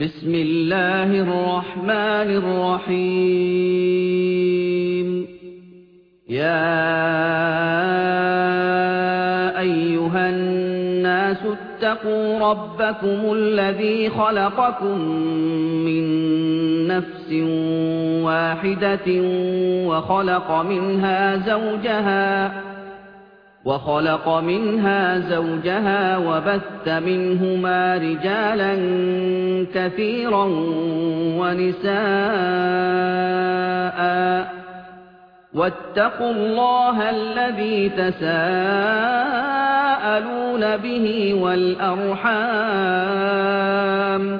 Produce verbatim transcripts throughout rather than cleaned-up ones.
بسم الله الرحمن الرحيم يا أيها الناس اتقوا ربكم الذي خلقكم من نفس واحدة وخلق منها زوجها وخلق منها زوجها وبث منهما رجالا كثيرا ونساء واتقوا الله الذي تساءلون به والأرحام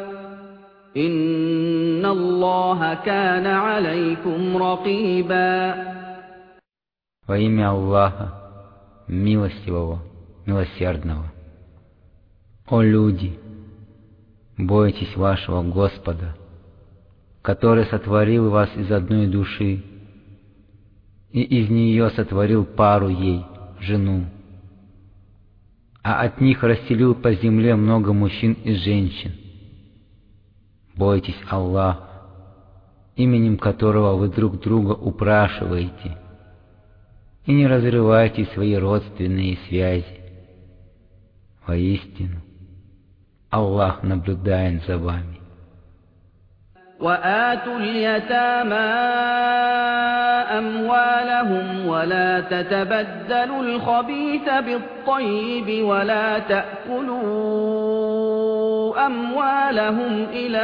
إن الله كان عليكم رقيبا. Во имя Аллаха, милостивого, милосердного. О люди, бойтесь вашего Господа, который сотворил вас из одной души и из нее сотворил пару ей, жену, а от них расселил по земле много мужчин и женщин. Бойтесь Аллаха, именем которого вы друг друга упрашиваете, и не разрывайте свои родственные связи. Воистину, Аллах наблюдает за вами. وآتوا اليتامى أموالهم ولا تتبدلوا الخبيث بالطيب ولا تأكلوا أموالهم إلى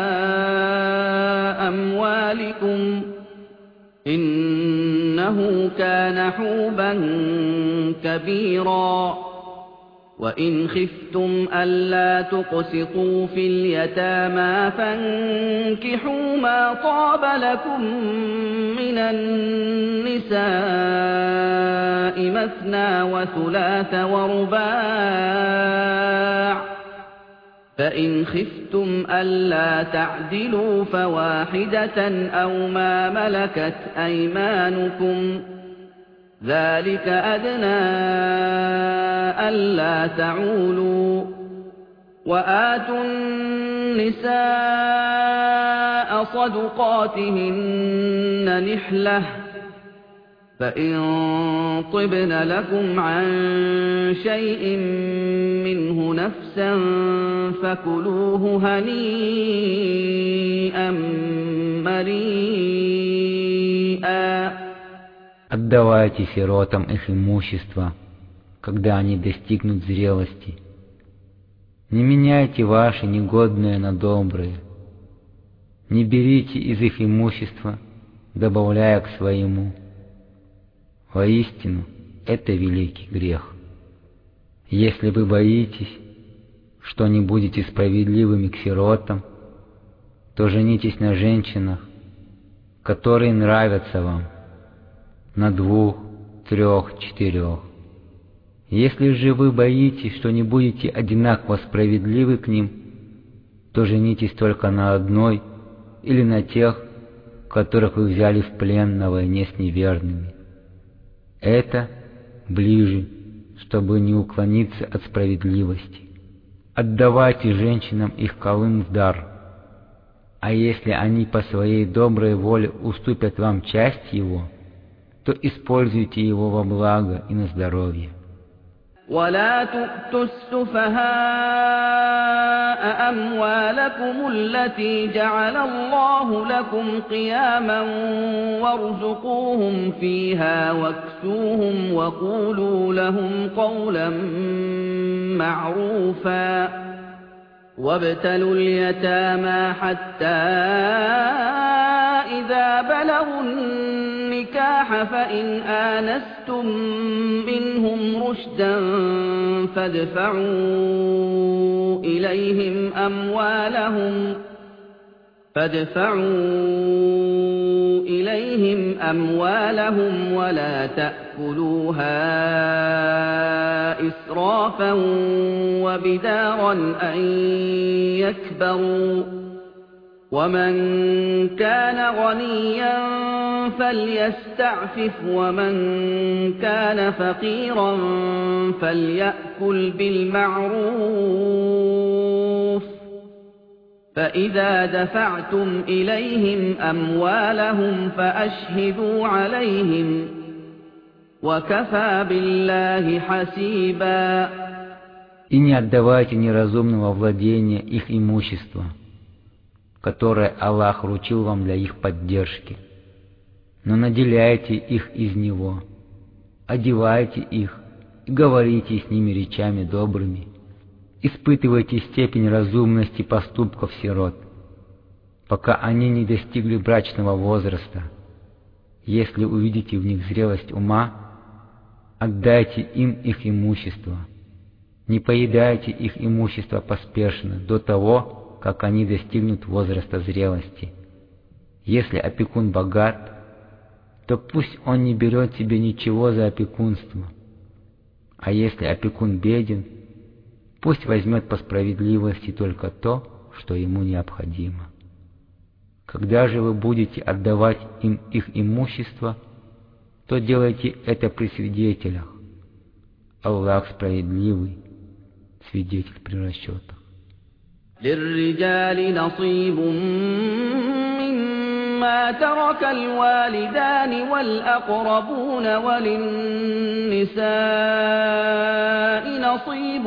أموالكم إنه كان حوبا كبيرا. وإن خفتم ألا تقسطوا في اليتامى فانكحوا ما طاب لكم من النساء مثنى وثلاث ورباع فإن خفتم ألا تعدلوا فواحدة أو ما ملكت أيمانكم ذلك أدنى ألا تعولوا. وآتوا النساء صدقاتهن نحلة فإن طبن لكم عن شيء منه نفسا فكلوه هنيئا مريئا. Отдавайте сиротам их имущество, когда они достигнут зрелости. Не меняйте ваше негодное на доброе. Не берите из их имущества, добавляя к своему. Воистину, это великий грех. Если вы боитесь, что не будете справедливыми к сиротам, то женитесь на женщинах, которые нравятся вам, на двух, трех, четырех. Если же вы боитесь, что не будете одинаково справедливы к ним, то женитесь только на одной или на тех, которых вы взяли в плен на войне с неверными. Это ближе, чтобы не уклониться от справедливости. Отдавайте женщинам их колым в дар, а если они по своей доброй воле уступят вам часть его, то используйте его во благо и на здоровье. ولا تؤتوا السفهاء أموالكم التي جعل الله لكم قياما وارزقوهم فيها واكسوهم وقولوا لهم قولا معروفا. وابتلوا اليتامى حتى إذا بلغوا النكاح فإن آنستم منهم رشدا فادفعوا إليهم أموالهم فادفعوا إليهم أموالهم ولا تأكلوها إسرافا وبدارا أن يكبروا. ومن كان غنيا فليستعفف ومن كان فقيرا فليأكل بالمعروف فإذا دفعتم إليهم أموالهم فأشهدوا عليهم وكفى بالله حسيبا. И не отдавайте неразумного владения их имущества, которое Аллах вручил вам для их поддержки, но наделяйте их из него, одевайте их и говорите с ними речами добрыми. Испытывайте степень разумности поступков сирот, пока они не достигли брачного возраста. Если увидите в них зрелость ума, отдайте им их имущество. Не поедайте их имущество поспешно, до того, как они достигнут возраста зрелости. Если опекун богат, то пусть он не берет себе ничего за опекунство. А если опекун беден, пусть возьмет по справедливости только то, что ему необходимо. Когда же вы будете отдавать им их имущество, то делайте это при свидетелях. Аллах справедливый, свидетель при расчетах. للرجال نصيب مما ترك الوالدان والأقربون وللنساء نصيب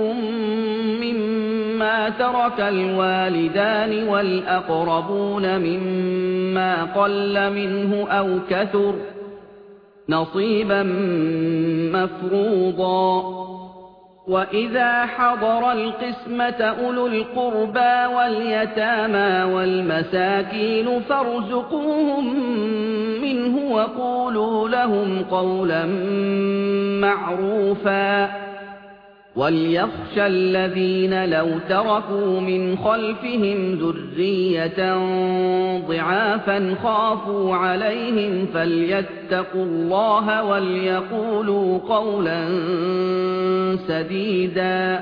مما ترك الوالدان والأقربون مما قل منه أو كثر نصيبا مفروضا. وإذا حضر القسمة أولو القربى واليتامى والمساكين فارزقوهم منه وقولوا لهم قولا معروفا. وليخشى الذين لو تركوا من خلفهم ذرية ضعافا خافوا عليهم فليتقوا الله وليقولوا قولا سديدا.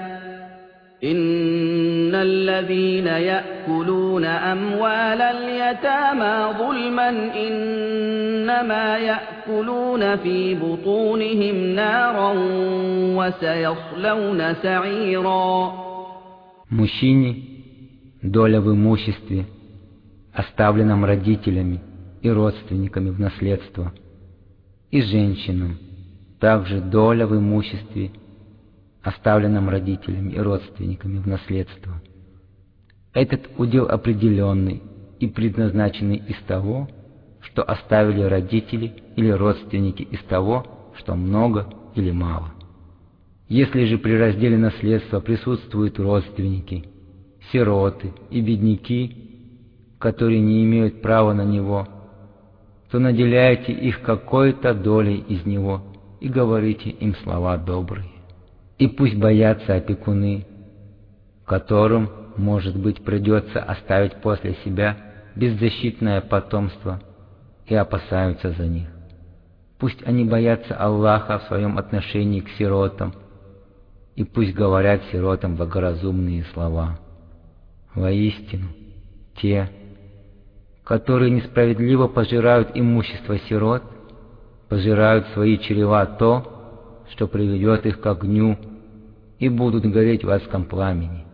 إن الذين يأكلون أموال اليتامى ظلما إنما يأكلون في بطونهم نارا وسيصلون سعيرا. Мужчине доля в имуществе, оставленном родителями и родственниками в наследство, и женщинам также доля в имуществе, оставленном родителями и родственниками в наследство. Этот удел определенный и предназначенный из того, что оставили родители или родственники, из того, что много или мало. Если же при разделе наследства присутствуют родственники, сироты и бедняки, которые не имеют права на него, то наделяйте их какой-то долей из него и говорите им слова добрые. И пусть боятся опекуны, которым, может быть, придется оставить после себя беззащитное потомство, и опасаются за них. Пусть они боятся Аллаха в своем отношении к сиротам, и пусть говорят сиротам благоразумные слова. Воистину, те, которые несправедливо пожирают имущество сирот, пожирают свои чрева то, что приведет их к огню, и будут гореть в адском пламени.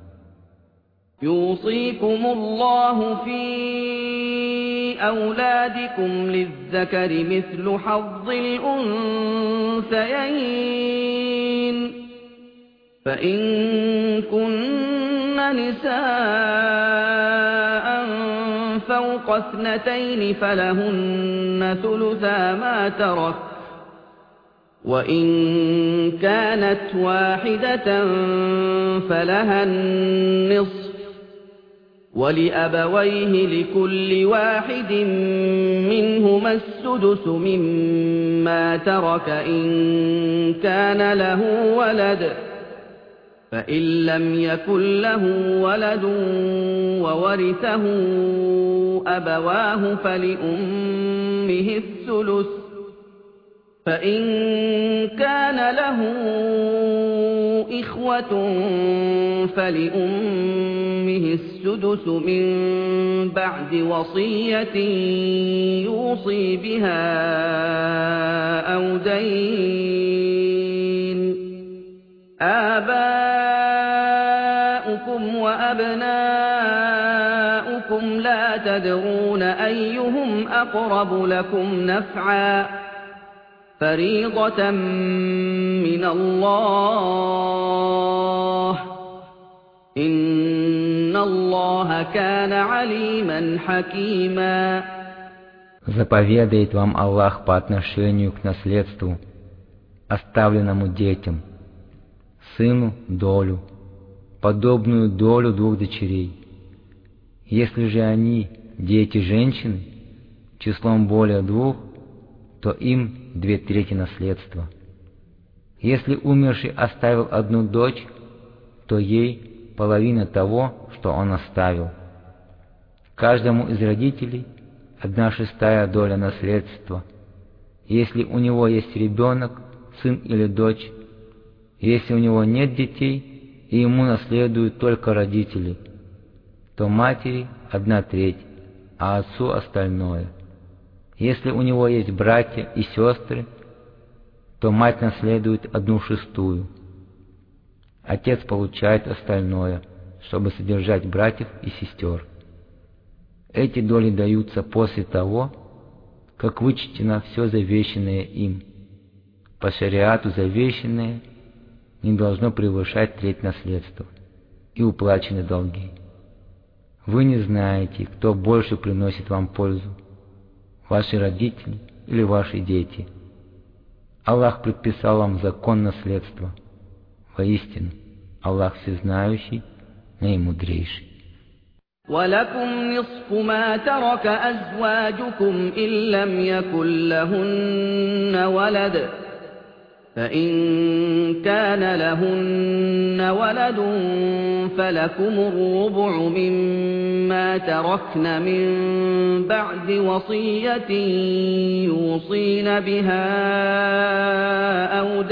يوصيكم الله في أولادكم للذكر مثل حظ الأنثيين فإن كن نساء فوق اثنتين فلهن ثلثا ما ترك وإن كانت واحدة فلها النصف ولأبويه لكل واحد منهما السدس مما ترك إن كان له ولد فإن لم يكن له ولد وورثه أبواه فلأمه الثلث فإن كان له إخوة فلأمه السدس من بعد وصية يوصي بها أو دين آباؤكم أولادكم وأبناؤكم لا تدرون أيهم أقرب لكم نفعا فريضة من الله إن الله كان عليما حكيما. Заповедает вам Аллах по отношению к наследству, оставленному детям, сыну долю, подобную долю двух дочерей. Если же они, дети женщины, числом более двух, то им две трети наследства. Если умерший оставил одну дочь, то ей половина того, что он оставил. Каждому из родителей одна шестая доля наследства. Если у него есть ребенок, сын или дочь, если у него нет детей и ему наследуют только родители, то матери одна треть, а отцу остальное. Если у него есть братья и сестры, то мать наследует одну шестую. Отец получает остальное, чтобы содержать братьев и сестер. Эти доли даются после того, как вычтено все завещанное им. По шариату завещанное не должно превышать треть наследства и уплачены долги. Вы не знаете, кто больше приносит вам пользу, ваши родители или ваши дети. Аллах предписал вам закон наследства. Воистину, Аллах всезнающий, наимудрейший. ولكم نصف ما ترك أزواجكم إن لم يكن لهن ولد فإن كان لهن ولد فلكم الربع مما تركن من بعد وصية يوصين بها أو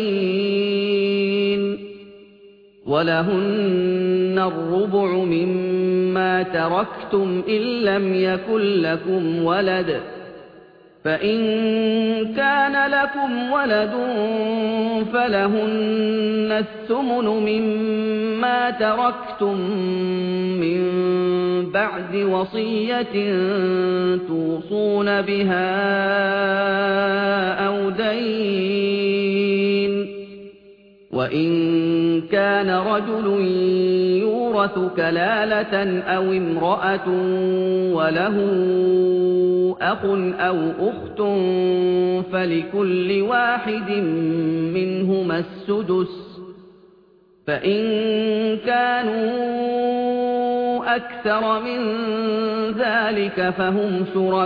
دين ولهن الربع مما تركتم إن لم يكن لكم ولد فإن كان لكم ولد فلهن الثمن مما تركتم من بعد وصية توصون بها أو دين وإن كان رجل يورث كلالة أو امرأة وله أخ أو أخت فلكل واحد منهما السدس فإن كانوا أكثر من ذلك فهم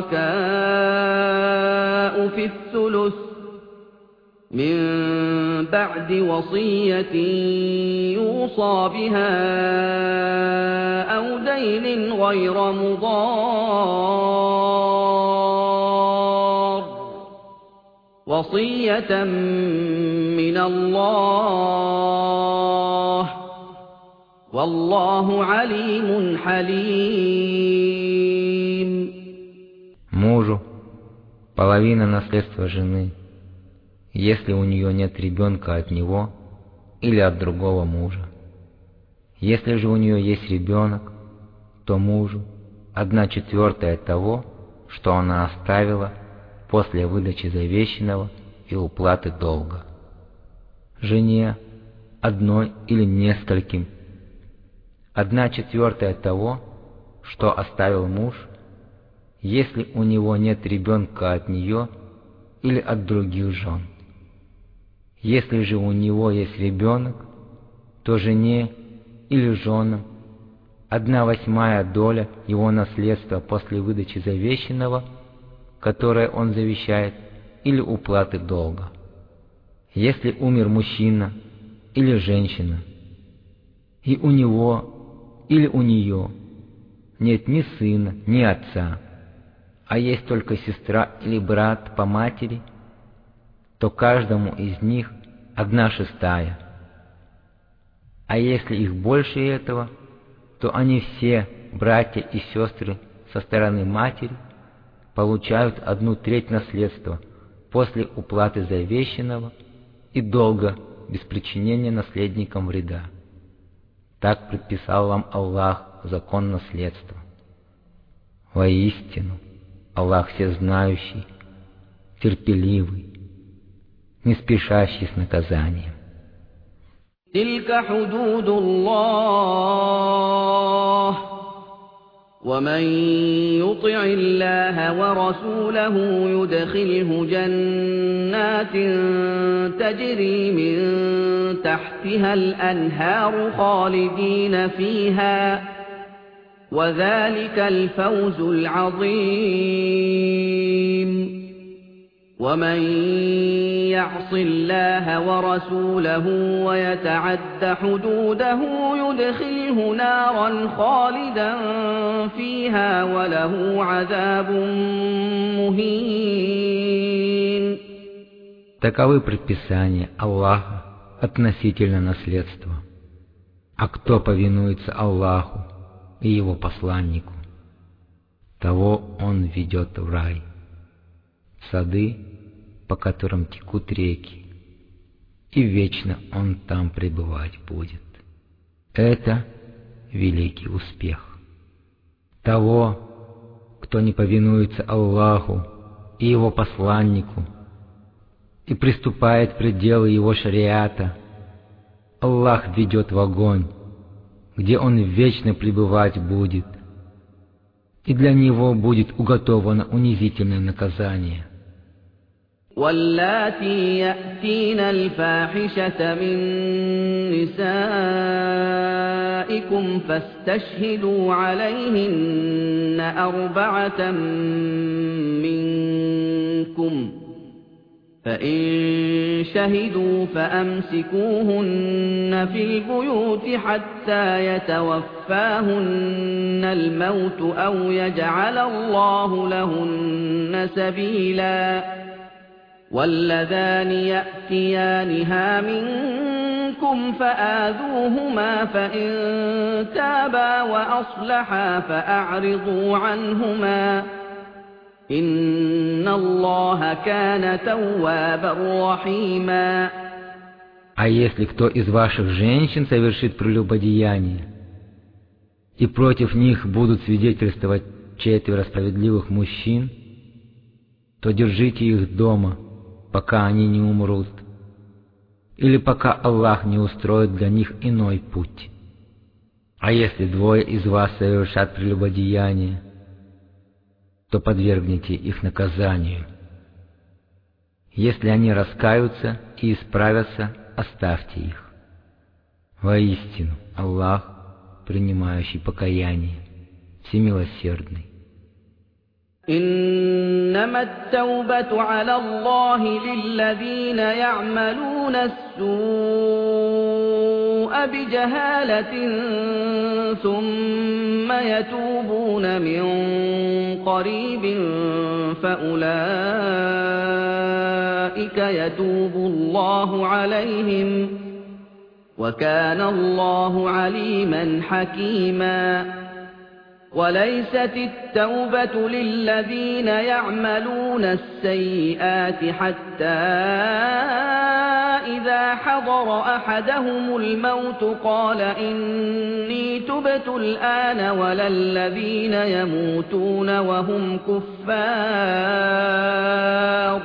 شركاء في الثلث من بعد وصية يوصى بها أو دين غير مضار وصية من الله والله عليم حليم. Мужу половина наследства жены, если у нее нет ребенка от него или от другого мужа. Если же у нее есть ребенок, то мужу одна четвертая того, что она оставила после выдачи завещанного и уплаты долга. Жене одной или нескольким одна четвертая того, что оставил муж, если у него нет ребенка от нее или от других жен. Если же у него есть ребенок, то жене или женам одна восьмая доля его наследства после выдачи завещанного, которое он завещает, или уплаты долга. Если умер мужчина или женщина, и у него или у нее нет ни сына, ни отца, а есть только сестра или брат по матери, то каждому из них одна шестая. А если их больше этого, то они все, братья и сестры со стороны матери, получают одну треть наследства после уплаты завещанного и долга без причинения наследникам вреда. Так предписал вам Аллах закон наследства. Воистину, Аллах всезнающий, терпеливый, не спешащий с наказанием. تلك حدود الله ومن يطع الله ورسوله يدخله جنات تجري من تحتها الأنهار خالدين فيها وذلك الفوز العظيم ومن يعص الله ورسوله ويتعد حدوده يدخله نارا خالدا فيها وله عذاب مهين. Таковы предписания Аллаха относительно наследства. А кто повинуется Аллаху и Его посланнику, того Он ведет в рай, сады, по которым текут реки, и вечно он там пребывать будет. Это великий успех. Того, кто не повинуется Аллаху и Его посланнику и приступает к пределу Его шариата, Аллах ведет в огонь, где он вечно пребывать будет, и для него будет уготовано унизительное наказание. واللاتي يأتين الفاحشة من نسائكم فاستشهدوا عليهن أربعة منكم فإن شهدوا فأمسكوهن في البيوت حتى يتوفاهن الموت أو يجعل الله لهن سبيلا واللذان يأتيانها منكم فآذوهما فإن تابا وأصلحا فأعرضوا عنهما إن الله كان توابا رحيما. А если кто из ваших женщин совершит прелюбодеяние, и против них будут свидетельствовать четверо справедливых мужчин, то держите их дома, пока они не умрут, или пока Аллах не устроит для них иной путь. А если двое из вас совершат прелюбодеяние, то подвергните их наказанию. Если они раскаются и исправятся, оставьте их. Воистину, Аллах, принимающий покаяние, всемилосердный. إنما التوبة على الله للذين يعملون السوء بجهالة ثم يتوبون من قريب فأولئك يتوب الله عليهم وكان الله عليما حكيما. وليست التوبة للذين يعملون السيئات حتى إذا حضر أحدهم الموت قال إني تبت الآن ولا الذين يموتون وهم كفار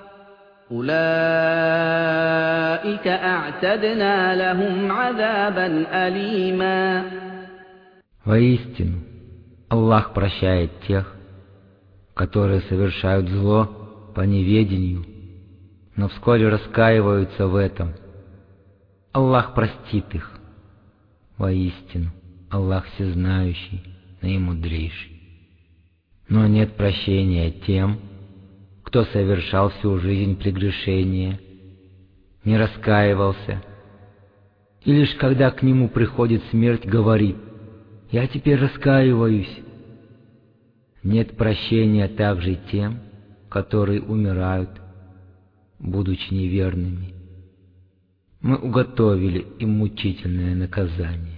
أولئك أعتدنا لهم عذابا أليما. Воистину, Аллах прощает тех, которые совершают зло по неведению, но вскоре раскаиваются в этом. Аллах простит их. Воистину, Аллах всезнающий, наимудрейший. Но нет прощения тем, кто совершал всю жизнь прегрешения, не раскаивался, и лишь когда к нему приходит смерть, говорит: «Я теперь раскаиваюсь». Нет прощения также тем, которые умирают, будучи неверными. Мы уготовили им мучительное наказание.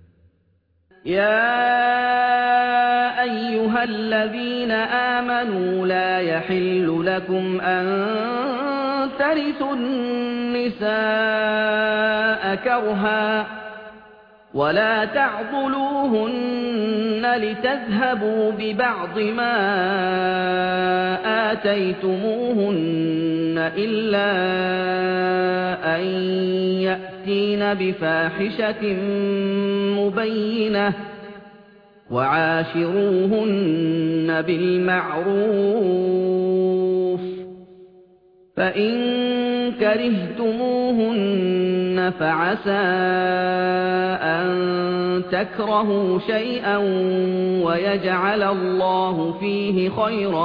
يا أيها الذين آمنوا لا يحل لكم أن ترثوا النساء كرها ولا تعضلوهن لتذهبوا ببعض ما آتيتموهن إلا أن يأتين بفاحشة مبينة وعاشروهن بالمعروف فإن كرهتموهن فعسى أن تكرهوا شيئا ويجعل الله فيه خيرا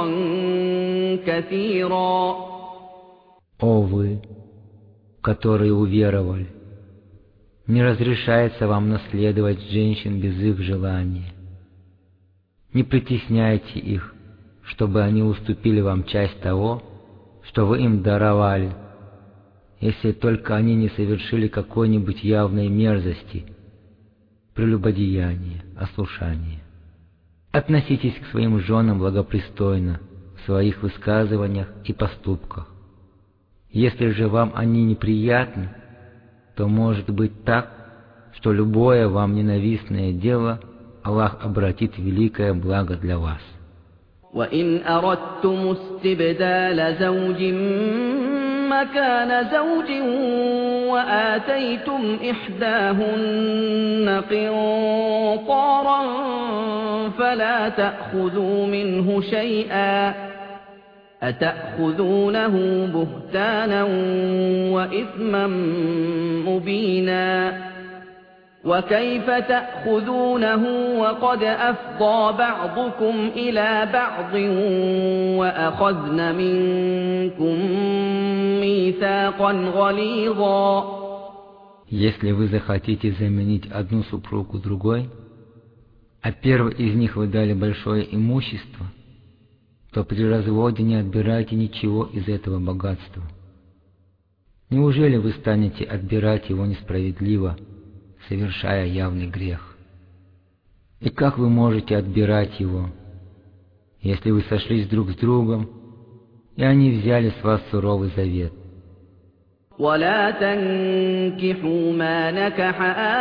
كثيرا. О вы, которые уверовали, не разрешается вам наследовать женщин без их желания. Не притесняйте их, чтобы они уступили вам часть того, что вы им даровали, если только они не совершили какой-нибудь явной мерзости, прелюбодеяния, ослушания. Относитесь к своим женам благопристойно в своих высказываниях и поступках. Если же вам они неприятны, то может быть так, что любое вам ненавистное дело Аллах обратит в великое благо для вас. وَإِنْ أَرَدْتُمُ اسْتِبْدَالَ زَوْجٍ مَكَانَ زَوْجٍ وَآتَيْتُمْ إِحْدَاهُنَّ قِنطَارًا فَلَا تَأْخُذُوا مِنْهُ شَيْئًا أَتَأْخُذُونَهُ بُهْتَانًا وَإِثْمًا مُبِينًا وَكَيْفَ تَأْخُذُونَهُ وَقَدْ أَفْضَىٰ بَعْضُكُمْ إِلَىٰ بَعْضٍ وَأَخَذْنَ مِنكُم مِّيثَاقًا غَلِيظًا. Если вы захотите заменить одну супругу другой, а первой из них вы дали большое имущество, то при разводе не отбирайте ничего из этого богатства. Неужели вы станете отбирать его несправедливо, совершая явный грех? И как вы можете отбирать его, если вы сошлись друг с другом, и они взяли с вас суровый завет? ولا تنكحوا ما نكح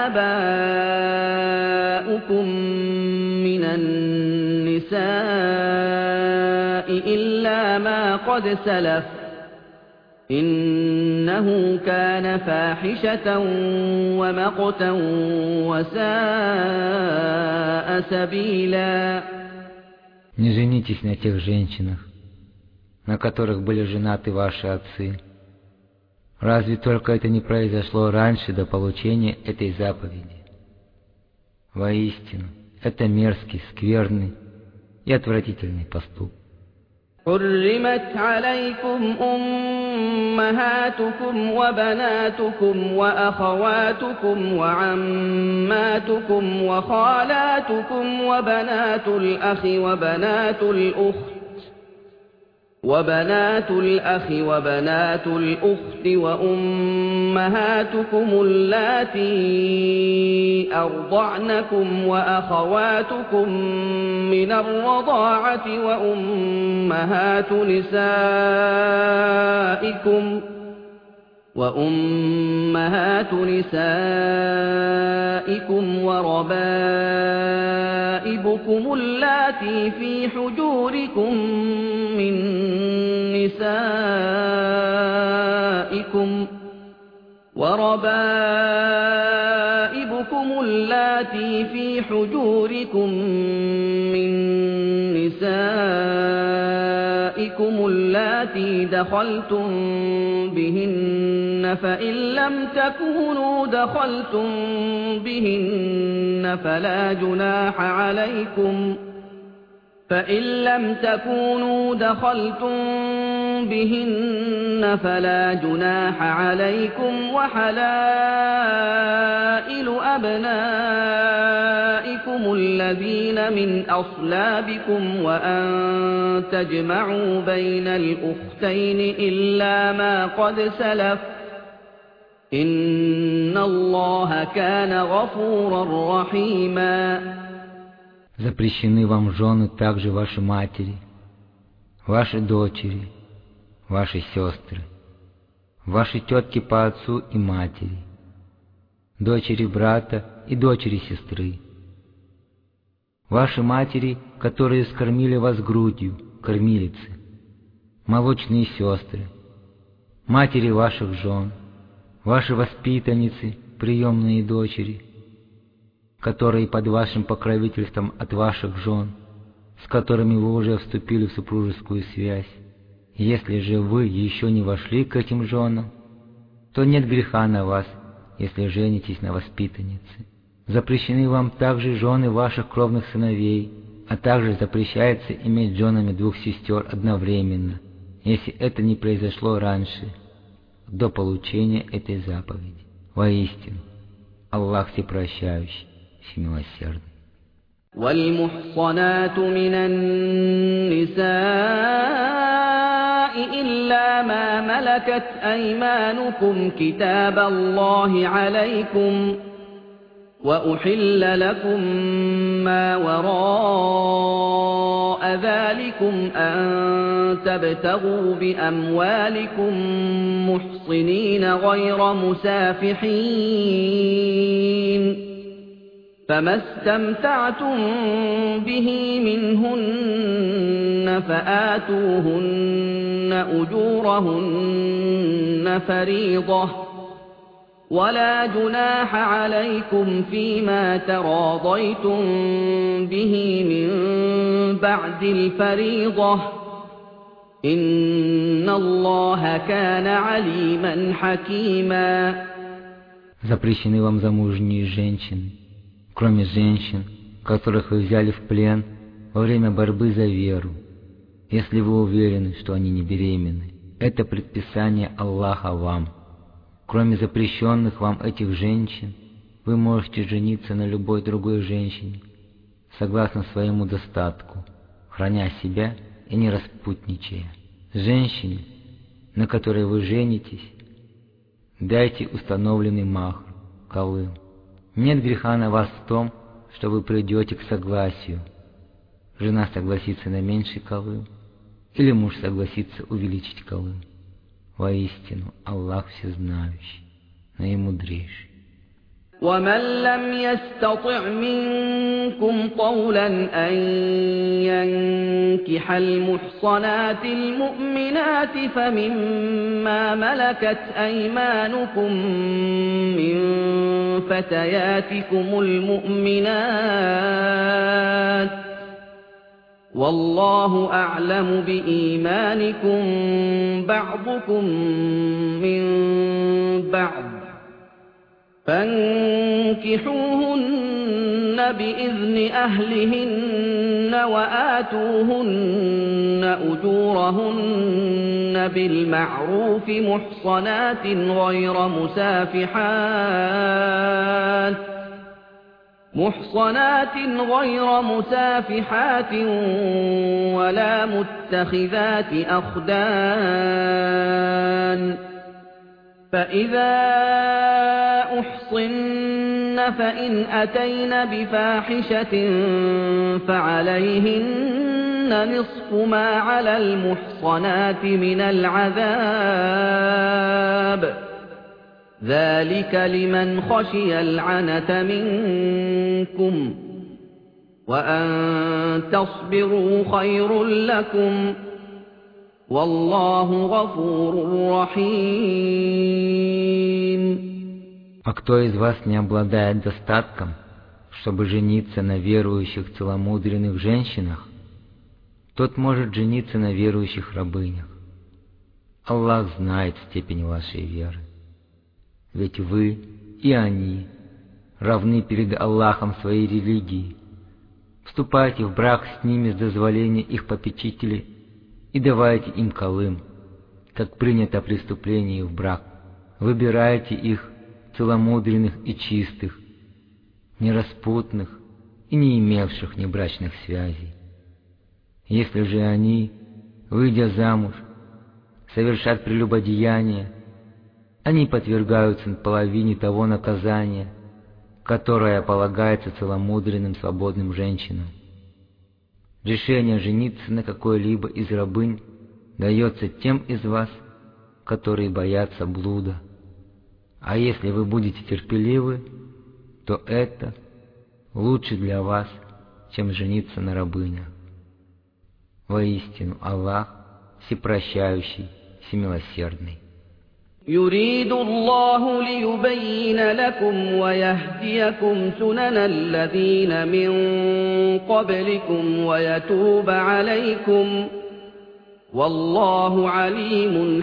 آباؤكم من النساء إلا ما قد سلف إنه كان فاحشة ومقتا وساء سبيلا. Не женитесь на тех женщинах, на которых были женаты ваши отцы. Разве только это не произошло раньше до получения этой заповеди? Воистину, это мерзкий, скверный и отвратительный поступок. حرمت عليكم أمهاتكم وبناتكم وأخواتكم وعماتكم وخالاتكم وبنات الأخ وبنات الأخت وبنات الأخ وبنات الأخت وأمهاتكم اللاتي أرضعنكم وأخواتكم من الرضاعة وأمهات نسائكم وأمهات نسائكم وربائبكم اللاتي في حجوركم من نسائكم وربائبكم اللاتي في حجوركم من نسائكم اللاتي دخلتم بهن فإن لم تكونوا دخلتم بهن فلا جناح عليكم فإن لم تكونوا دخلتم بهن فلا جناح عليكم وحلائل أبنائكم الذين من أصلابكم وأن تجمعوا بين الأختين إلا ما قد سلف إن الله كان غفورا رحيما. Запрещены вам жены также ваши матери, ваши дочери, ваши сестры, ваши тетки по отцу и матери, дочери брата и дочери сестры. Ваши матери, которые скормили вас грудью, кормилицы, молочные сестры, матери ваших жен, ваши воспитанницы, приемные дочери, которые под вашим покровительством от ваших жен, с которыми вы уже вступили в супружескую связь. Если же вы еще не вошли к этим женам, то нет греха на вас, если женитесь на воспитаннице. Запрещены вам также жены ваших кровных сыновей, а также запрещается иметь женами двух сестер одновременно, если это не произошло раньше, до получения этой заповеди. Воистину, Аллах всепрощающий, всемилосердный. والمحصنات من النساء إلا ما ملكت أيمانكم كتاب الله عليكم وأحل لكم ما وراء ذلكم أن تبتغوا بأموالكم محصنين غير مسافحين فما استمتعتم به منهن فآتوهن أجورهن فريضة ولا جناح عليكم فيما تراضيتم به من بعد الفريضة إن الله كان عليما حكيما. Запрещены вам замужние женщины, кроме женщин, которых вы взяли в плен во время борьбы за веру, если вы уверены, что они не беременны. Это предписание Аллаха вам. Кроме запрещенных вам этих женщин, вы можете жениться на любой другой женщине, согласно своему достатку, храня себя и не распутничая. Женщине, на которой вы женитесь, дайте установленный махр, калым. Нет греха на вас в том, что вы придете к согласию. Жена согласится на меньший калым, или муж согласится увеличить калым. Воистину, Аллах всезнающий, наимудрейший. ومن لم يستطع منكم طولا أن ينكح المحصنات المؤمنات فمما ملكت أيمانكم من فتياتكم المؤمنات والله أعلم بإيمانكم بعضكم من بعض فانكحوهن بإذن أهلهن وآتوهن أجورهن بالمعروف محصنات غير مسافحات محصنات غير مسافحات ولا متخذات أخدان فإذا أحصن فإن أتين بفاحشة فعليهن نصف ما على المحصنات من العذاب ذلك لمن خشي العنة منكم وأن تصبروا خير لكم والله غفور رحيم. А кто из вас не обладает достатком, чтобы жениться на верующих целомудренных женщинах, тот может жениться на верующих рабынях. Аллах знает степень вашей веры. Ведь вы и они равны перед Аллахом своей религии. Вступайте в брак с ними с дозволения их попечителей и давайте им калым, как принято при вступлении в брак. Выбирайте их целомудренных и чистых, нераспутных и не имевших небрачных связей. Если же они, выйдя замуж, совершат прелюбодеяние, они подвергаются половине того наказания, которое полагается целомудренным свободным женщинам. Решение жениться на какой-либо из рабынь дается тем из вас, которые боятся блуда. А если вы будете терпеливы, то это лучше для вас, чем жениться на рабынях. Воистину, Аллах всепрощающий, всемилосердный. يريد الله ليبين لكم ويهديكم سنن الذين من قبلكم ويتوب عليكم والله عليم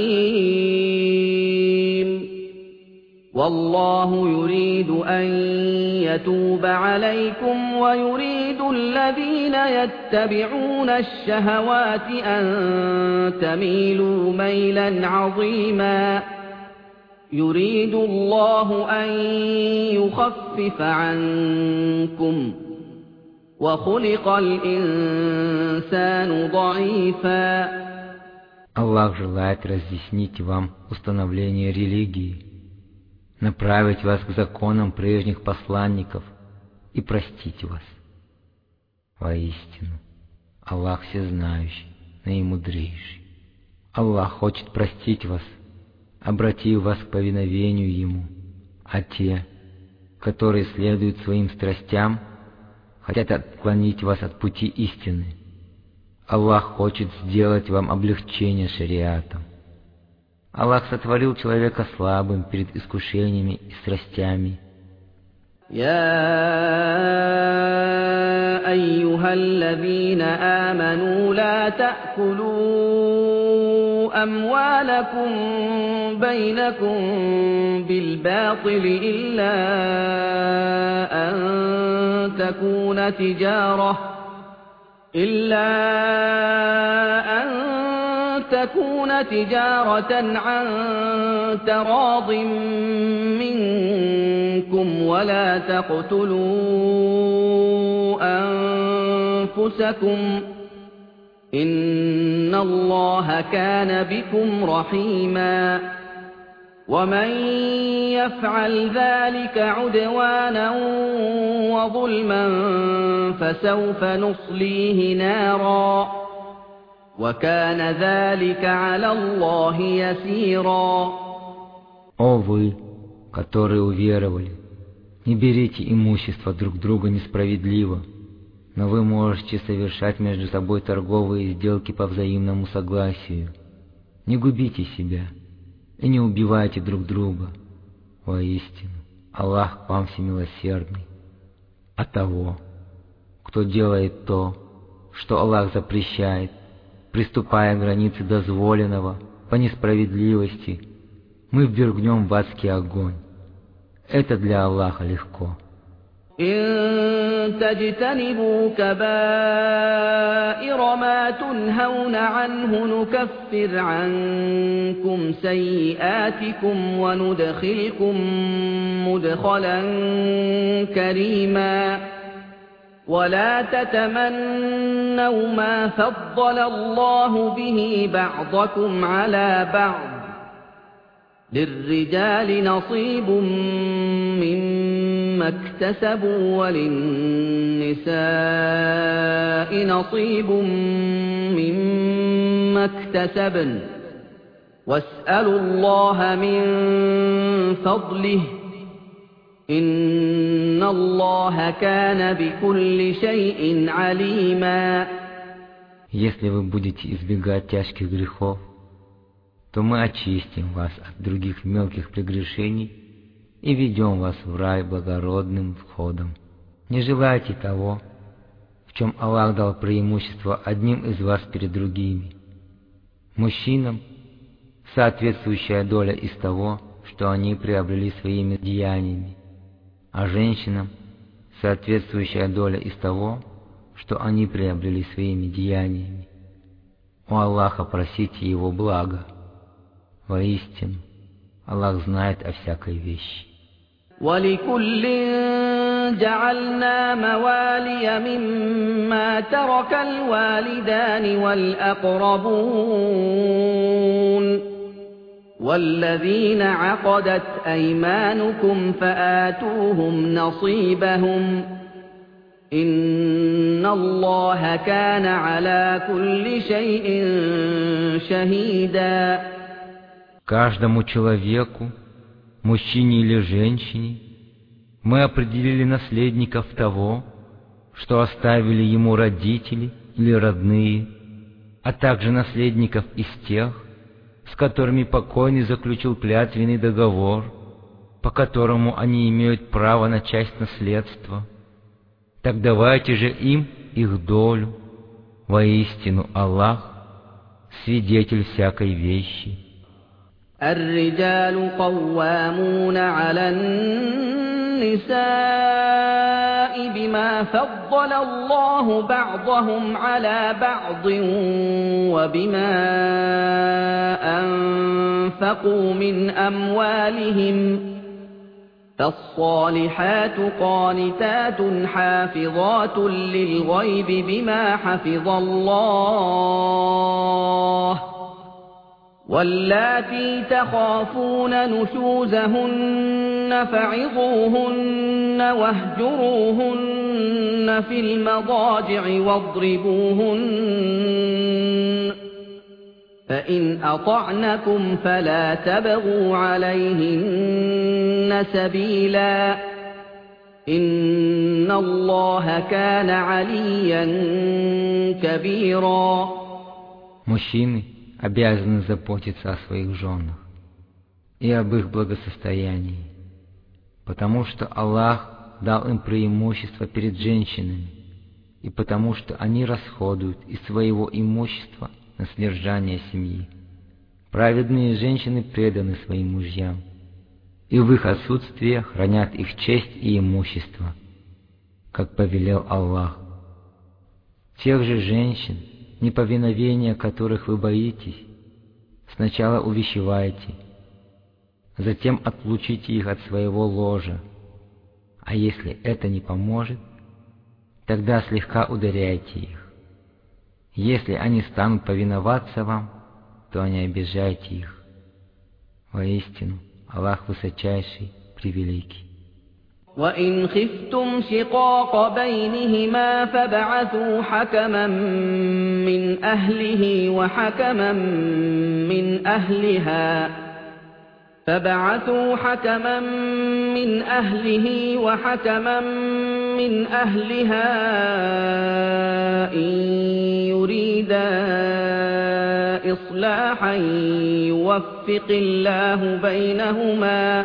حكيم والله يريد أن يتوب عليكم ويريد الذين يتبعون الشهوات أن تميلوا ميلا عظيما يريد الله أن يخفف عنكم وخلق الإنسان ضعيفا. Аллах желает разъяснить вам установление религии, направить вас к законам прежних посланников и простить вас. Воистину, Аллах всезнающий, наимудрейший. Аллах хочет простить вас, обратив вас к повиновению Ему, а те, которые следуют своим страстям, хотят отклонить вас от пути истины. Аллах хочет сделать вам облегчение шариатом. Аллах сотворил человека слабым перед искушениями и страстями. يا أيها الذين آمنوا لا تأكلوا أموالكم بينكم بالباطل إلا أن تكون تجارة إلا أن تكون تجارة عن تراض منكم ولا تقتلوا أنفسكم إن الله كان بكم رحيما ومن يفعل ذلك عدوانا وظلما فسوف نصليه نارا وكان ذلك على الله يسيرا. О вы, которые уверовали, не берите имущество друг друга несправедливо, но вы можете совершать между собой торговые сделки по взаимному согласию. Не губите себя и не убивайте друг друга. Воистину, Аллах к вам всемилосердный. А того, кто делает то, что Аллах запрещает, приступая к границе дозволенного по несправедливости, мы ввергнем в адский огонь. Это для Аллаха легко. إن تجتنبوا كبائر ما تنهون عنه نكفر عنكم سيئاتكم وندخلكم مدخلا كريما ولا تتمنوا ما فضل الله به بعضكم على بعض للرجال نصيب مما اكتسبوا وللنساء نصيب مما اكتسبن واسألوا الله من فضله إن الله كان بكل شيء عليما. Если вы будете избегать тяжких грехов, то мы очистим вас от других мелких прегрешений и ведем вас в рай благородным входом. Не желайте того, в чем Аллах дал преимущество одним из вас перед другими. Мужчинам соответствующая доля из того, что они приобрели своими деяниями, а женщинам соответствующая доля из того, что они приобрели своими деяниями. У Аллаха просите Его блага. Воистину, Аллах знает о всякой вещи. وَلِكُلٍّ جَعَلْنَا مَوَالِيَ مِمَّا تَرَكَ الْوَالِدَانِ وَالْأَقْرَبُونَ وَالَّذِينَ عَقَدَتْ أَيْمَانُكُمْ فَآتُوهُمْ نَصِيبَهُمْ إِنَّ اللَّهَ كَانَ عَلَى كُلِّ شَيْءٍ شَهِيدًا. Каждому человеку мужчине или женщине, мы определили наследников того, что оставили ему родители или родные, а также наследников из тех, с которыми покойный заключил клятвенный договор, по которому они имеют право на часть наследства. Так давайте же им их долю. Воистину Аллах — свидетель всякой вещи. الرجال قوامون على النساء بما فضل الله بعضهم على بعض وبما أنفقوا من أموالهم فالصالحات قانتات حافظات للغيب بما حفظ الله واللاتي تخافون نشوزهن فعظوهن واهجروهن في المضاجع واضربوهن فإن أطعنكم فلا تبغوا عليهن سبيلا إن الله كان عليا كبيرا. Мужчины обязаны заботиться о своих женах и об их благосостоянии, потому что Аллах дал им преимущество перед женщинами, и потому что они расходуют из своего имущества на содержание семьи. Праведные женщины преданы своим мужьям, и в их отсутствие хранят их честь и имущество, как повелел Аллах. Тех же женщин, неповиновения которых вы боитесь, сначала увещевайте, затем отлучите их от своего ложа, а если это не поможет, тогда слегка ударяйте их. Если они станут повиноваться вам, то не обижайте их. Воистину, Аллах высочайший, превеликий. وَإِنْ خِفْتُمْ شِقَاقَ بَيْنِهِمَا فَابْعَثُوا حَكَمًا مِّنْ أَهْلِهِ وَحَكَمًا مِّنْ أَهْلِهَا فَابْعَثُوا حَكَمًا مِّنْ أَهْلِهِ وَحَكَمًا مِّنْ أَهْلِهَا إِن يُرِيدَا إِصْلَاحًا يُوَفِّقِ اللَّهُ بَيْنَهُمَا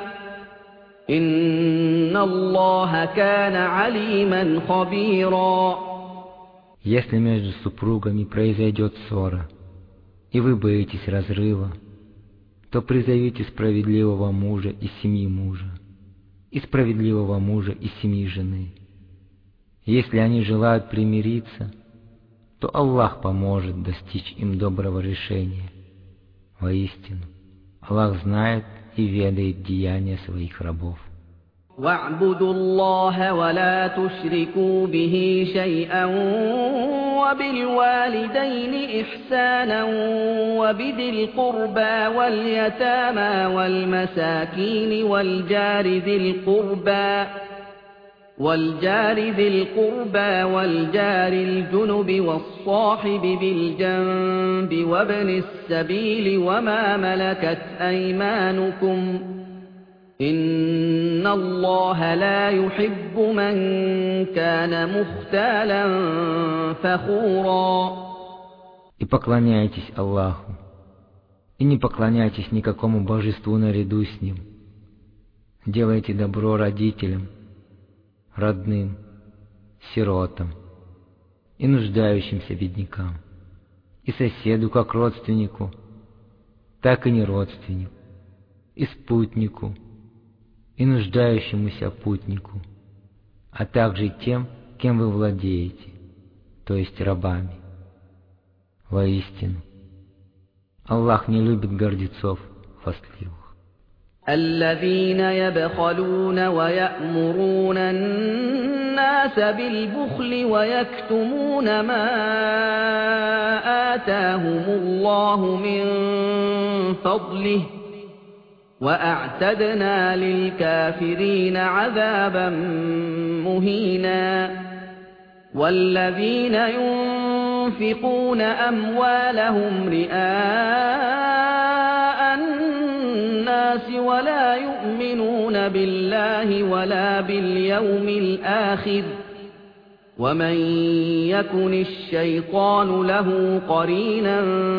Инна Аллаха кана алиман хабира. Если между супругами произойдет ссора, и вы боитесь разрыва, то призовите справедливого мужа из семьи мужа, и справедливого мужа из семьи жены. Если они желают примириться, то Аллах поможет достичь им доброго решения. Воистину, Аллах знает и ведает деяния своих рабов. وَاعْبُدُوا اللَّهَ وَلَا تُشْرِكُوا بِهِ شَيْئًا وَبِالْوَالِدَيْنِ إِحْسَانًا وَبِذِي الْقُرْبَى وَالْيَتَامَى وَالْمَسَاكِينِ وَالْجَارِ ذِي الْقُرْبَى والجار ذي القربى والجار الجنب والصاحب بالجنب وابن السبيل وما ملكت أيمانكم إن الله لا يحب من كان مختالا فخورا. И поклоняйтесь Аллаху, и не поклоняйтесь никакому божеству наряду с Ним. Делайте добро родителям, родным, сиротам и нуждающимся беднякам, и соседу как родственнику, так и не родственнику, и спутнику, и нуждающемуся путнику, а также тем, кем вы владеете, то есть рабами. Воистину, Аллах не любит гордецов, хвастливых. الذين يبخلون ويأمرون الناس بالبخل ويكتمون ما آتاهم الله من فضله وأعتدنا للكافرين عذابا مهينا. والذين ينفقون أموالهم رئاء الناس الناس ولا يؤمنون بالله ولا باليوم الآخر ومن يكن الشيطان له قرينا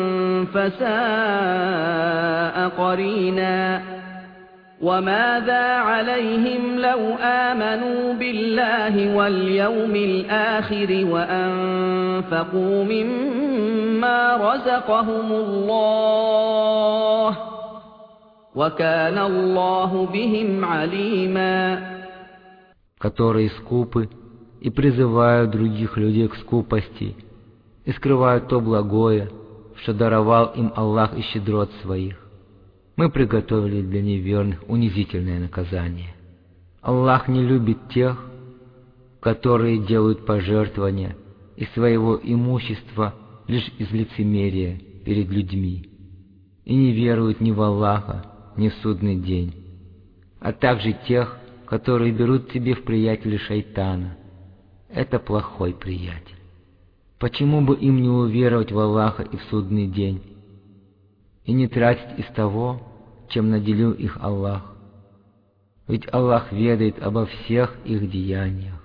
فساء قرينا وماذا عليهم لو آمنوا بالله واليوم الآخر وأنفقوا مما رزقهم الله وكان الله بهم عليما. Которые скупы и призывают других людей к скупости и скрывают то благое, что даровал им Аллах из щедрот своих. Мы приготовили для неверных унизительное наказание. Аллах не любит тех, которые делают пожертвования из своего имущества лишь из лицемерия перед людьми и не веруют ни в Аллаха, ни в судный день, а также тех, которые берут себе в приятели шайтана. Это плохой приятель. Почему бы им не уверовать в Аллаха и в судный день и не тратить из того, чем наделил их Аллах? Ведь Аллах ведает обо всех их деяниях.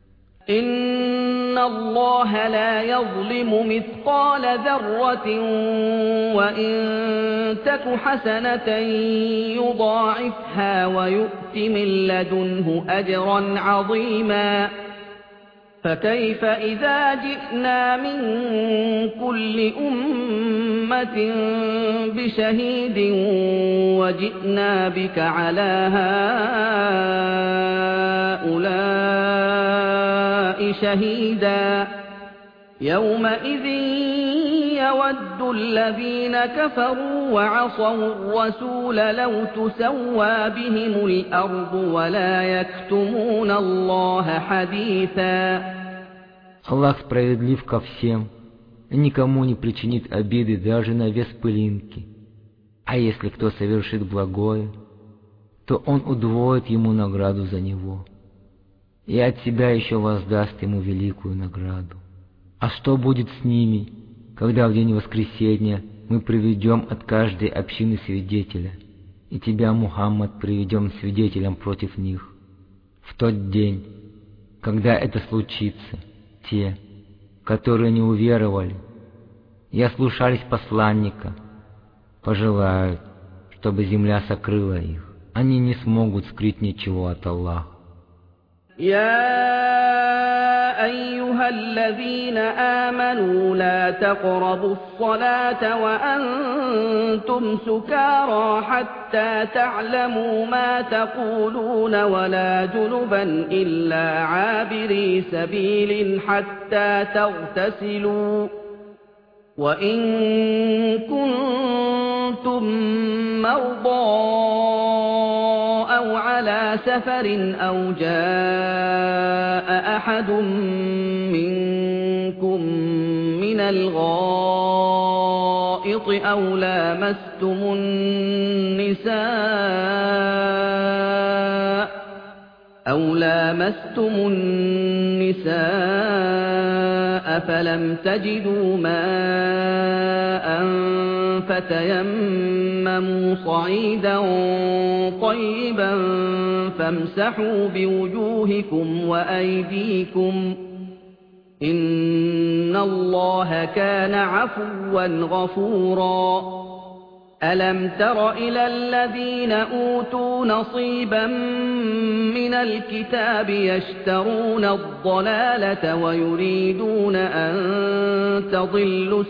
Инна Аллаха ла yazlimu мithqала дharratin ва ин таку хасанатан юдаифха ва ю'ти мин ладунху аджран азима. فكيف إذا جئنا من كل أمة بشهيد وجئنا بك على هؤلاء شهيدا يومئذ يود الذين كفروا وعصوا الرسول لو تسوى بهم الأرض ولا يكتمون الله حديثا. Аллах справедлив ко всем и никому не причинит обиды даже на вес пылинки. А если кто совершит благое, то он удвоит ему награду за него и от себя еще воздаст ему великую награду. А что будет с ними, когда в день воскресения мы приведем от каждой общины свидетеля, и тебя, Мухаммад, приведем свидетелем против них? В тот день, когда это случится, те, которые не уверовали и ослушались посланника, пожелают, чтобы земля сокрыла их. Они не смогут скрыть ничего от Аллаха. أيها الذين آمنوا لا تقربوا الصلاة وأنتم سكارى حتى تعلموا ما تقولون ولا جنبا إلا عابري سبيل حتى تغتسلوا وإن كنتم مرضى أو على سفر أو جاء أحد منكم من الغائط أو لامستم النساء أو لامستم النساء فلم تجدوا ماء فتيمموا صعيدا طيبا فامسحوا بوجوهكم وأيديكم إن الله كان عفوا غفورا. ألم تر إلى الذين أوتوا نصيبا من الكتاب يشترون الضلالة ويريدون أن تضلوا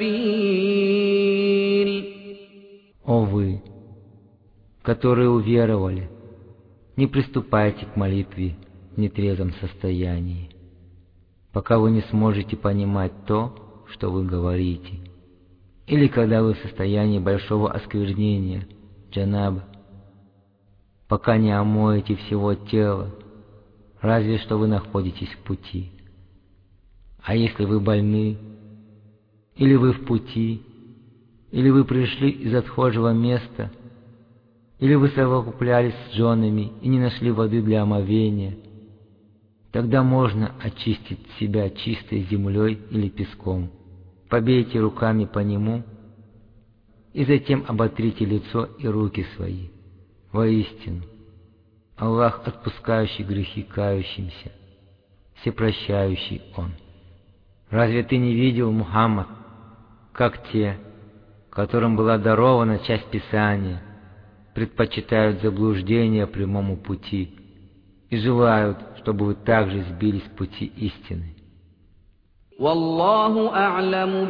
السبيل. О вы, которые уверовали, не приступайте к молитве в нетрезвом состоянии, пока вы не сможете понимать то, что вы говорите, или когда вы в состоянии большого осквернения, джанаб, пока не омоете всего тела, разве что вы находитесь в пути. А если вы больны, или вы в пути, или вы пришли из отхожего места, или вы совокуплялись с женами и не нашли воды для омовения, тогда можно очистить себя чистой землей или песком. Побейте руками по нему и затем оботрите лицо и руки свои. Воистину, Аллах, отпускающий грехи кающимся, всепрощающий Он. Разве ты не видел, Мухаммад, как те, которым была дарована часть Писания, предпочитают заблуждение прямому пути и желают, чтобы вы также сбились с пути истины? والله أعلم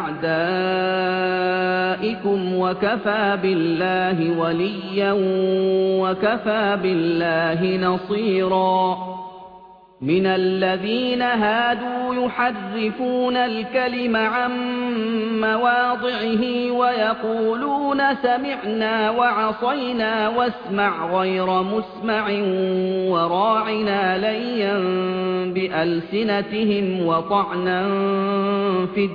بأعدائكم وكفى بالله وليا وكفى بالله نصيرا من الذين هادوا يحرفون الكلم عن مواضعه ويقولون سمعنا وعصينا واسمع غير مسمع وراعنا ليا بألسنتهم وطعنا في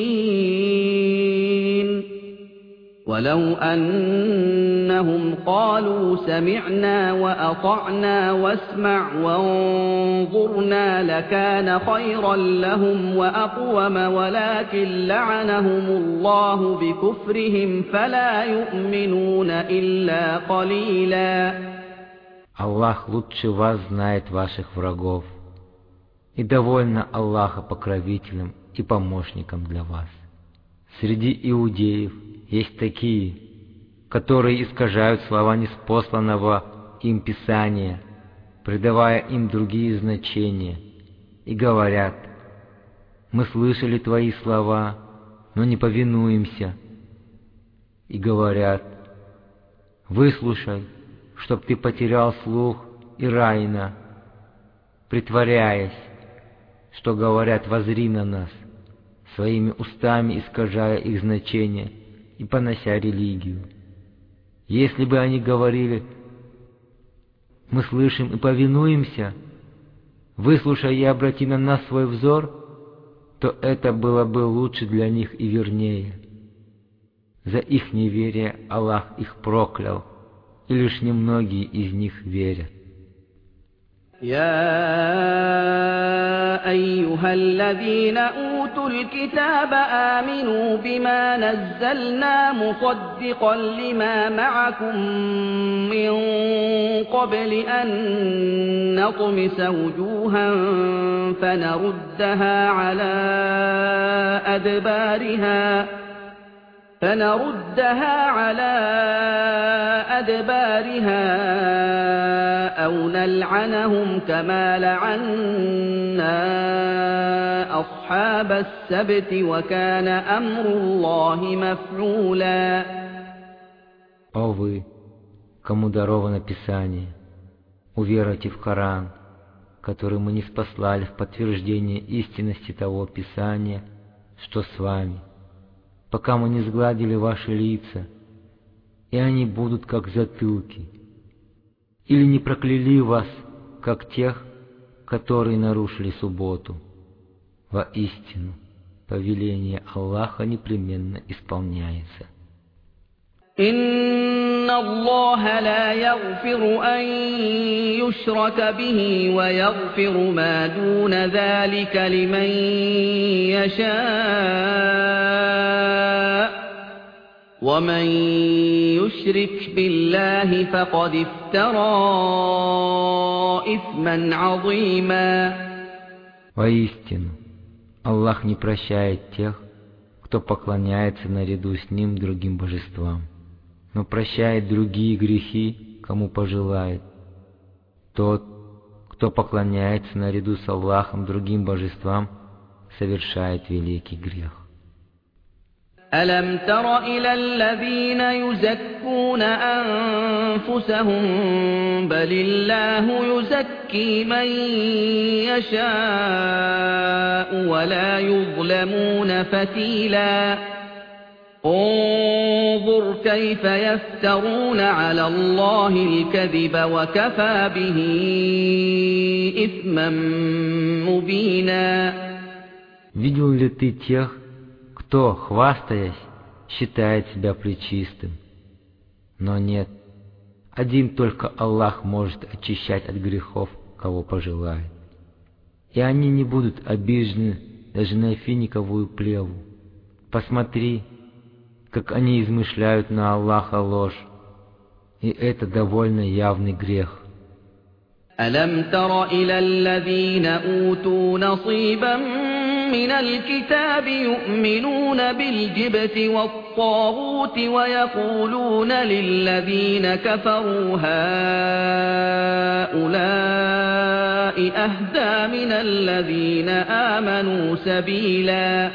الدين ولو أنهم قالوا سمعنا وأطعنا واسمع وانظرنا لكان خيرا لهم وأقوم ولكن لعنهم الله بكفرهم فلا يؤمنون إلا قليلا. Аллах лучше вас знает ваших врагов, и довольно Аллаха покровителем и помощником для вас. Среди иудеев есть такие, которые искажают слова ниспосланного им Писания, придавая им другие значения, и говорят: «Мы слышали твои слова, но не повинуемся», и говорят: «Выслушай, чтоб ты потерял слух и райна», притворяясь, что говорят: «Возри на нас», своими устами искажая их значение и понося религию. Если бы они говорили: «Мы слышим и повинуемся, выслушай и обрати на нас свой взор», то это было бы лучше для них и вернее. За их неверие Аллах их проклял, и лишь немногие из них верят. يا أيها الذين أوتوا الكتاب آمنوا بما نزلنا مصدقا لما معكم من قبل أن نطمس وجوها فنردها على أدبارها فنردها على أدبارها أو نلعنهم كما لعنا أصحاب السبت وكان أمر الله مفعولا. О вы, кому даровано Писание, уверуйте в Коран, который мы ниспослали в подтверждение истинности того Писания, что с вами, пока мы не сгладили ваши лица, и они будут как затылки, или не прокляли вас, как тех, которые нарушили субботу. Воистину, повеление Аллаха непременно исполняется. إن الله لا يغفر أن يشرك به ويغفر ما دون ذلك لمن يشاء ومن يشرك بالله فقد افترى إثما عظيما. Воистину, Аллах не прощает тех, кто поклоняется наряду с Ним другим божествам, но прощает другие грехи, кому пожелает. Тот, кто поклоняется наряду с Аллахом другим божествам, совершает великий грех. ألم تر إلى الذين يزكون أنفسهم بل الله يزكي من يشاء ولا يظلمون فتيلا. انظر كيف يفترون على الله الكذب وكفى به إثما مبينا. Видел ли ты тех, кто, хвастаясь, считает себя пречистым? Но нет, один только Аллах может очищать от грехов, кого пожелает. И они не будут обижены даже на финиковую плеву. Посмотри, как они измышляют на Аллаха ложь, и это довольно явный грех. ألم تر إلى الذين أوتوا نصيبا من الكتاب يؤمنون بالجبت والطاغوت ويقولون للذين كفروا هؤلاء أهدى من الذين آمنوا سبيلا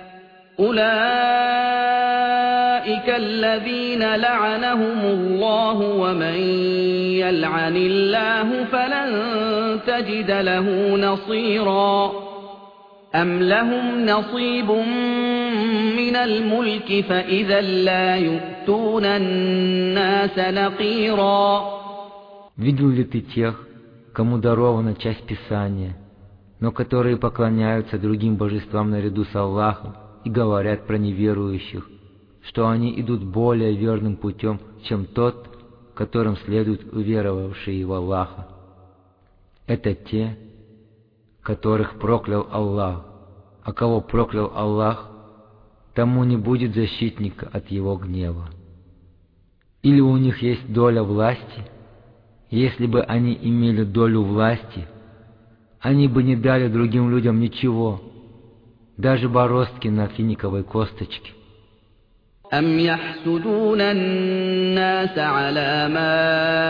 أولئك الذين لعنهم الله ومن يلعن الله فلن تجد له نصيرا أم لهم نصيب من الملك فإذا لا يؤتون الناس نقيرا. Видел ли ты тех, кому дарована часть Писания, но которые поклоняются другим божествам наряду с Аллахом и говорят про неверующих, что они идут более верным путем, чем тот, которым следуют уверовавшие в Аллаха? Это те, которых проклял Аллах, а кого проклял Аллах, тому не будет защитника от его гнева. Или у них есть доля власти? Если бы они имели долю власти, они бы не дали другим людям ничего, даже бороздки на финиковой косточке. أم يحسدون الناس على ما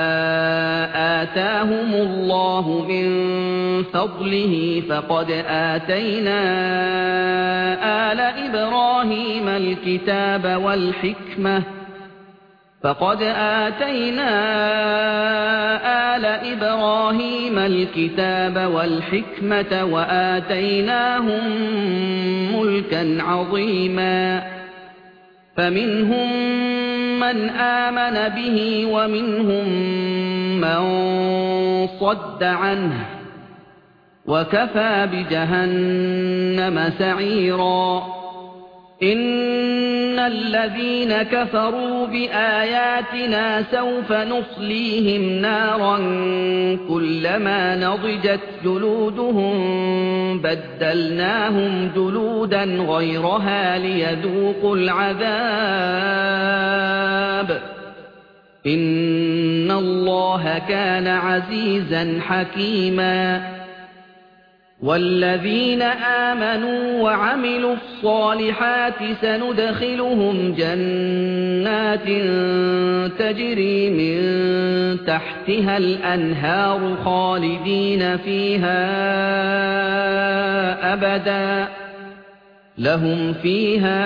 آتاهم الله من فضله فقد آتينا آل إبراهيم الكتاب والحكمة فقد آتينا آل إبراهيم الكتاب والحكمة وآتيناهم ملكا عظيما فمنهم من آمن به ومنهم من صد عنه وكفى بجهنم سعيرا. إن الذين كفروا بآياتنا سوف نصليهم نارا كلما نضجت جلودهم بدلناهم جلودا غيرها ليذوقوا العذاب إن الله كان عزيزا حكيما. والذين آمنوا وعملوا الصالحات سندخلهم جنات تجري من تحتها الأنهار خالدين فيها أبدا لهم فيها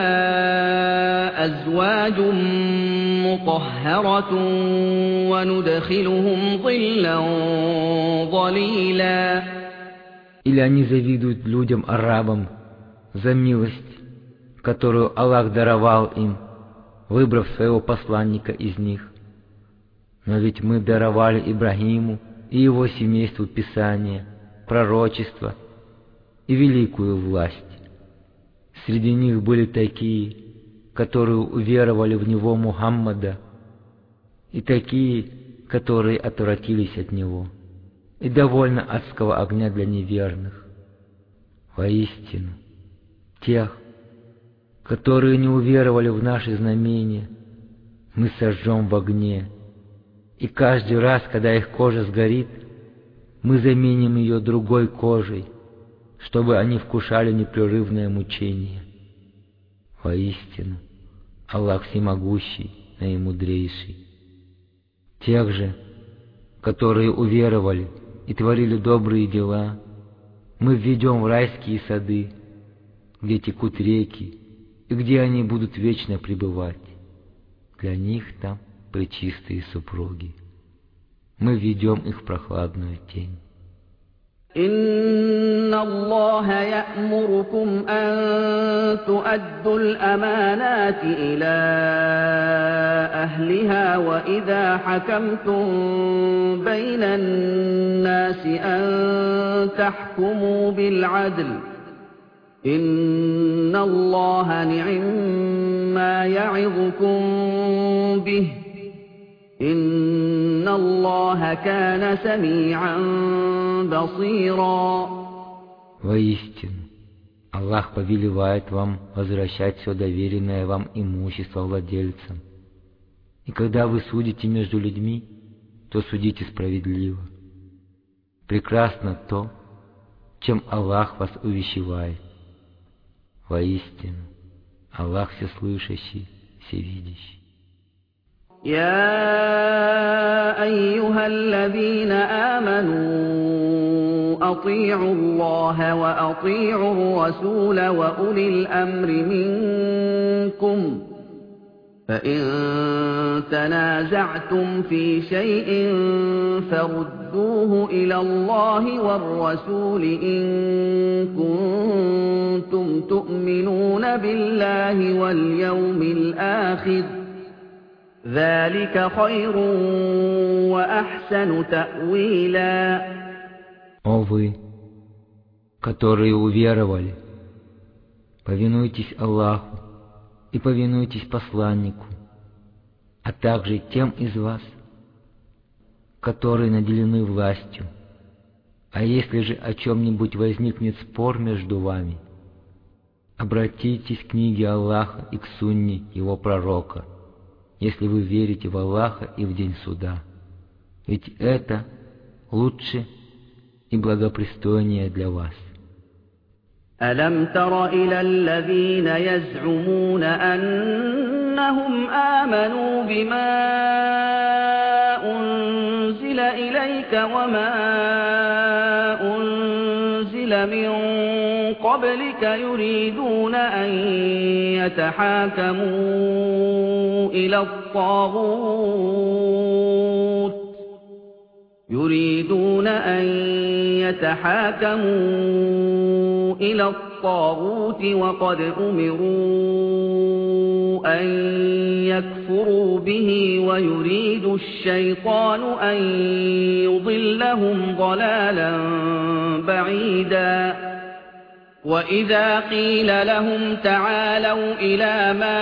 أزواج مطهرة وندخلهم ظلا ظليلا. Или они завидуют людям-арабам за милость, которую Аллах даровал им, выбрав своего посланника из них. Но ведь мы даровали Ибрагиму и его семейству Писание, пророчество и великую власть. Среди них были такие, которые уверовали в него Мухаммада, и такие, которые отвратились от него, и довольно адского огня для неверных. Воистину, тех, которые не уверовали в наши знамения, мы сожжем в огне, и каждый раз, когда их кожа сгорит, мы заменим ее другой кожей, чтобы они вкушали непрерывное мучение. Воистину, Аллах всемогущий, наимудрейший. Тех же, которые уверовали и творили добрые дела, мы введем в райские сады, где текут реки, и где они будут вечно пребывать. Для них там пречистые супруги. Мы введем их в прохладную тень. إن الله يأمركم أن تؤدوا الأمانات إلى أهلها وإذا حكمتم بين الناس أن تحكموا بالعدل إن الله نعم ما يعظكم به إن الله كان سميعا بصيرا. Воистину, Аллах повелевает вам возвращать все доверенное вам имущество владельцам И когда вы судите между людьми, то судите справедливо. Прекрасно то, чем Аллах вас увещевает. Воистину, Аллах всеслышащий, всевидящий. يا أيها الذين آمنوا أطيعوا الله وأطيعوا الرسول وأولي الأمر منكم فإن تنازعتم في شيء فردوه إلى الله والرسول إن كنتم تؤمنون بالله واليوم الآخر ذلك خير وأحسن تأويلا. О вы, которые уверовали, повинуйтесь Аллаху и повинуйтесь посланнику, а также тем из вас, которые наделены властью. А если же о чем-нибудь возникнет спор между вами, обратитесь к книге Аллаха и к сунне Его пророка, если вы верите в Аллаха и в день суда. Ведь это лучше и благопристойнее для вас. ألم تر إلى الذين يزعمون أنهم آمنوا بما أنزل إليك وما أنزل من قبلك يريدون أن يتحاكموا إلى الطاغوت يريدون أن يتحاكموا إلى الطاغوت وقد أمروا أن يكفروا به ويريد الشيطان أن يضلهم ضلالا بعيدا. وإذا قيل لهم تعالوا إلى ما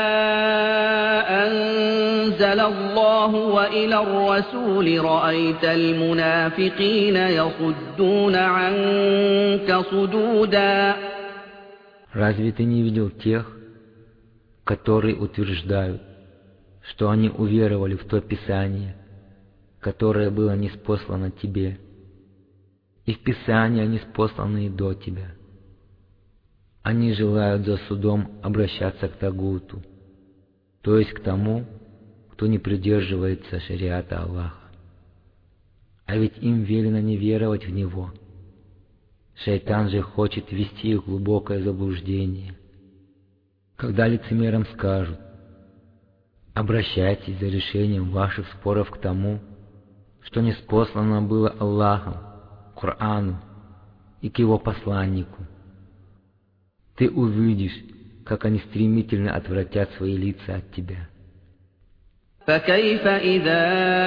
أنزل الله وإلى الرسول رأيت المنافقين يصدون عنك صدودا. Разве ты не видел тех, которые утверждают, что они уверовали в то Писание, которое было ниспослано тебе, и в Писания, ниспосланные до тебя? Они желают за судом обращаться к тагуту, то есть к тому, кто не придерживается шариата Аллаха. А ведь им велено не веровать в него. Шайтан же хочет ввести их в глубокое заблуждение. Когда лицемерам скажут: обращайтесь за решением ваших споров к тому, что ниспослано было Аллахом, к Корану и к его посланнику, ты увидишь, как они стремительно отвратят свои лица от тебя. فكيف إذا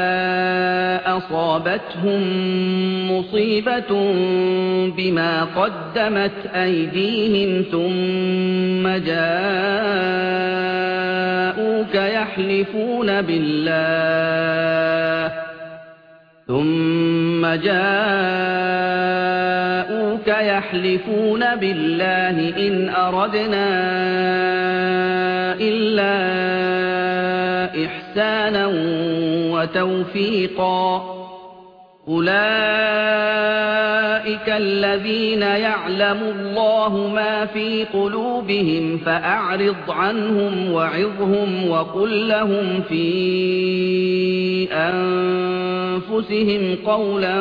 أصابتهم مصيبة بما قدمت أيديهم ثم جاءوك يحلفون بالله ثم جاءوك يحلفون بالله إن أردنا إلا إحسانا وتوفيقا أولئك الذين يعلم الله ما في قلوبهم فأعرض عنهم وعظهم وقل لهم في أنفسهم قولا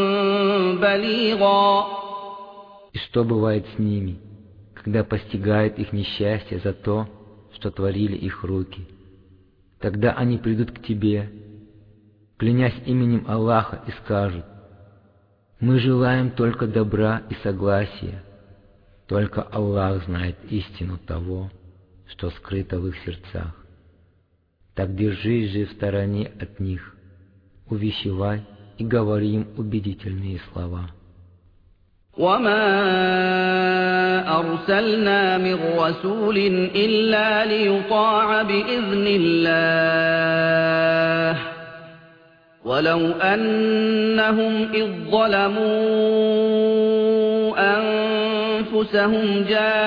بليغا. И что бывает с ними, когда постигает их несчастье за то, что творили их руки? Тогда они придут к тебе, клянясь именем Аллаха, и скажут: мы желаем только добра и согласия, только Аллах знает истину того, что скрыто в их сердцах. Так держись же в стороне от них, увещевай и говори им убедительные слова. وما أرسلنا من رسول إلا ليطاع بإذن الله ولو أنهم إذ ظلموا أنفسهم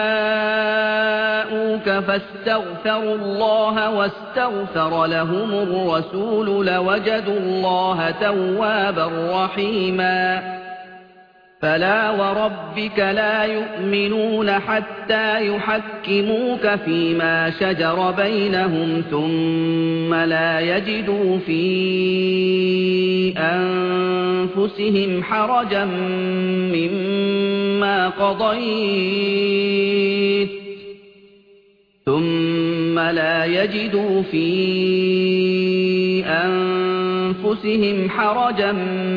جاءوك فاستغفروا الله واستغفر لهم الرسول لوجدوا الله توابا رحيما فلا وربك لا يؤمنون حتى يحكموك فيما شجر بينهم ثم لا يجدوا في أنفسهم حرجا مما قضيت ثم لا يجدوا في أنفسهم حرجا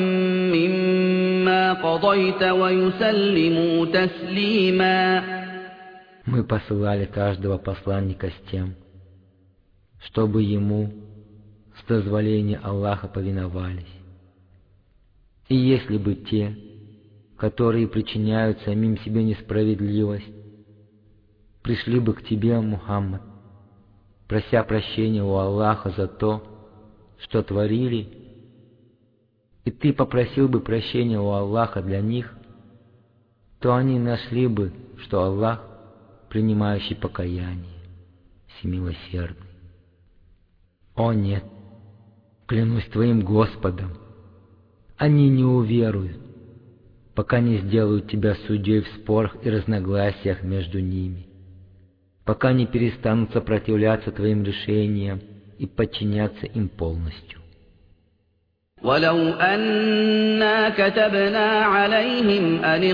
مما قضيت ويسلموا تسليما. Мы посылали каждого посланника с тем, чтобы ему с дозволения Аллаха повиновались. И если бы те, которые причиняют самим себе несправедливость, пришли бы к тебе, Мухаммад, прося прощения у Аллаха за то, что творили, и ты попросил бы прощения у Аллаха для них, то они нашли бы, что Аллах, принимающий покаяние, всемилосердный. О нет, клянусь твоим Господом, они не уверуют, пока не сделают тебя судьей в спорах и разногласиях между ними, пока не перестанут сопротивляться твоим решениям и подчиняться им полностью. ولو أنا كتبنا عليهم أن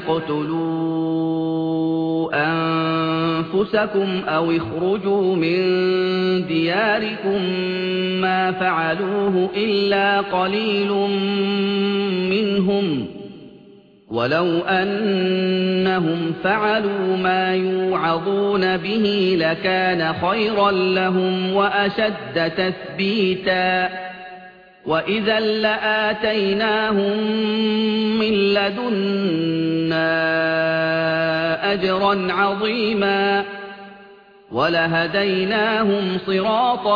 اقتلوا أنفسكم أو اخرجوا من دياركم ما فعلوه إلا قليل منهم ولو أنهم فعلوا ما يوعظون به لكان خيرا لهم وأشد تثبيتا وإذا لآتيناهم من لدنا أجرا عظيما ولهديناهم صراطا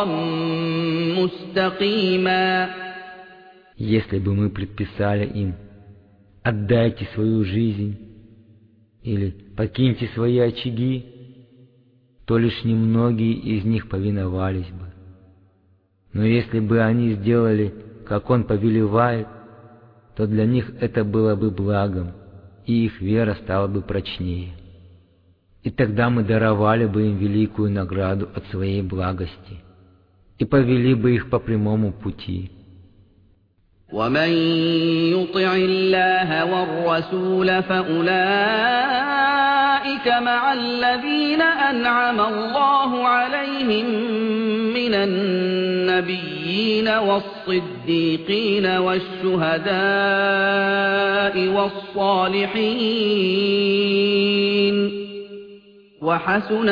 مستقيما. Если бы мы предписали им: отдайте свою жизнь или покиньте свои очаги, то лишь немногие из них повиновались бы. Но если бы они сделали, как Он повелевает, то для них это было бы благом, и их вера стала бы прочнее. И тогда мы даровали бы им великую награду от своей благости и повели бы их по прямому пути. ومن يطع الله والرسول فأولئك مع الذين أنعم الله عليهم من النبيين والصديقين والشهداء والصالحين وحسن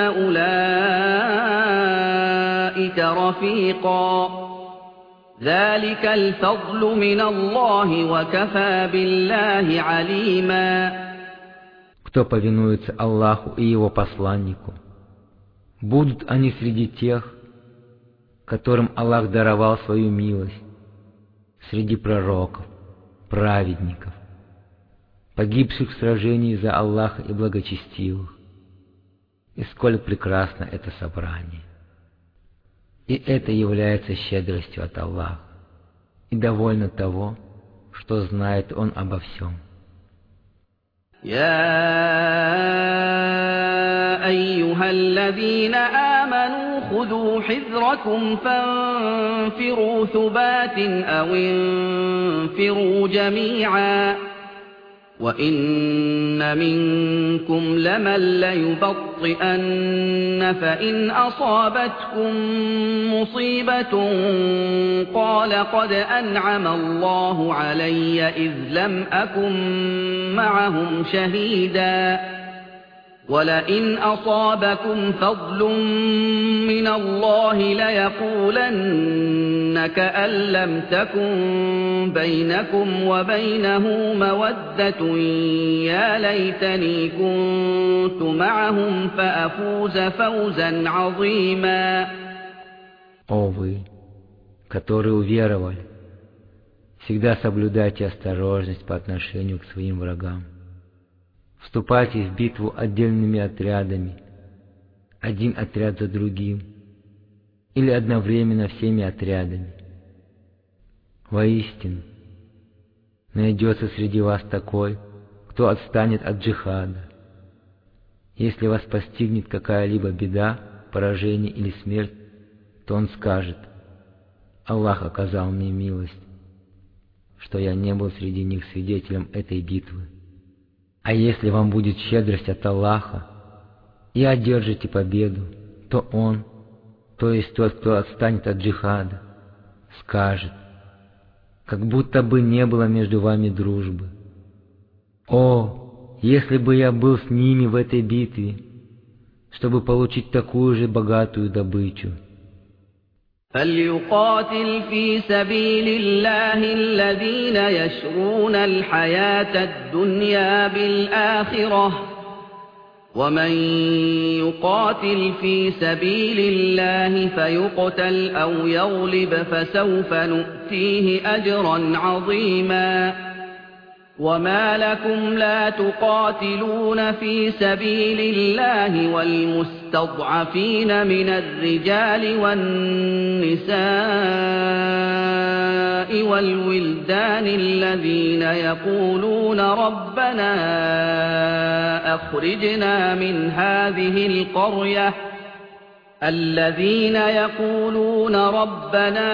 أولئك رفيقا ذلك الفضل من الله وكفى بالله عليما. Кто повинуется Аллаху и Его посланнику, будут они среди тех, которым Аллах даровал свою милость, среди пророков, праведников, погибших в сражении за Аллаха и благочестивых. И сколь прекрасно это собрание! И это является щедростью от Аллаха, и довольно того, что знает Он обо всем. يا أيها الذين آمنوا خذوا حذركم فانفروا ثبات أو انفروا جميعا وإن منكم لمن ليبطئن فإن أصابتكم مصيبة قال قد أنعم الله علي إذ لم أكن معهم شهيدا ولئن أصابكم فضل من الله ليقولن كأن لم تكن بينكم وبينه مودة يا ليتني كنت معهم فأفوز فوزا عظيما. О вы, которые уверовали, всегда соблюдайте осторожность по отношению к своим врагам Вступайте в битву отдельными отрядами, один отряд за другим, или одновременно всеми отрядами. Воистину, найдется среди вас такой, кто отстанет от джихада. Если вас постигнет какая-либо беда, поражение или смерть, то он скажет: Аллах оказал мне милость, что я не был среди них свидетелем этой битвы. А если вам будет щедрость от Аллаха и одержите победу, то он, то есть тот, кто отстанет от джихада, скажет: как будто бы не было между вами дружбы. О, если бы я был с ними в этой битве, чтобы получить такую же богатую добычу. فليقاتل في سبيل الله الذين يشرون الحياة الدنيا بالآخرة ومن يقاتل في سبيل الله فيقتل أو يغلب فسوف نؤتيه أجرا عظيما وما لكم لا تقاتلون في سبيل الله والمستضعفين من الرجال والنساء والولدان الذين يقولون ربنا أخرجنا من هذه القرية الذين يقولون ربنا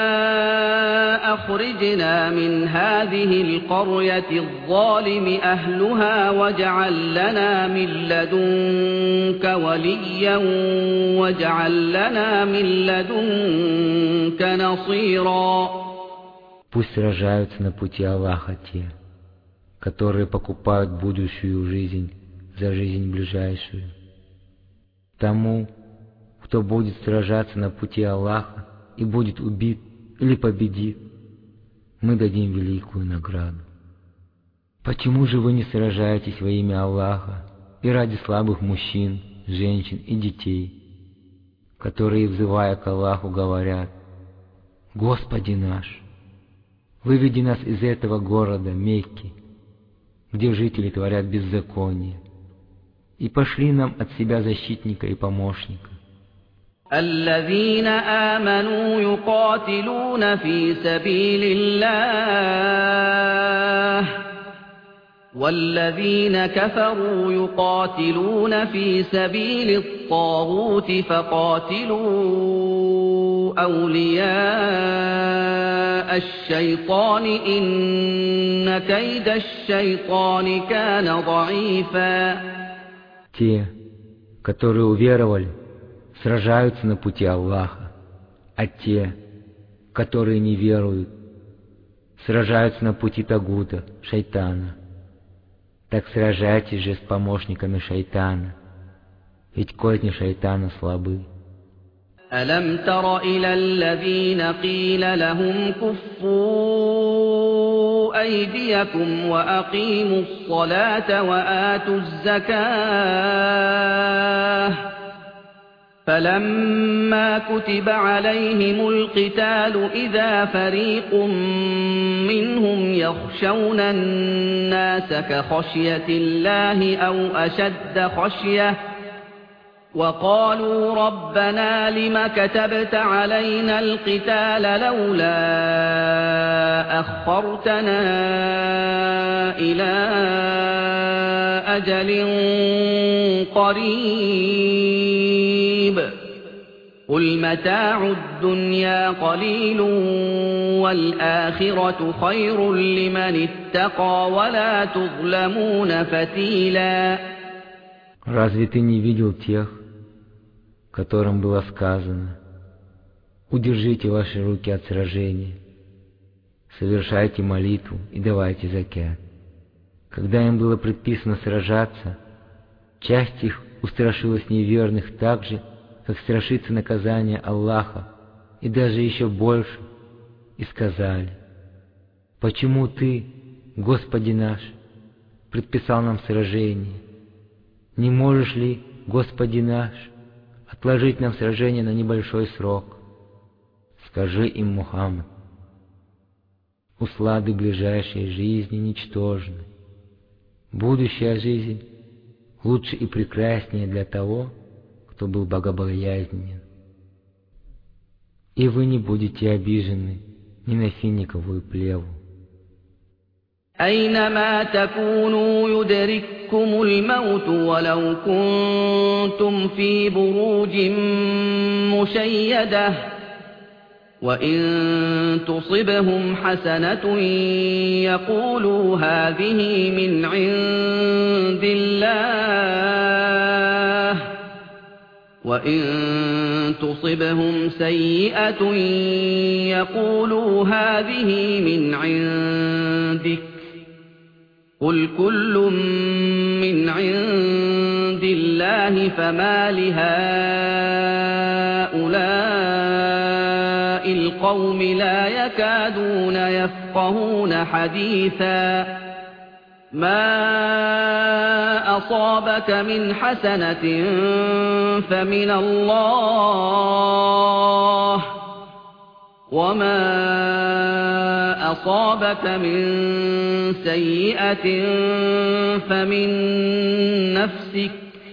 أخرجنا من هذه القرية الظالم أهلها واجعل لنا من لدنك وليا واجعل لنا من لدنك نصيرا. Пусть сражаются на пути Аллаха те, которые покупают будущую жизнь за жизнь ближайшую. Тому, кто будет сражаться на пути Аллаха и будет убит или победит, мы дадим великую награду. Почему же вы не сражаетесь во имя Аллаха и ради слабых мужчин, женщин и детей, которые, взывая к Аллаху, говорят: Господи наш, выведи нас из этого города Мекки, где жители творят беззаконие, и пошли нам от себя защитника и помощника. الذين آمنوا يقاتلون في سبيل الله والذين كفروا يقاتلون في سبيل الطاغوت فقاتلوا أولياء الشيطان إن كيد الشيطان كان ضعيفا. Те, которые уверовали, сражаются на пути Аллаха, а те, которые не веруют, сражаются на пути Тагута, шайтана. Так сражайтесь же с помощниками шайтана, ведь козни шайтана слабы. ألم تر إلى الذين قيل لهم كفوا أيديكم وأقيموا الصلاة وآتوا الزكاة فلما كتب عليهم القتال إذا فريق منهم يخشون الناس كخشية الله أو أشد خشية وقالوا ربنا لم كتبت علينا القتال لولا أخرتنا إلى أجل قريب قل متاع الدنيا قليل والآخرة خير لمن اتقى ولا تظلمون فتيلا. Разве ты не видел тех, которым было сказано: удержите ваши руки от сражения, совершайте молитву и давайте закят? Когда им было предписано сражаться, часть их устрашилась неверных так же, как страшится наказание Аллаха, и даже еще больше, и сказали: почему Ты, Господи наш, предписал нам сражение? Не можешь ли, Господи наш, отложить нам сражение на небольшой срок? Скажи им, Мухаммад: услады ближайшей жизни ничтожны. Будущая жизнь лучше и прекраснее для того, кто был богобоязнен. И вы не будете обижены ни на финиковую плеву. أينما تكونوا يدرككم الموت ولو كنتم في بروج مشيدة وإن تصبهم حسنة يقولوا هذه من عند الله وإن تصبهم سيئة يقولوا هذه من عندك قل كل من عند الله فما لهؤلاء القوم لا يكادون يفقهون حديثا ما أصابك من حسنة فمن الله وما أصابك من سيئة فمن نفسك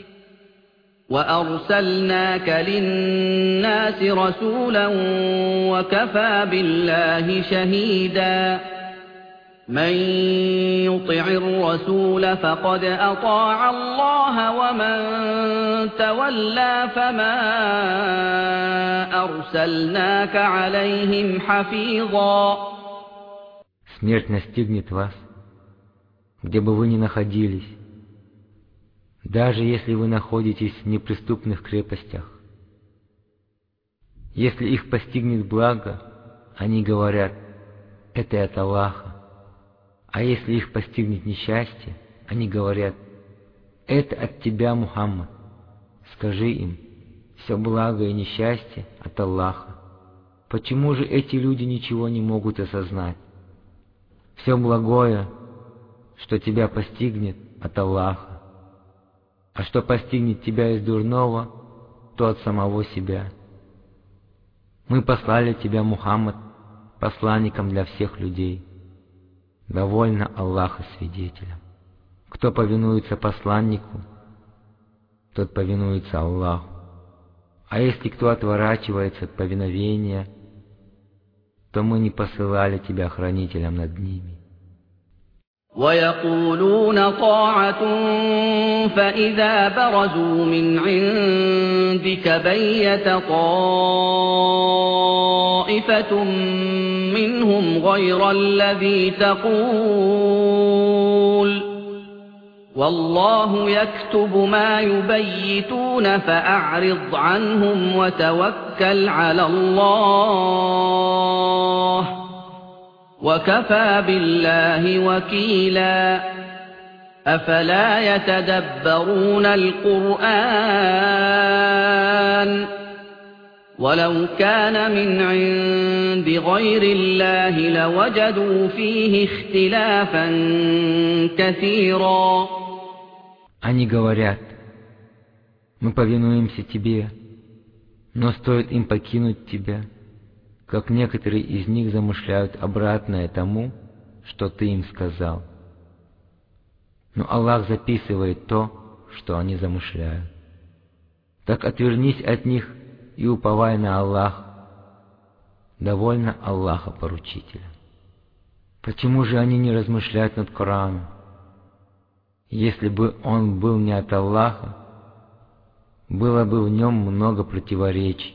وأرسلناك للناس رسولا وكفى بالله شهيدا من يطع الرسول فقد أطاع الله ومن تولى فما أرسلناك عليهم حفيظا. Смерть настигнет вас, где бы вы ни находились, даже если вы находитесь в неприступных крепостях. Если их постигнет благо, они говорят: это от Аллаха. А если их постигнет несчастье, они говорят: это от тебя, Мухаммад. Скажи им: все благо и несчастье от Аллаха. Почему же эти люди ничего не могут осознать? Все благое, что тебя постигнет, от Аллаха, а что постигнет тебя из дурного, то от самого себя. Мы послали тебя, Мухаммад, посланником для всех людей. Довольно Аллаха свидетелем. Кто повинуется посланнику, тот повинуется Аллаху. А если кто отворачивается от повиновения, то мы не посылали тебя хранителем над ними. ويقولون طاعة فإذا برزوا من عندك بيت طائفة منهم غير الذي تقول والله يكتب ما يبيتون فأعرض عنهم وتوكل على الله وكفى بالله وكيلا أفلا يتدبرون القرآن ولو كان من عند غير الله لوجدوا فيه اختلافا كثيرا. Они говорят: мы повинуемся тебе, но стоит им покинуть тебя, как некоторые из них замышляют обратное тому, что ты им сказал. Но Аллах записывает то, что они замышляют. Так отвернись от них и уповай на Аллах. Довольно Аллаха поручителя. Почему же они не размышляют над Кораном? Если бы он был не от Аллаха, было бы в нем много противоречий.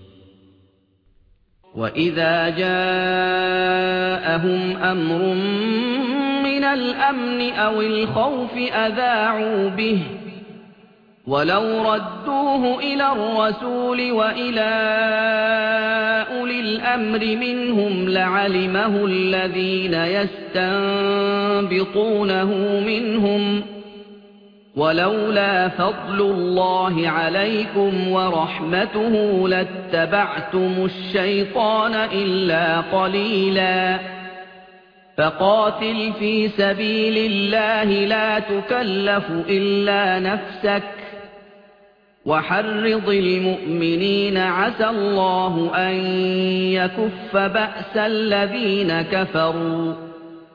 وَإِذَا جَاءَهُمْ أَمْرٌ مِّنَ الْأَمْنِ أَوِ الْخَوْفِ أَذَاعُوا بِهِ وَلَوْ رَدُّوهُ إِلَى الرَّسُولِ وَإِلَى أُولِي الْأَمْرِ مِنْهُمْ لَعَلِمَهُ الَّذِينَ يَسْتَنبِطُونَهُ مِنْهُمْ وَلَوْلَا فَضْلُ اللَّهِ عَلَيْكُمْ وَرَحْمَتُهُ لَاتَّبَعْتُمُ الشَّيْطَانَ إِلَّا قَلِيلًا فَقَاتِلْ فِي سَبِيلِ اللَّهِ لَا تُكَلَّفُ إِلَّا نَفْسَكَ وَحَرِّضِ الْمُؤْمِنِينَ عَسَى اللَّهُ أَن يَكُفَّ بَأْسَ الَّذِينَ كَفَرُوا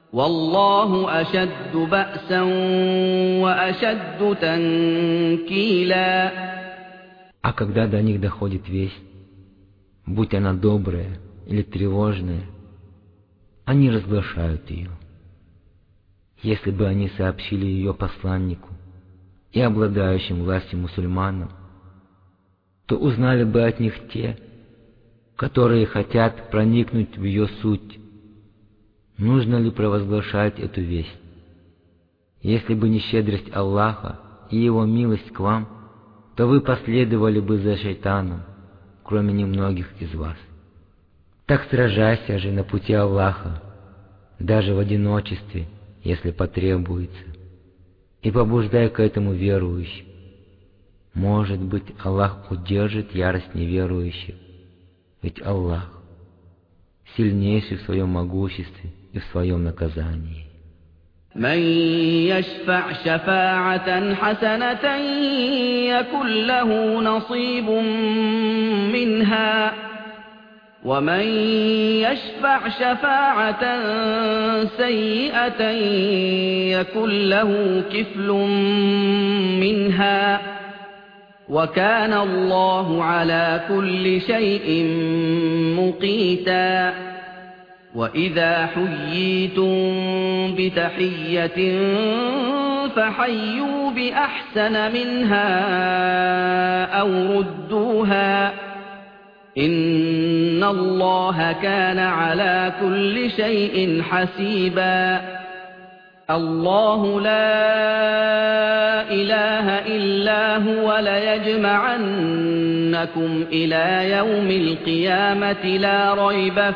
والله أشد بأسا وأشد تنكيلا. А когда до них доходит весть, будь она добрая или тревожная, они разглашают ее. Если бы они сообщили ее посланнику и обладающим властью мусульманам, то узнали бы от них те, которые хотят проникнуть в ее суть. Нужно ли провозглашать эту весть? Если бы не щедрость Аллаха и Его милость к вам, то вы последовали бы за шайтаном, кроме немногих из вас. Так сражайся же на пути Аллаха, даже в одиночестве, если потребуется, и побуждай к этому верующих. Может быть, Аллах удержит ярость неверующих, ведь Аллах сильнейший в своем могуществе и в своем наказании. من يشفع شفاعة حسنة يكن له نصيب منها ومن يشفع شفاعة سيئة يكن له كفل منها وكان الله على كل شيء مقيتا. وإذا حييتم بتحية فحيوا بأحسن منها أو ردوها إن الله كان على كل شيء حسيبا. الله لا إله إلا هو ليجمعنكم إلى يوم القيامة لا ريب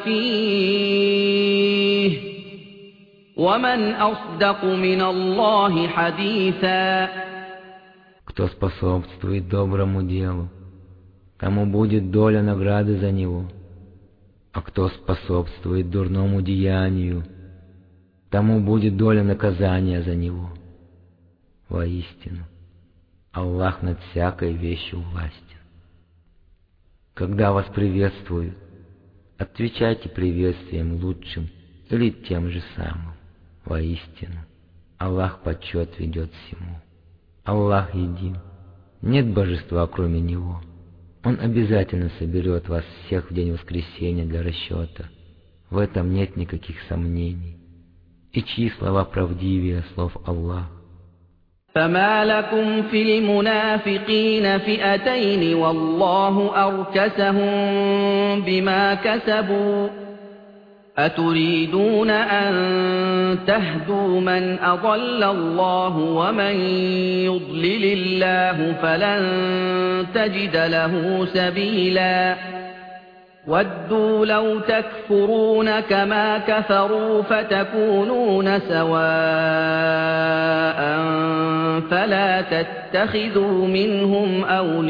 فيه ومن أصدق من الله حديثا. Кто способствует доброму делу, тому будет доля награды за него, а кто способствует дурному деянию, тому будет доля наказания за него. Воистину, Аллах над всякой вещью властен. Когда вас приветствуют, отвечайте приветствием лучшим или тем же самым. Воистину, Аллах почет ведет всему. Аллах един, нет божества кроме Него. Он обязательно соберет вас всех в день воскресения для расчета. В этом нет никаких сомнений. И чьи слова правдивее слов Аллаха? فما لكم في المنافقين فئتين والله أركسهم بما كسبوا أتريدون أن تهدوا من أضل الله ومن يضلل الله فلن تجد له سبيلا. وَدُّوا لَوْ تَكْفُرُونَ كَمَا كَفَرُوا فَتَكُونُونَ سَوَاءً فَلَا تَتَّخِذُوا مِنْهُمْ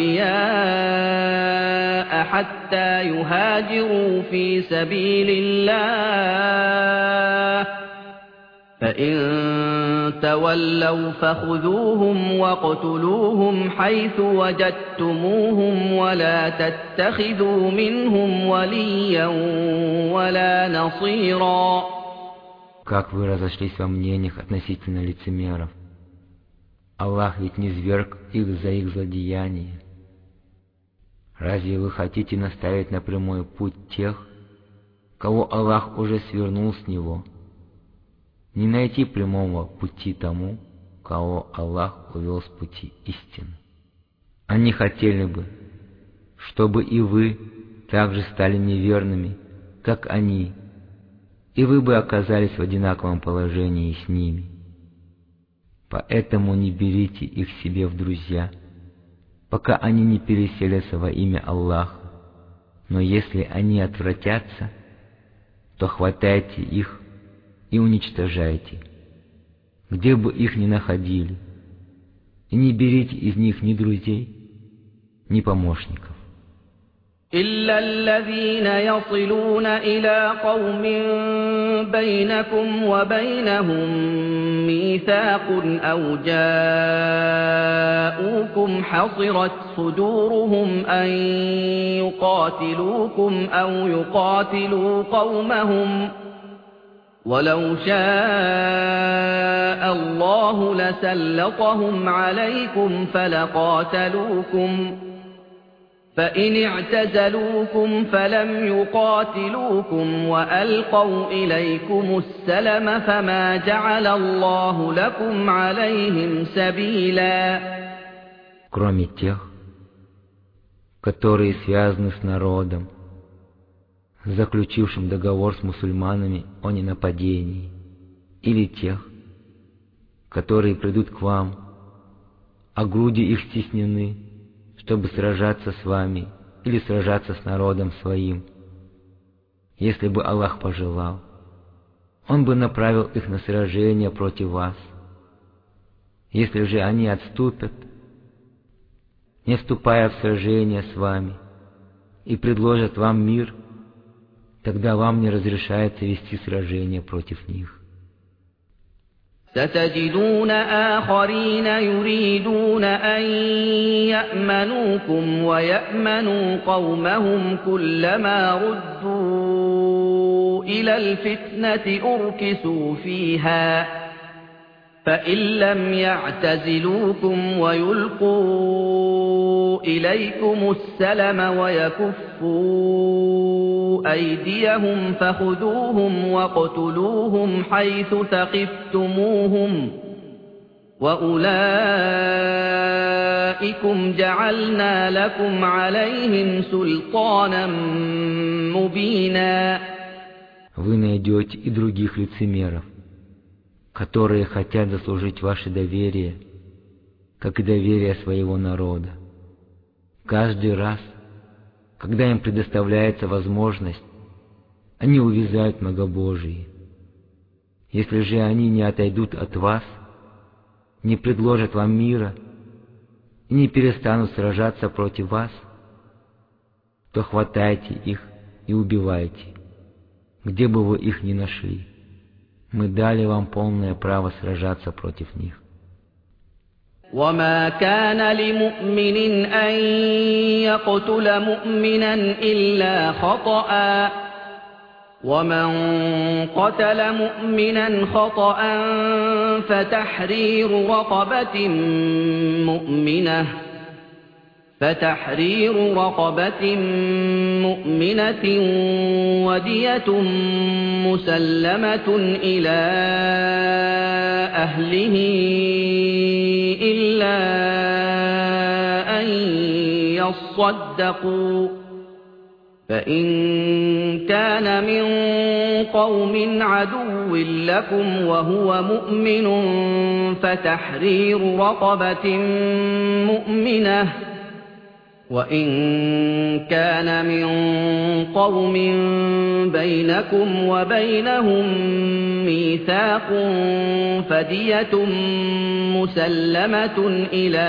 أَوْلِيَاءَ حَتَّى يُهَاجِرُوا فِي سَبِيلِ اللَّهِ فَإِن تَوَلَّوْا فَخُذُوهُمْ وَاقْتُلُوهُمْ حَيْثُ وَجَدتُّمُوهُمْ وَلَا تَتَّخِذُوا مِنْهُمْ وَلِيًّا وَلَا نَصِيرًا. Как вы разошлись во мнениях относительно лицемеров? Аллах ведь не низвергл их за их злодеяния. Разве вы хотите наставить на прямой путь тех, кого Аллах уже свернул с него? Не найти прямого пути тому, кого Аллах увел с пути истины. Они хотели бы, чтобы и вы также стали неверными, как они, и вы бы оказались в одинаковом положении с ними. Поэтому не берите их себе в друзья, пока они не переселятся во имя Аллаха. Но если они отвратятся, то хватайте их и уничтожайте, где бы их ни находили, и не берите из них ни друзей, ни помощников. إِلَّا الَّذِينَ يَصِلُونَ إِلَى قَوْمٍ بَيْنَكُمْ وَبَيْنَهُم مِّيثَاقٌ أَوْ جَاءُوكُمْ حَصِرَتْ صُدُورُهُمْ أَن يُقَاتِلُوكُمْ أَوْ يُقَاتِلُوا قَوْمَهُمْ ولو شاء الله لسلطهم عليكم فلقاتلوكم فإن اعتزلوكم فلم يقاتلوكم وألقوا إليكم السلم فما جعل الله لكم عليهم سبيلا. Кроме тех, которые связаны с народом, заключившим договор с мусульманами о ненападении, или тех, которые придут к вам, а груди их стеснены, чтобы сражаться с вами или сражаться с народом своим. Если бы Аллах пожелал, Он бы направил их на сражение против вас. Если же они отступят, не вступая в сражение с вами, и предложат вам мир, тогда вам не разрешается вести сражение против них. ستجدون آخرين يريدون أن يأمنوكم ويأمنوا قومهم كلما ردوا إلى الفتنة أركسوا فيها فإن لم يعتزلوكم ويلقوا إليكم السلم ويكفوا أيديهم فخذوهم واقتلوهم حيث ثقفتموهم وأولئكم جعلنا لكم عليهم سلطانا مبينا. Вы найдете и других лицемеров, которые хотят заслужить ваше доверие, как и доверие своего народа. Каждый раз, когда им предоставляется возможность, они увязают в многобожии. Если же они не отойдут от вас, не предложат вам мира и не перестанут сражаться против вас, то хватайте их и убивайте, где бы вы их ни нашли. Мы дали вам полное право сражаться против них. وما كان لمؤمن أن يقتل مؤمنا إلا خطأ ومن قتل مؤمنا خطأ فتحرير رقبة مؤمنة فتحرير رقبة مؤمنة ودية مسلمة إلى أهله إلا أن يصدقوا فإن كان من قوم عدو لكم وهو مؤمن فتحرير رقبة مؤمنة وإن كان من قوم بينكم وبينهم ميثاق فدية مسلمة إلى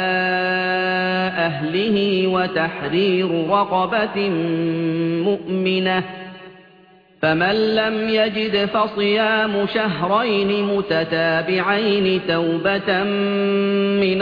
أهله وتحرير رقبة مؤمنة فمن لم يجد فصيام شهرين متتابعين توبة من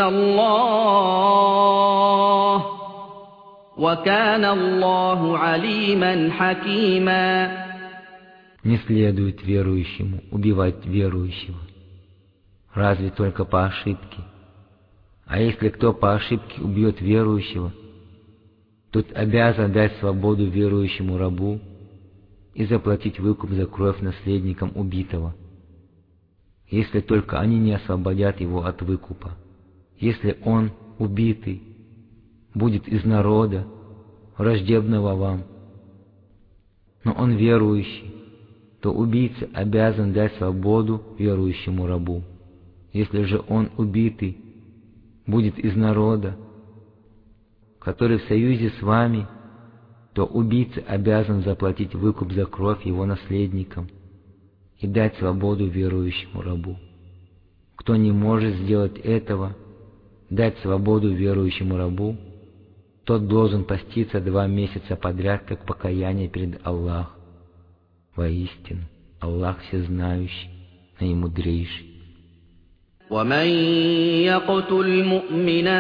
الله وكان الله عليما حكيما. Не следует верующему убивать верующего, разве только по ошибке. А если кто по ошибке убьет верующего, тот обязан дать свободу верующему рабу и заплатить выкуп за кровь наследникам убитого, если только они не освободят его от выкупа. Если он, убитый, будет из народа, враждебного вам, но он верующий, то убийца обязан дать свободу верующему рабу. Если же он, убитый, будет из народа, который в союзе с вами, то убийца обязан заплатить выкуп за кровь его наследникам и дать свободу верующему рабу. Кто не может сделать этого, дать свободу верующему рабу, тот должен поститься два месяца подряд, как покаяние перед Аллахом. Воистину, Аллах всезнающий, наимудрейший. ومن يقتل مؤمنا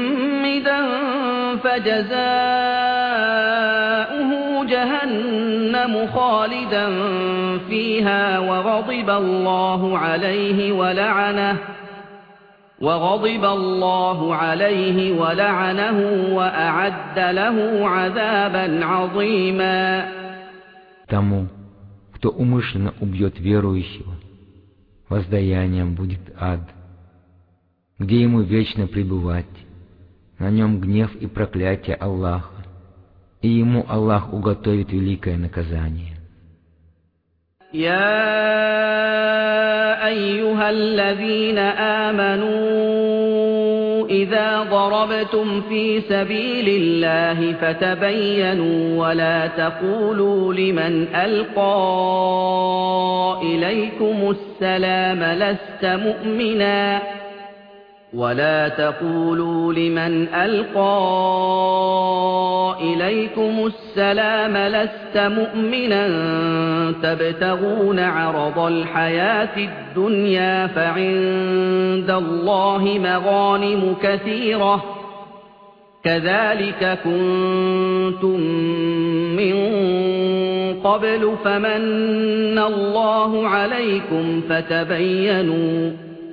متعمدا فجزاؤه جهنم جهنم خالدا فيها وغضب الله عليه ولعنه وغضب الله عليه ولعنه وأعد له عذابا عظيما. Тому, кто умышленно убьет верующего, воздаянием будет ад, где ему вечно пребывать, на нем гнев и проклятие Аллаха, и ему Аллах уготовит великое наказание. يا أيها الذين آمنوا إذا ضربتم في سبيل الله فتبينوا ولا تقولوا لمن ألقى إليكم السلام لست مؤمنا ولا تقولوا لمن ألقى إليكم السلام لست مؤمنا تبتغون عرض الحياة الدنيا فعند الله مغانم كثيرة كذلك كنتم من قبل فمن الله عليكم فتبينوا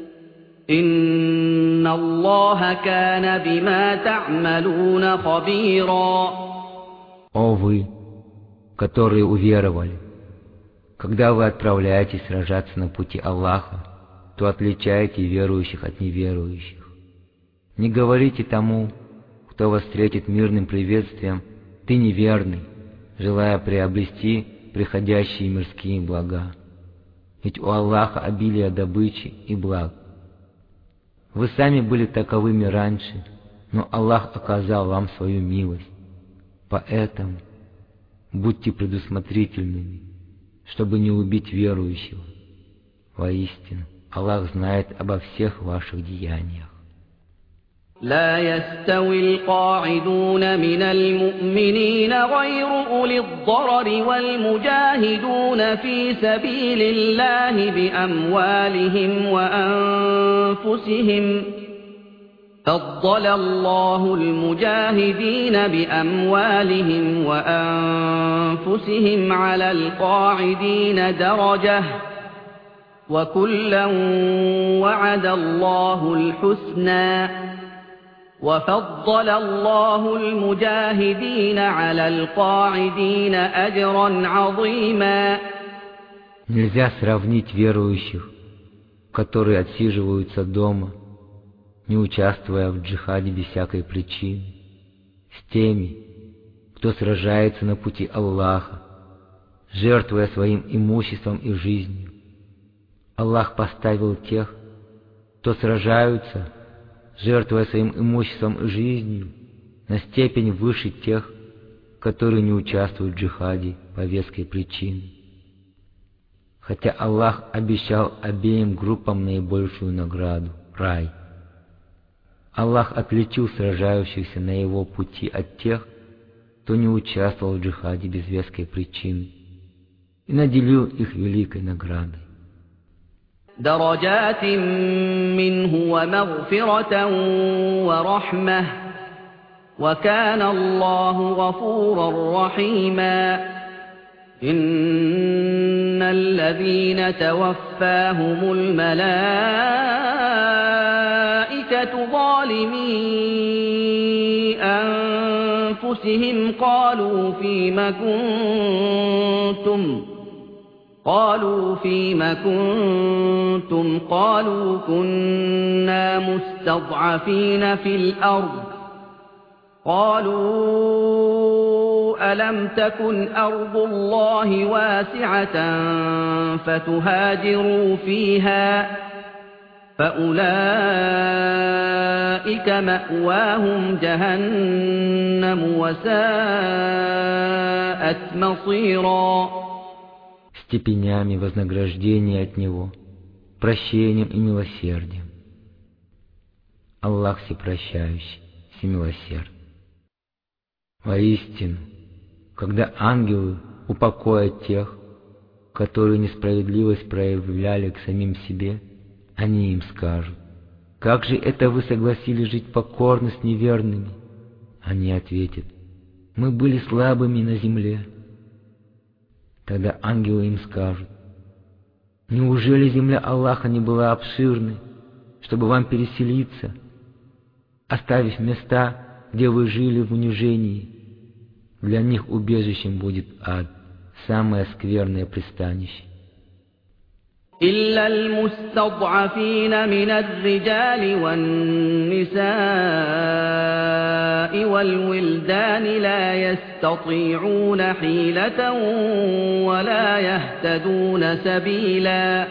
إن الله كان بما تعملون خبيرا. О вы, которые уверовали, когда вы отправляетесь сражаться на пути Аллаха, то отличайте верующих от неверующих. Не говорите тому, кто вас встретит мирным приветствием, ты неверный, желая приобрести приходящие мирские блага. Ведь у Аллаха обилие добычи и благ. Вы сами были таковыми раньше, но Аллах оказал вам свою милость. Поэтому будьте предусмотрительными, чтобы не убить верующего. Воистину, Аллах знает обо всех ваших деяниях. لا يستوي القاعدون من المؤمنين غير أولي الضرر والمجاهدون في سبيل الله بأموالهم وأنفسهم فضل الله المجاهدين بأموالهم وأنفسهم على القاعدين درجة وكلا وعد الله الحسنى وفضل الله المجاهدين على القاعدين أجرا عظيما. Нельзя сравнить верующих, которые отсиживаются дома, не участвуя в джихаде без всякой причины, с теми, кто сражается на пути Аллаха, жертвуя своим имуществом и жизнью. Аллах поставил тех, кто сражаются, жертвуя своим имуществом и жизнью, на степень выше тех, которые не участвуют в джихаде по веской причине. Хотя Аллах обещал обеим группам наибольшую награду — рай. Аллах отличил сражающихся на его пути от тех, кто не участвовал в джихаде без веской причины, и наделил их великой наградой. درجات منه ومغفرة ورحمة وكان الله غفورا رحيما. إن الذين توفاهم الملائكة ظالمي أنفسهم قالوا فيم كنتم قالوا فيم كنتم قالوا كنا مستضعفين في الأرض قالوا ألم تكن أرض الله واسعة فتهاجروا فيها فأولئك مأواهم جهنم وساءت مصيرا. Степенями вознаграждения от Него, прощением и милосердием. Аллах всепрощающий, всемилосердный. Воистину, когда ангелы упокоят тех, которые несправедливость проявляли к самим себе, они им скажут: «Как же это вы согласились жить покорно с неверными?» Они ответят: «Мы были слабыми на земле». Тогда ангелы им скажут: неужели земля Аллаха не была обширной, чтобы вам переселиться, оставив места, где вы жили в унижении? Для них убежищем будет ад, самое скверное пристанище. إلا المستضعفين من الرجال والنساء والولدان لا يستطيعون حيلة ولا يهتدون سبيلا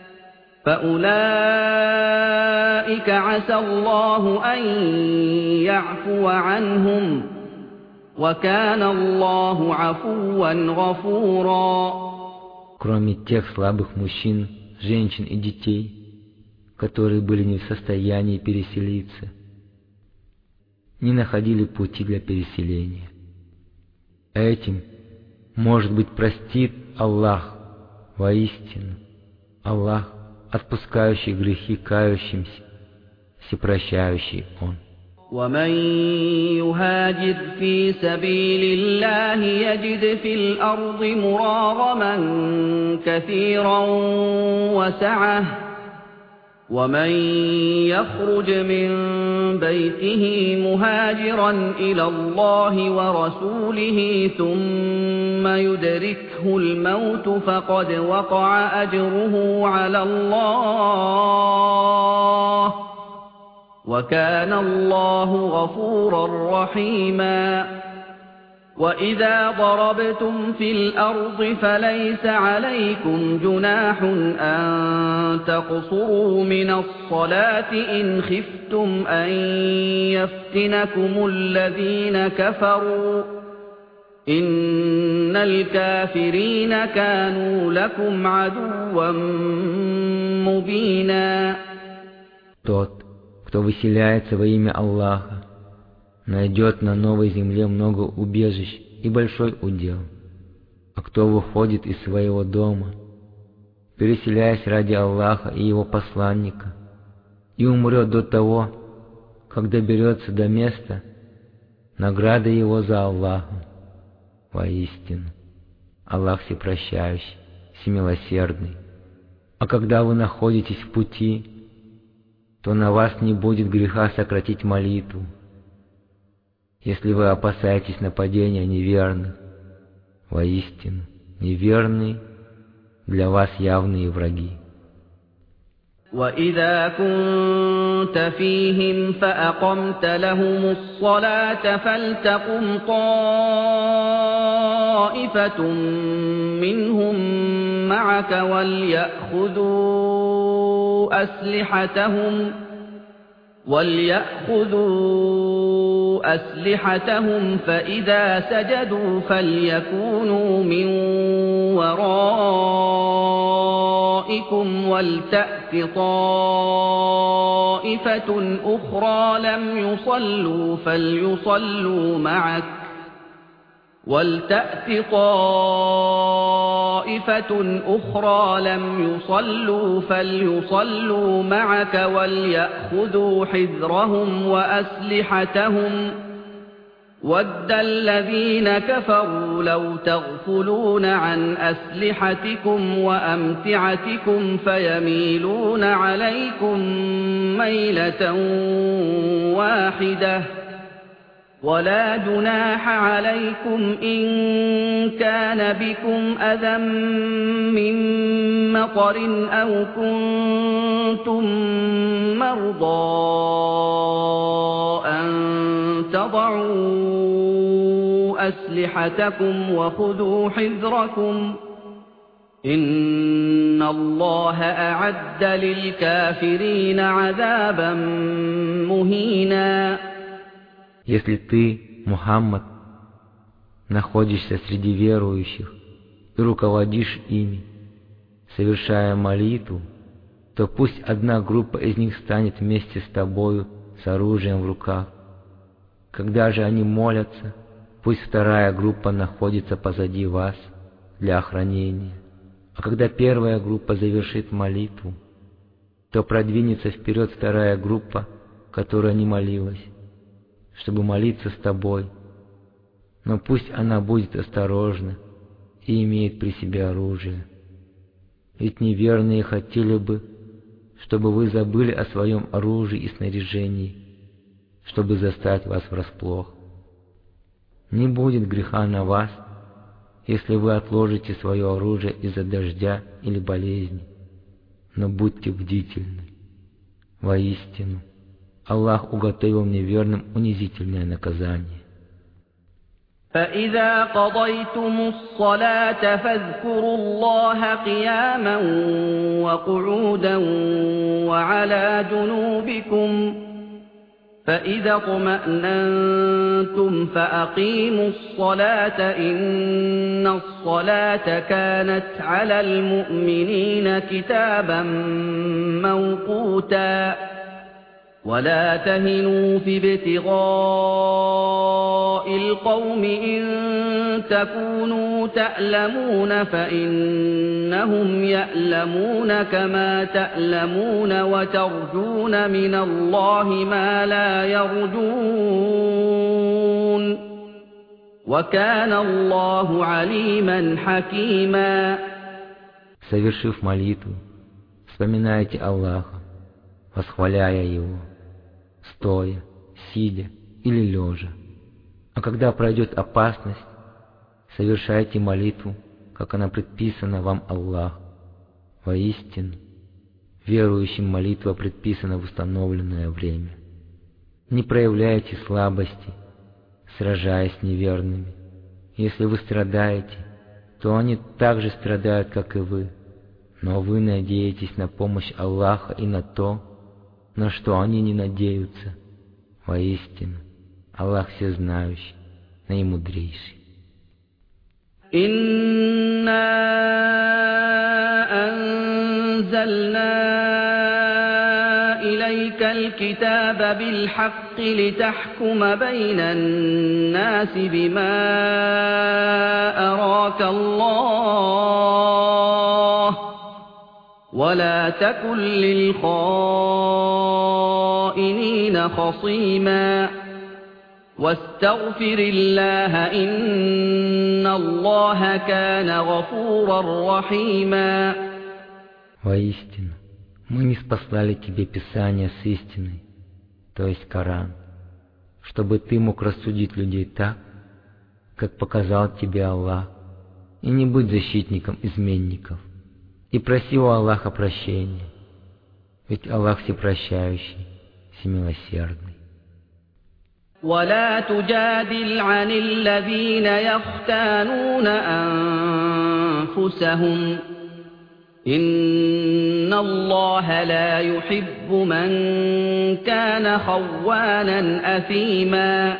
فأولئك عسى الله أن يعفو عنهم وكان الله عفوا غفورا. Кроме тех слабых мужчин, женщин и детей, которые были не в состоянии переселиться, не находили пути для переселения. Этим, может быть, простит Аллах. Воистину, Аллах, отпускающий грехи кающимся, всепрощающий Он. ومن يهاجر في سبيل الله يجد في الأرض مراغما كثيرا وسعة ومن يخرج من بيته مهاجرا إلى الله ورسوله ثم يدركه الموت فقد وقع أجره على الله وكان الله غفورا رحيما. وإذا ضربتم في الأرض فليس عليكم جناح أن تقصروا من الصلاة إن خفتم أن يفتنكم الذين كفروا إن الكافرين كانوا لكم عدوا مبينا. Кто выселяется во имя Аллаха, найдет на новой земле много убежищ и большой удел. А кто выходит из своего дома, переселяясь ради Аллаха и Его посланника, и умрет до того, как доберется до места, награда его за Аллахом. Воистину, Аллах всепрощающий, всемилосердный. А когда вы находитесь в пути, то на вас не будет греха сократить молитву, если вы опасаетесь нападения неверных. Воистину, неверные для вас явные враги. وَإِذَا كُنْتَ فِيهِمْ فَأَقَمْتَ لَهُمُ الصَّلَاةَ فَلْتَقُمْ طَائِفَةٌ مِّنْهُمْ مَعَكَ وَلْيَأْخُذُوا أَسْلِحَتَهُمْ وَلْيَأْخُذُوا أَسْلِحَتَهُمْ فَإِذَا سَجَدُوا فَلْيَكُونُوا مِنْ وَرَائِكُمْ وَلْتَأْتِ طَائِفَةٌ أُخْرَى لَمْ يُصَلُّوا فَلْيُصَلُّوا مَعَكَ وَلْتَأْتِ طَائِفَةٌ أُخْرَى لَمْ يُصَلُّوا فَلْيُصَلُّوا مَعَكَ وَلْيَأْخُذُوا حِذْرَهُمْ وَأَسْلِحَتَهُمْ وَدَّ الَّذِينَ كَفَرُوا لَوْ تَغْفُلُونَ عَنْ أَسْلِحَتِكُمْ وَأَمْتِعَتِكُمْ فَيَمِيلُونَ عَلَيْكُمْ مَيْلَةً وَاحِدَةً وَلَا جُنَاحَ عَلَيْكُمْ إِن كَانَ بِكُمْ أَذًى مِّن مَّطَرٍ أَوْ كُنتُم مَّرْضَىٰ أَن تَضَعُوا أَسْلِحَتَكُمْ وَخُذُوا حِذْرَكُمْ إِنَّ اللَّهَ أَعَدَّ لِلْكَافِرِينَ عَذَابًا مُّهِينًا. Если ты, Мухаммад, находишься среди верующих и руководишь ими, совершая молитву, то пусть одна группа из них станет вместе с тобою с оружием в руках. Когда же они молятся, пусть вторая группа находится позади вас для охранения. А когда первая группа завершит молитву, то продвинется вперед вторая группа, которая не молилась, чтобы молиться с тобой. Но пусть она будет осторожна и имеет при себе оружие. Ведь неверные хотели бы, чтобы вы забыли о своем оружии и снаряжении, чтобы застать вас врасплох. Не будет греха на вас, если вы отложите свое оружие из-за дождя или болезни, но будьте бдительны. Воистину, Аллах уготовил неверным унизительное наказание. فإذا قضيتم الصلاة فاذكروا الله قياما وقعودا وعلى جنوبكم فإذا اطمأننتم فأقيموا الصلاة إن الصلاة كانت على المؤمنين كتابا موقوتا ولا تهنوا في ابتغاء القوم إن تكونوا تألمون فإنهم يألمون كما تألمون وترجون من الله ما لا يرجون وكان الله عليما حكيما. Совершив молитву, вспоминайте Аллаха, восхваляя Его, стоя, сидя или лежа. А когда пройдет опасность, совершайте молитву, как она предписана вам Аллах. Воистину, верующим молитва предписана в установленное время. Не проявляйте слабости, сражаясь с неверными. Если вы страдаете, то они так же страдают, как и вы. Но вы надеетесь на помощь Аллаха и на то, на что они не надеются. Воистину, Аллах всезнающий, наимудрейший. إنا أنزلنا إليك الكتاب بالحق لتحكم بين الناس بما أراك الله ولا تكن للخائنين خصيما واستغفر الله إن الله كان غفورا رحيما. Воистину, мы не спаслали тебе Писание с истиной, то есть Коран, чтобы ты мог рассудить людей так, как показал тебе Аллах, и не быть защитником изменников, и проси у Аллаха прощения, ведь Аллах всепрощающий, всемилосердный. ولا تجادل عن الذين يختانون أنفسهم إن الله لا يحب من كان خوانا أثيما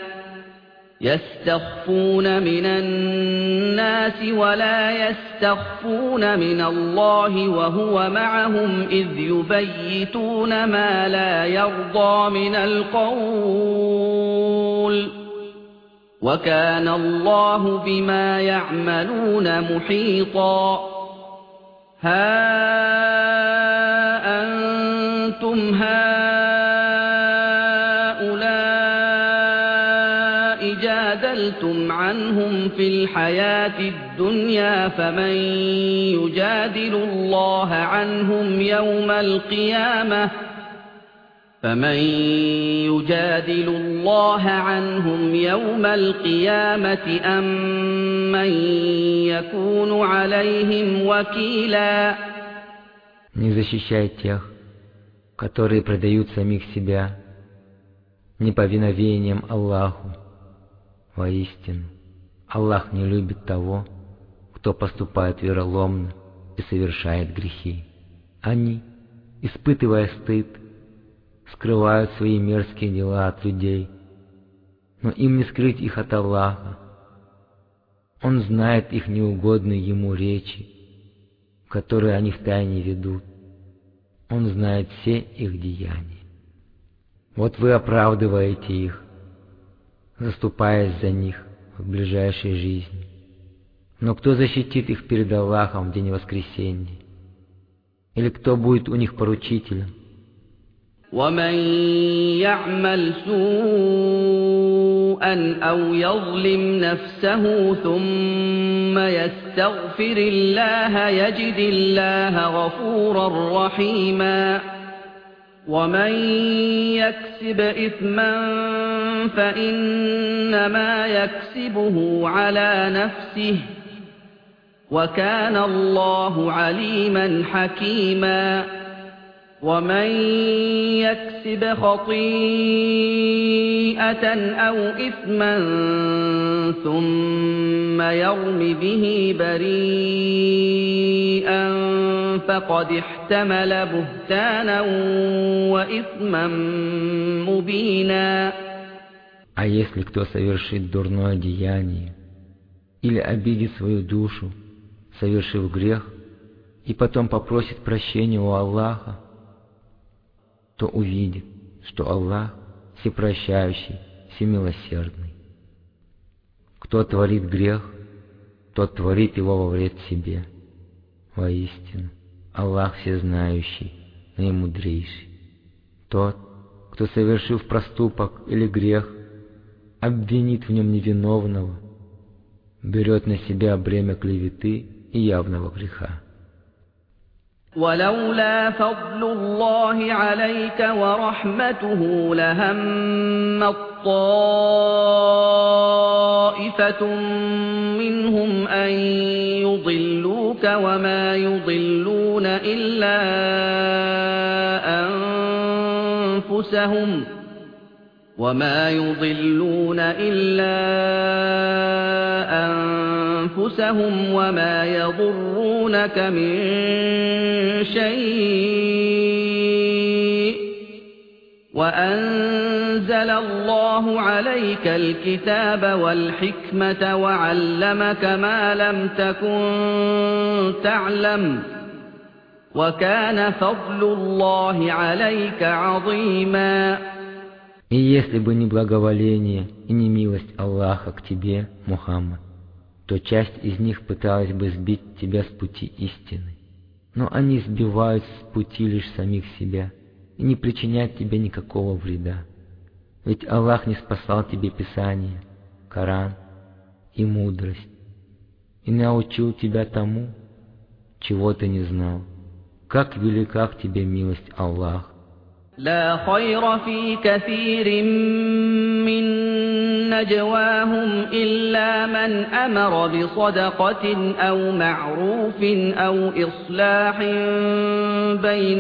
يستخفون من الناس ولا يستخفون من الله وهو معهم إذ يبيتون ما لا يرضى من القول وكان الله بما يعملون محيطا. ها أنتم هؤلاء جادلتم عنهم في الحياة الدنيا فمن يجادل الله عنهم يوم القيامة فمن يجادل الله عنهم يوم القيامة أم من يكون عليهم وكيلا. Не защищай тех, которые предают самих себя неповиновением Аллаху. Воистину, Аллах не любит того, кто поступает вероломно и совершает грехи. Они, испытывая стыд, скрывают свои мерзкие дела от людей, но им не скрыть их от Аллаха. Он знает их неугодные Ему речи, которые они втайне ведут. Он знает все их деяния. Вот вы оправдываете их, заступаясь за них в ближайшей жизни. Но кто защитит их перед Аллахом в день воскресения? Или кто будет у них поручителем? ومن يعمل سوءا سوءا أو يظلم نفسه ثم يستغفر الله يجد الله غفورا رحيما ومن يكسب إثما فإنما يكسبه على نفسه وكان الله عليما حكيما ومن يكسب خطيئة أو إثما ثم يرم به بريئا فقد احتمل بهتانا وإثما مبينا. А если кто совершит дурное деяние или обидит свою душу, совершив грех, и потом попросит прощения у Аллаха, то увидит, что Аллах всепрощающий, всемилосердный. Кто творит грех, тот творит его во вред себе. Воистину, Аллах всезнающий, наимудрейший. Тот, кто, совершив проступок или грех, обвинит в нем невиновного, берет на себя бремя клеветы и явного греха. ولولا فضل الله عليك ورحمته لهم طائفة منهم أن يضلوك وما يضلون إلا أنفسهم وما يضلون إلا أنفسهم وما يضرونك من شيء وأنزل الله عليك الكتاب والحكمة وعلمك ما لم تكن تعلم وكان فضل الله عليك عظيما. И если бы не благоволение и не милость Аллаха к тебе, Мухаммад, то часть из них пыталась бы сбить тебя с пути истины. Но они сбивают с пути лишь самих себя и не причинят тебе никакого вреда. Ведь Аллах не спасал тебе Писание, Коран и мудрость, и научил тебя тому, чего ты не знал. Как велика к тебе милость Аллаха! لا خير في كثير من نجواهم إلا من أمر بصدقة أو معروف أو إصلاح بين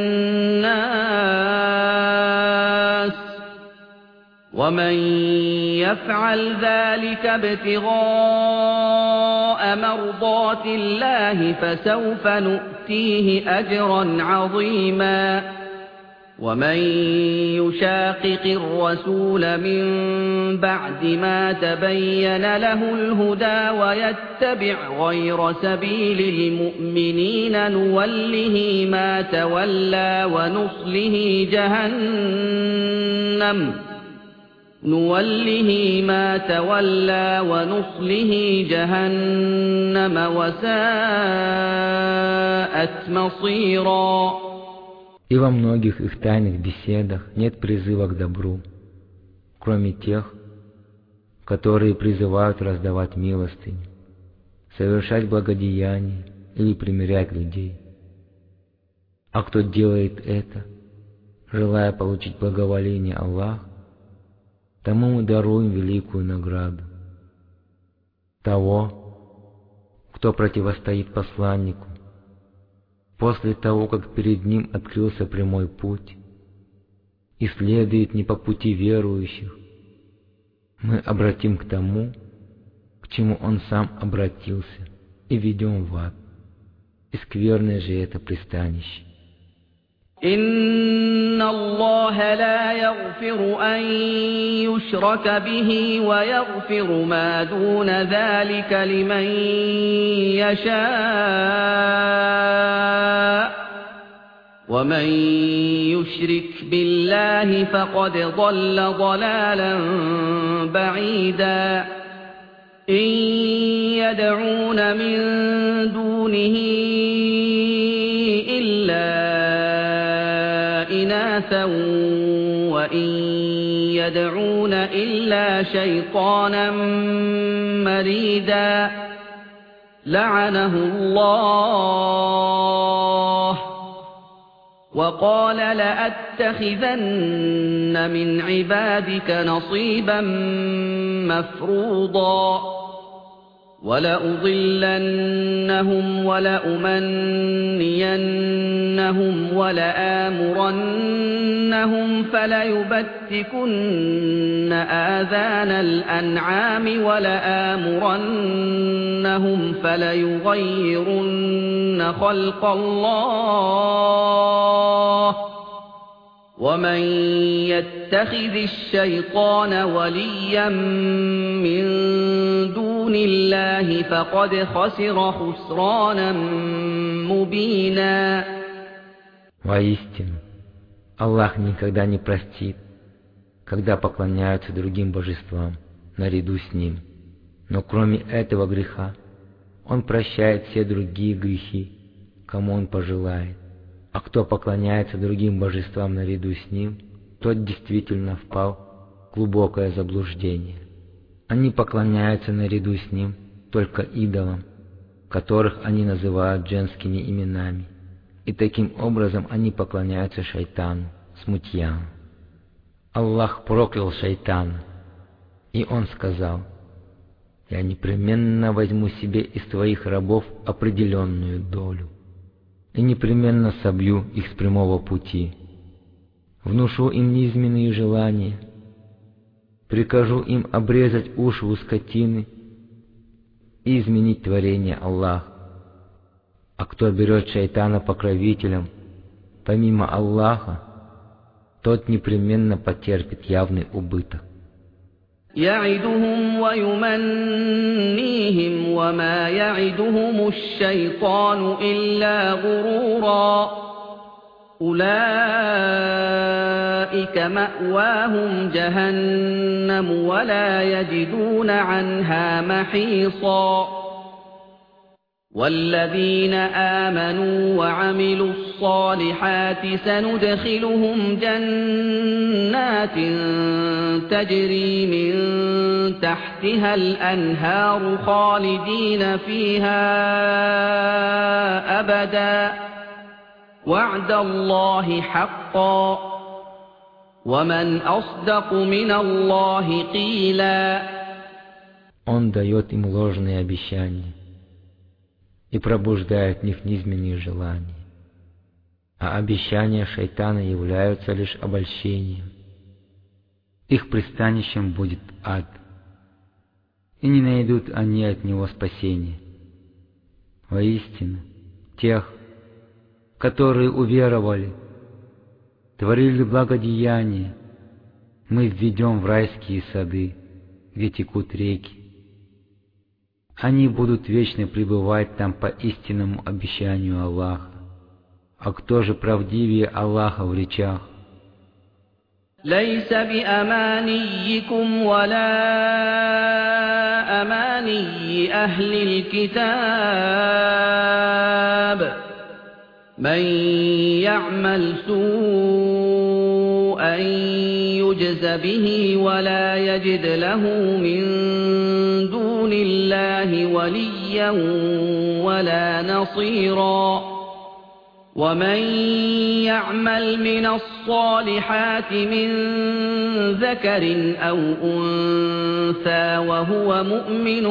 الناس ومن يفعل ذلك ابتغاء مرضات الله فسوف نؤتيه أجرا عظيما. ومن يشاقق الرسول من بعد ما تبين له الهدى ويتبع غير سبيل المؤمنين نوله ما تولى ونصله جهنم نوله ما تولى ونصله جهنم وساءت مصيرا. И во многих их тайных беседах нет призыва к добру, кроме тех, которые призывают раздавать милостыню, совершать благодеяния или примирять людей. А кто делает это, желая получить благоволение Аллаха, тому мы даруем великую награду. Того, кто противостоит посланнику, после того, как перед ним открылся прямой путь и следует не по пути верующих, мы обратим к тому, к чему он сам обратился, и ведем в ад. И скверное же это пристанище. إن الله لا يغفر أن يشرك به ويغفر ما دون ذلك لمن يشاء ومن يشرك بالله فقد ضل ضلالا بعيدا. إن يدعون من دونه إلا إناثا وإن يدعون إلا شيطانا مريدا لعنه الله وقال لأتخذن من عبادك نصيبا مفروضا ولأضلنهم ولأمنينهم ولآمرنهم فليبتكن آذان الأنعام ولآمرنهم فليغيرن خلق الله ومن يتخذ الشيطان وليا من دون الله فقد خسر خسرانا مبينا. Воистину, Аллах никогда не простит, когда поклоняются другим божествам наряду с Ним. Но кроме этого греха, Он прощает все другие грехи, кому Он пожелает. А кто поклоняется другим божествам наряду с Ним, тот действительно впал в глубокое заблуждение. Они поклоняются наряду с Ним только идолам, которых они называют женскими именами, и таким образом они поклоняются шайтану, смутьяну. Аллах проклял шайтана, и он сказал: «Я непременно возьму себе из твоих рабов определенную долю, и непременно собью их с прямого пути. Внушу им низменные желания, прикажу им обрезать уши у скотины и изменить творение Аллаха. А кто берет шайтана покровителем, помимо Аллаха, тот непременно потерпит явный убыток». يعدهم ويمنيهم وما يعدهم الشيطان إلا غرورا أولئك مأواهم جهنم ولا يجدون عنها محيصا والذين آمنوا وعملوا الصالحات سندخلهم جنات تجري من تحتها الأنهار خالدين فيها أبدا وعد الله حقا ومن أصدق من الله قيلا. Он дает им ложные обещания и пробуждает в них низменные желания. А обещания шайтана являются лишь обольщением. Их пристанищем будет ад, и не найдут они от него спасения. Воистину, тех, которые уверовали, творили благодеяния, мы введем в райские сады, где текут реки. Они будут вечно пребывать там по истинному обещанию Аллаха. А кто же правдивее Аллаха в речах? ليس بأمانيكم ولا أماني أهل الكتاب من يعمل سوءا يجز به ولا يجد له من دون الله وليا ولا نصيرا ومن يعمل من الصالحات من ذكر أو أنثى وهو مؤمن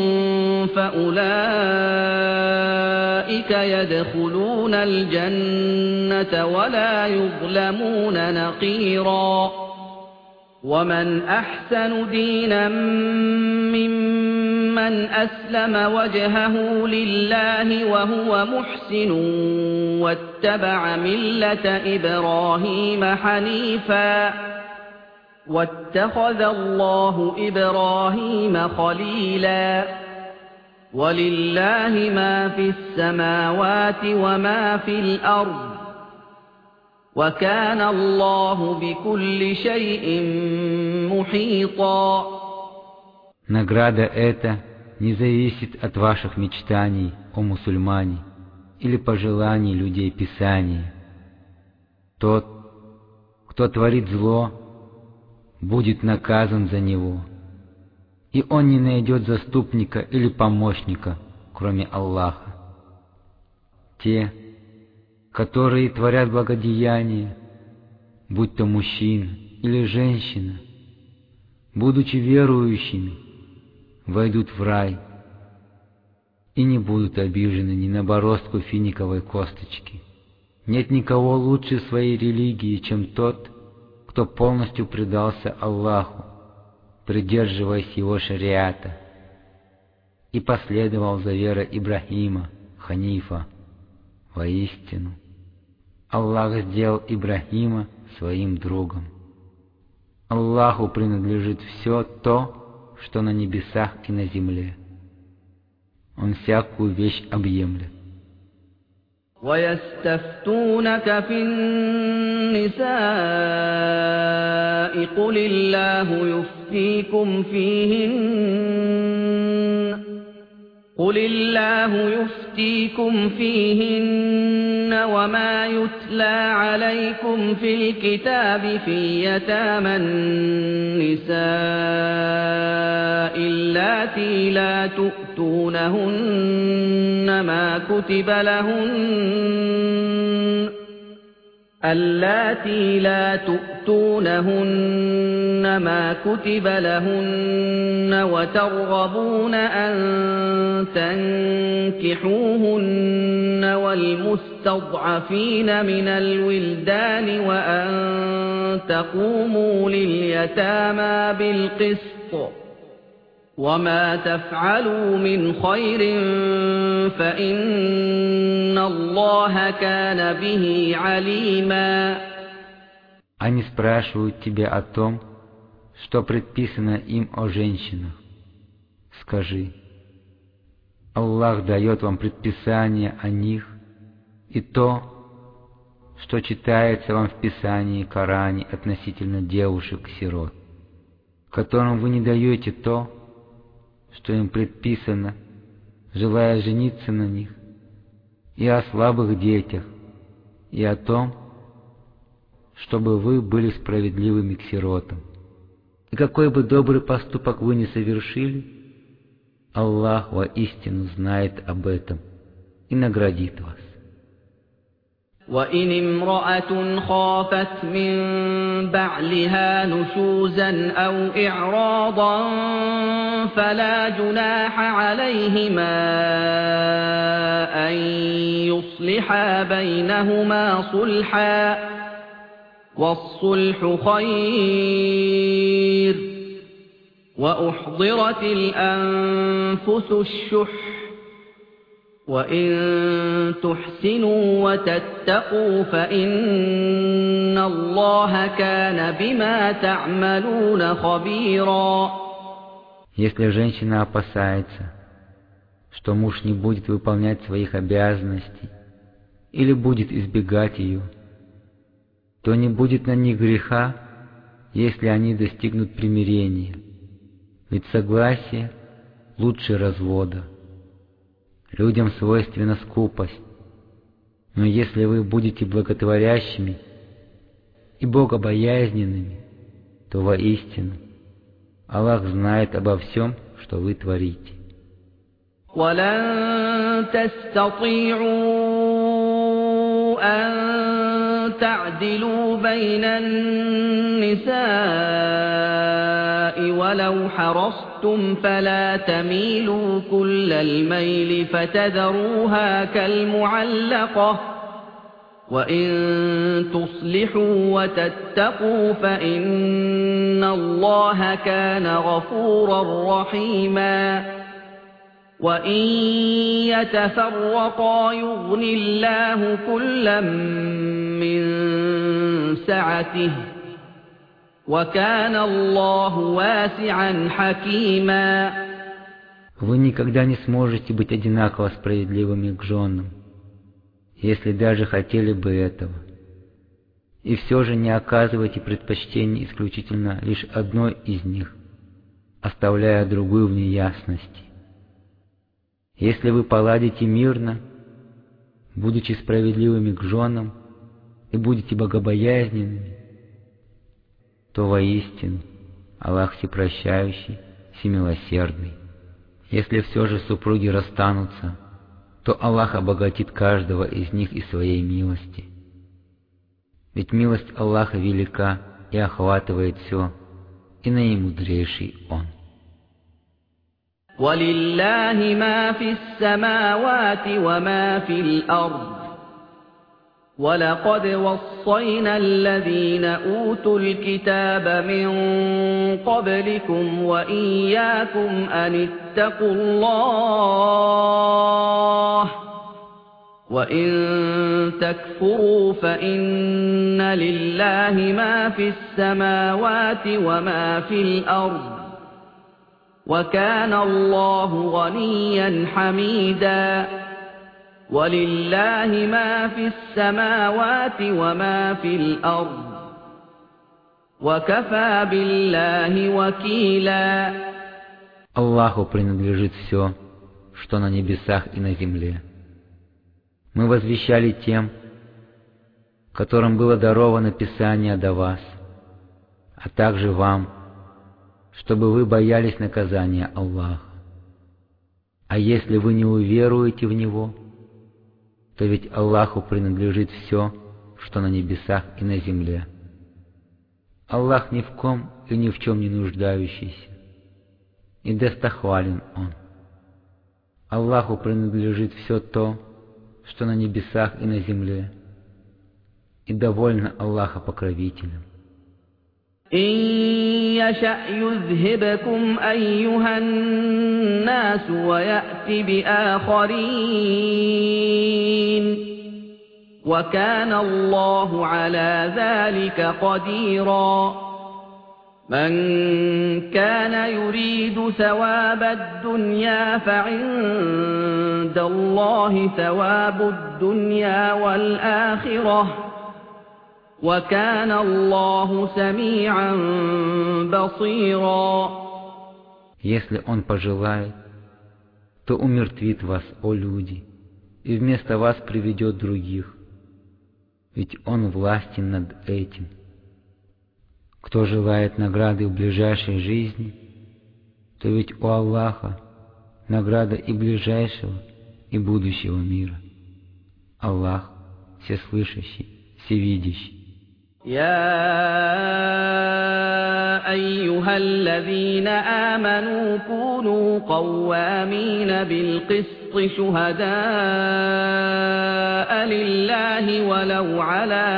فأولئك يدخلون الجنة ولا يظلمون نقيرا ومن أحسن دينا ممن أسلم وجهه لله وهو محسن واتبع ملة إبراهيم حنيفا واتخذ الله إبراهيم خليلا ولله ما في السماوات وما في الأرض وكان الله بكل شيء محيطا. Награда эта не зависит от ваших мечтаний, о мусульмане, или пожеланий людей Писания. Тот, кто творит зло, будет наказан за него, и он не найдет заступника или помощника, кроме Аллаха. Те, которые творят благодеяния, будь то мужчина или женщина, будучи верующими, войдут в рай и не будут обижены ни на бороздку финиковой косточки. Нет никого лучше своей религии, чем тот, кто полностью предался Аллаху, придерживаясь его шариата, и последовал за верой Ибрахима, Ханифа. Воистину, Аллах сделал Ибрахима своим другом. Аллаху принадлежит все то, что на небесах и на земле. Он всякую вещь объемлет. وَيَسْتَفْتُونَكَ فِي النِّسَاءِ قُلِ اللَّهُ يُفْتِيكُمْ فِيهِنَّ قُلِ اللَّهُ يُفْتِيكُمْ فِيهِنَّ وَمَا يُتْلَى عَلَيْكُمْ فِي الْكِتَابِ فِي يَتَامَى النِّسَاءِ اللَّاتِي لَا تُؤْتُونَهُنَّ مَا كُتِبَ لَهُنَّ اللَّاتِي لا تُؤْتُونَهُنَّ مَا كُتِبَ لَهُنَّ وَتَرْغَبُونَ أَن تَنكِحُوهُنَّ وَالْمُسْتَضْعَفِينَ مِنَ الْوِلْدَانِ وَأَن تَقُومُوا لِلْيَتَامَى بِالْقِسْطِ وَمَا تَفْعَلُوا مِنْ خَيْرٍ فَإِنَّ اللَّهَ كَانَ بِهِ عَلِيمًا. Они спрашивают тебя о том, что предписано им о женщинах. Скажи: Аллах дает вам предписание о них и то, что читается вам в Писании и Коране относительно девушек-сирот, которым вы не даете то, что им предписано, желая жениться на них, и о слабых детях, и о том, чтобы вы были справедливыми к сиротам. И какой бы добрый поступок вы ни совершили, Аллах воистину знает об этом и наградит вас. وَإِنِ امْرَأَةٌ خَافَتْ مِنْ بَعْلِهَا نُشُوزًا أَوْ إِعْرَاضًا فَلَا جُنَاحَ عَلَيْهِمَا أَنْ يُصْلِحَا بَيْنَهُمَا صُلْحًا وَالصُّلْحُ خَيْرٌ وَأُحْضِرَتِ الْأَنْفُسُ الشُّحَّ وَإِن تُحْسِنُوا وَتَتَّقُوا فَإِنَّ اللَّهَ كَانَ بِمَا تَعْمَلُونَ خَبِيرًا. Если женщина опасается, что муж не будет выполнять своих обязанностей или будет избегать ее, то не будет на них греха, если они достигнут примирения, ведь согласие лучше развода. Людям свойственна скупость, но если вы будете благотворящими и богобоязненными, то воистину Аллах знает обо всем, что вы творите. وَلَن تَسْتَطِيعُوا أَن تَعْدِلُوا بَيْنَ النِّسَاءِ وَلَوْ حَرَصْتُمْ فَلَا تَمِيلُوا كُلَّ الْمَيْلِ فَتَذَرُوهَا كَالْمُعَلَّقَةِ وَإِن تُصْلِحُوا وَتَتَّقُوا فَإِنَّ اللَّهَ كَانَ غَفُورًا رَّحِيمًا. وَإِن يَتَفَرَّقَا يُغْنِ اللَّهُ كُلًّا مِّن سَعَتِهِ وَكَانَ اللَّهُ وَاسِعًا حَكِيمًا. Вы никогда не сможете быть одинаково справедливыми к женам, если даже хотели бы этого, и все же не оказывайте предпочтение исключительно лишь одной из них, оставляя другую в неясности. Если вы поладите мирно, будучи справедливыми к женам, и будете богобоязненными, то воистину Аллах всепрощающий, всемилосердный. Если все же супруги расстанутся, то Аллах обогатит каждого из них из своей милости. Ведь милость Аллаха велика и охватывает все, и наимудрейший Он. وَلِلَّهِ مَا فِي السَّمَاوَاتِ وَمَا فِي الْأَرْضِ وَلَقَدْ وَصَّيْنَا الَّذِينَ أُوتُوا الْكِتَابَ مِنْ قَبْلِكُمْ وَإِيَّاكُمْ أَنِ اتَّقُوا اللَّهَ وَإِنْ تَكْفُرُوا فَإِنَّ لِلَّهِ مَا فِي السَّمَاوَاتِ وَمَا في الْأَرْضِ وَكَانَ اللَّهُ غَنِيًّا حَمِيدًا وَلِلَّهِ مَا فِي السَّمَاوَاتِ وَمَا فِي الْأَرْضِ وَكَفَى بِاللَّهِ وَكِيلًا. Аллаху принадлежит все, что на небесах и на земле. Мы возвещали тем, которым было даровано Писание до вас, а также вам, чтобы вы боялись наказания Аллаха. А если вы не уверуете в Него, то ведь Аллаху принадлежит все, что на небесах и на земле. Аллах ни в ком и ни в чем не нуждающийся, и достохвален Он. Аллаху принадлежит все то, что на небесах и на земле, и довольно Аллаха покровителем. إِن يَشَأْ يُذْهِبْكُمْ أَيُّهَا النَّاسُ وَيَأْتِ بِآخَرِينَ وَكَانَ اللَّهُ عَلَى ذَلِكَ قَدِيرًا. مَنْ كَانَ يُرِيدُ ثَوَابَ الدُّنْيَا فَعِندَ اللَّهِ ثَوَابُ الدُّنْيَا وَالْآخِرَةِ وَكَانَ اللَّهُ سَمِيعًا بَصِيرًا. Если Он пожелает, то умертвит вас, о люди, и вместо вас приведет других, ведь Он властен над этим. Кто желает награды в ближайшей жизни, то ведь у Аллаха награда и ближайшего, и будущего мира. Аллах всеслышащий, всевидящий. يَا أَيُّهَا الَّذِينَ آمَنُوا كُونُوا قَوَّامِينَ بِالْقِسْطِ شُهَدَاءَ لِلَّهِ وَلَوْ عَلَى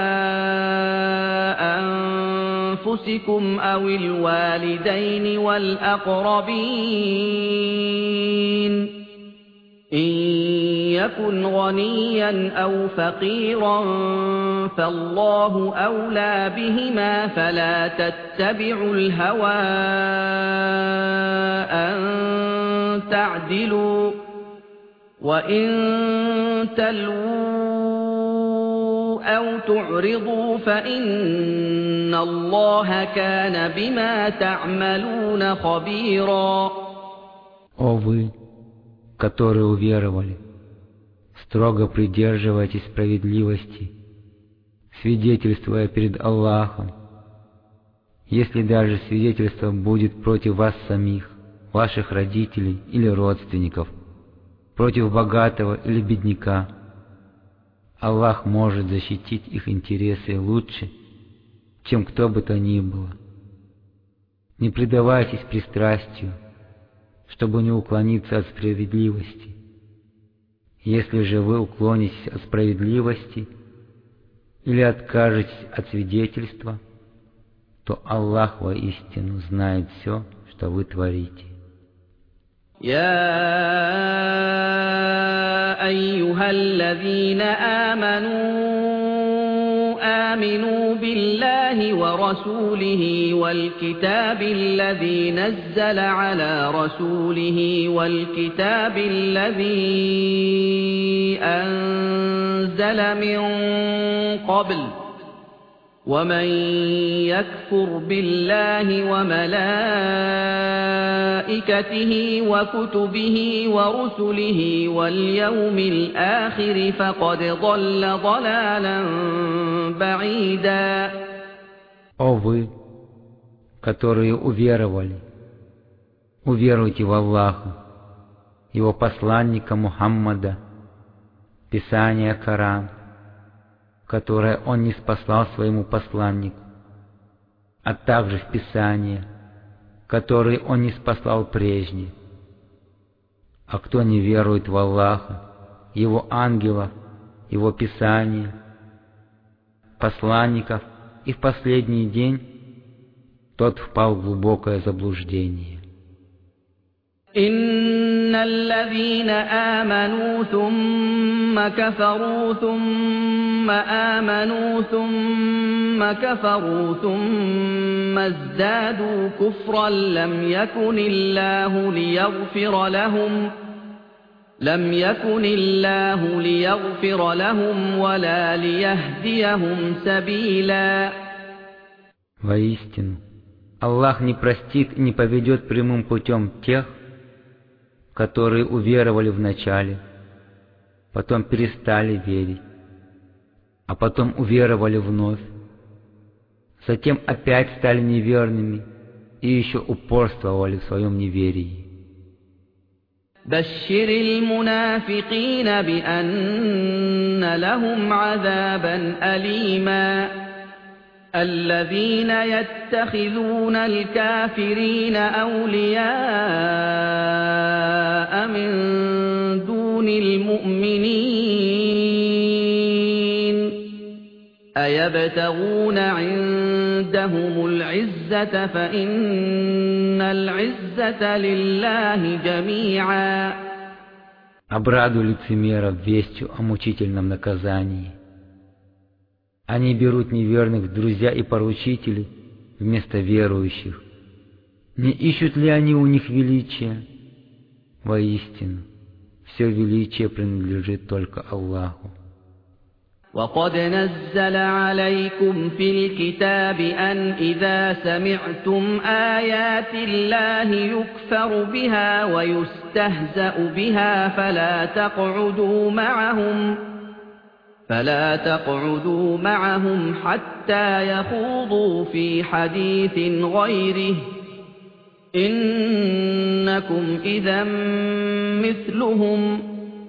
أَنفُسِكُمْ أَوِ الْوَالِدَيْنِ وَالْأَقْرَبِينَ إِن يَكُنْ غَنِيًّا أَوْ فَقِيرًا فَاللَّهُ أَوْلَى بِهِمَا فَلَا تَتَّبِعُوا الْهَوَىٰ أَن تَعْدِلُوا وَإِن تَلْوُوا أَوْ تُعْرِضُوا فَإِنَّ اللَّهَ كَانَ بِمَا تَعْمَلُونَ خَبِيرًا. О вы, которые уверовали, строго придерживайтесь справедливости, свидетельствуя перед Аллахом. Если даже свидетельство будет против вас самих, ваших родителей или родственников, против богатого или бедняка, Аллах может защитить их интересы лучше, чем кто бы то ни было. Не предавайтесь пристрастию, чтобы не уклониться от справедливости. Если же вы уклонитесь от справедливости или откажетесь от свидетельства, то Аллах воистину знает все, что вы творите. يَا أَيُّهَا الَّذِينَ آمَنُوا آمِنُوا بِاللَّهِ وَرَسُولِهِ وَالْكِتَابِ الَّذِي نَزَّلَ عَلَى رَسُولِهِ وَالْكِتَابِ الَّذِي أَنزَلَ مِن قَبْلُ وَمَن يَكْفُرْ بِاللَّهِ وَمَلَائِكَتِهِ وَكُتُبِهِ وَرُسُلِهِ وَالْيَوْمِ الْآخِرِ فَقَدْ ضَلَّ ضَلَالًا بَعِيدًا. О вы, которые уверовали. Уверуйте в Аллаха, Его посланника Мухаммада, Писание Коран, которое Он ниспослал своему посланнику, а также в Писание, которые Он ниспослал прежде. А кто не верует в Аллаха, Его ангелов, Его Писание, посланников и в последний день, тот впал в глубокое заблуждение. إن الذين آمنوا ثم كفروا ثم آمنوا ثم كفروا ثم ازدادوا كفرا لم يكن الله ليغفر لهم لم يكن الله ليغفر لهم ولا ليهديهم سبيلا. Воистину, Аллах не простит и не поведет прямым путем тех, которые уверовали вначале, потом перестали верить, а потом уверовали вновь, затем опять стали неверными и еще упорствовали в своем неверии. بشر المنافقين بأن لهم عذابا أليما الذين يتخذون الكافرين أولياء من دون المؤمنين أيبتغون عندهم العزة فإن العزة لله جميعا. Обрадуй лицемеров вестью о мучительном наказании. Они берут неверных в друзья и поручители вместо верующих. Не ищут ли они у них величия? Воистину, все величие принадлежит только Аллаху. وقد نزل عليكم في الكتاب أن إذا سمعتم آيات الله يكفر بها ويستهزأ بها فلا تقعدوا معهم فلا تقعدوا معهم حتى يخوضوا في حديث غيره إنكم إذا مثلهم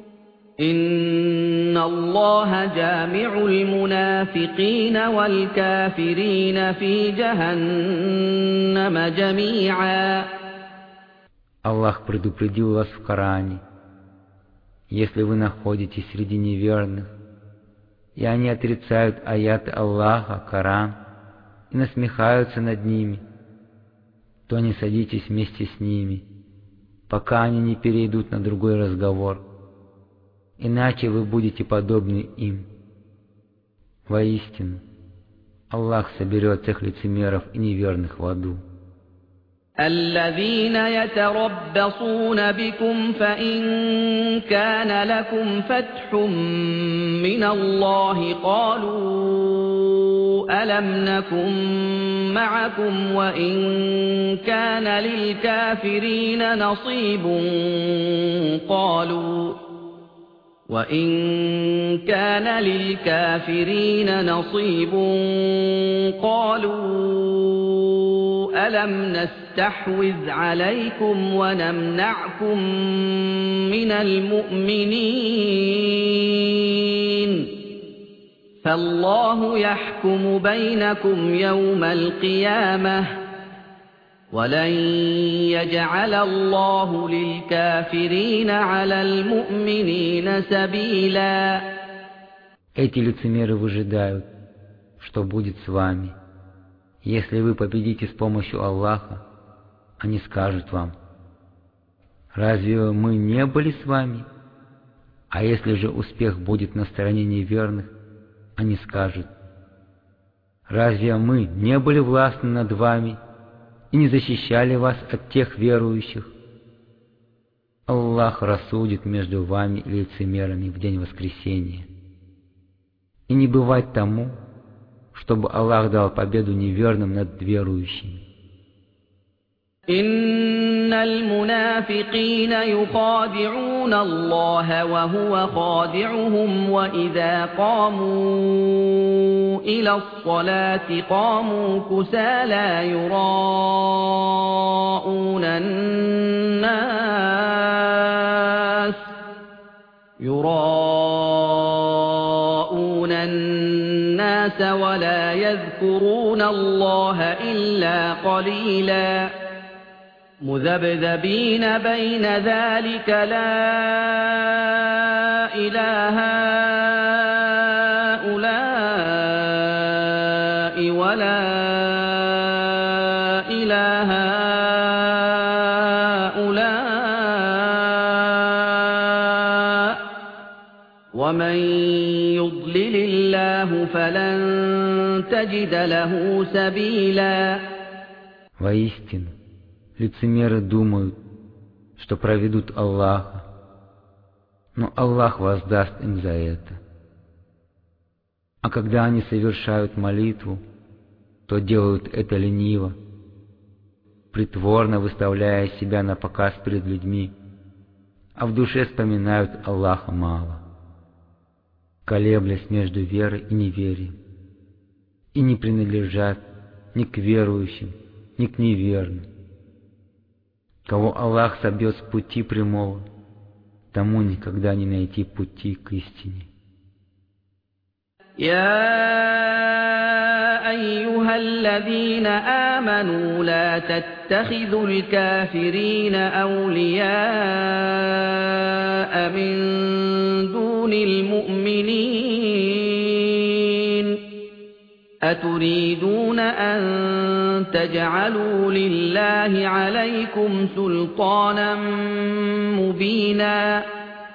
إن الله جامع المنافقين والكافرين في جهنم جميعا. Аллах предупредил вас в Коране: если вы находитесь среди неверных, и они отрицают аяты Аллаха, Коран, и насмехаются над ними, то не садитесь вместе с ними, пока они не перейдут на другой разговор, иначе вы будете подобны им. Воистину, Аллах соберет всех лицемеров и неверных в аду. الذين يتربصون بكم فإن كان لكم فتح من الله قالوا ألم نكن معكم وإن كان للكافرين نصيب قالوا وإن كان للكافرين نصيب قالوا ألم نستحوذ عليكم ونمنعكم من المؤمنين فالله يحكم بينكم يوم القيامة ولن يجعل الله للكافرين على المؤمنين سبيلا. Эти лицемеры выжидают, что будет с вами. Если вы победите с помощью Аллаха, они скажут вам: разве мы не были с вами? А если же успех будет на стороне неверных, они скажут: разве мы не были властны над вами и не защищали вас от тех верующих? Аллах рассудит между вами и лицемерами в день воскресения. И не бывать тому, чтобы Аллах дал победу неверным над верующими. إن المنافقين يخادعون يخادعون الله وهو خادعهم وإذا قاموا إلى الصلاة قاموا كسالى يراءون الناس يراءون الناس ولا يذكرون الله إلا قليلا مذبذبين بين ذلك لا إله هؤلاء ولا إله هؤلاء ومن يضلل الله فلن تجد له سبيلا. Воистину, лицемеры думают, что проведут Аллаха, но Аллах воздаст им за это. А когда они совершают молитву, то делают это лениво, притворно выставляя себя на показ перед людьми, а в душе вспоминают Аллаха мало, колеблясь между верой и неверием, и не принадлежат ни к верующим, ни к неверным. Кого Аллах собьет с пути прямого, тому никогда не найти пути к истине. يا أيها الذين آمنوا لا تتخذوا الكافرين أولياء من دون المؤمنين أتريدون أن تجعلوا لله عليكم سلطانا مبينا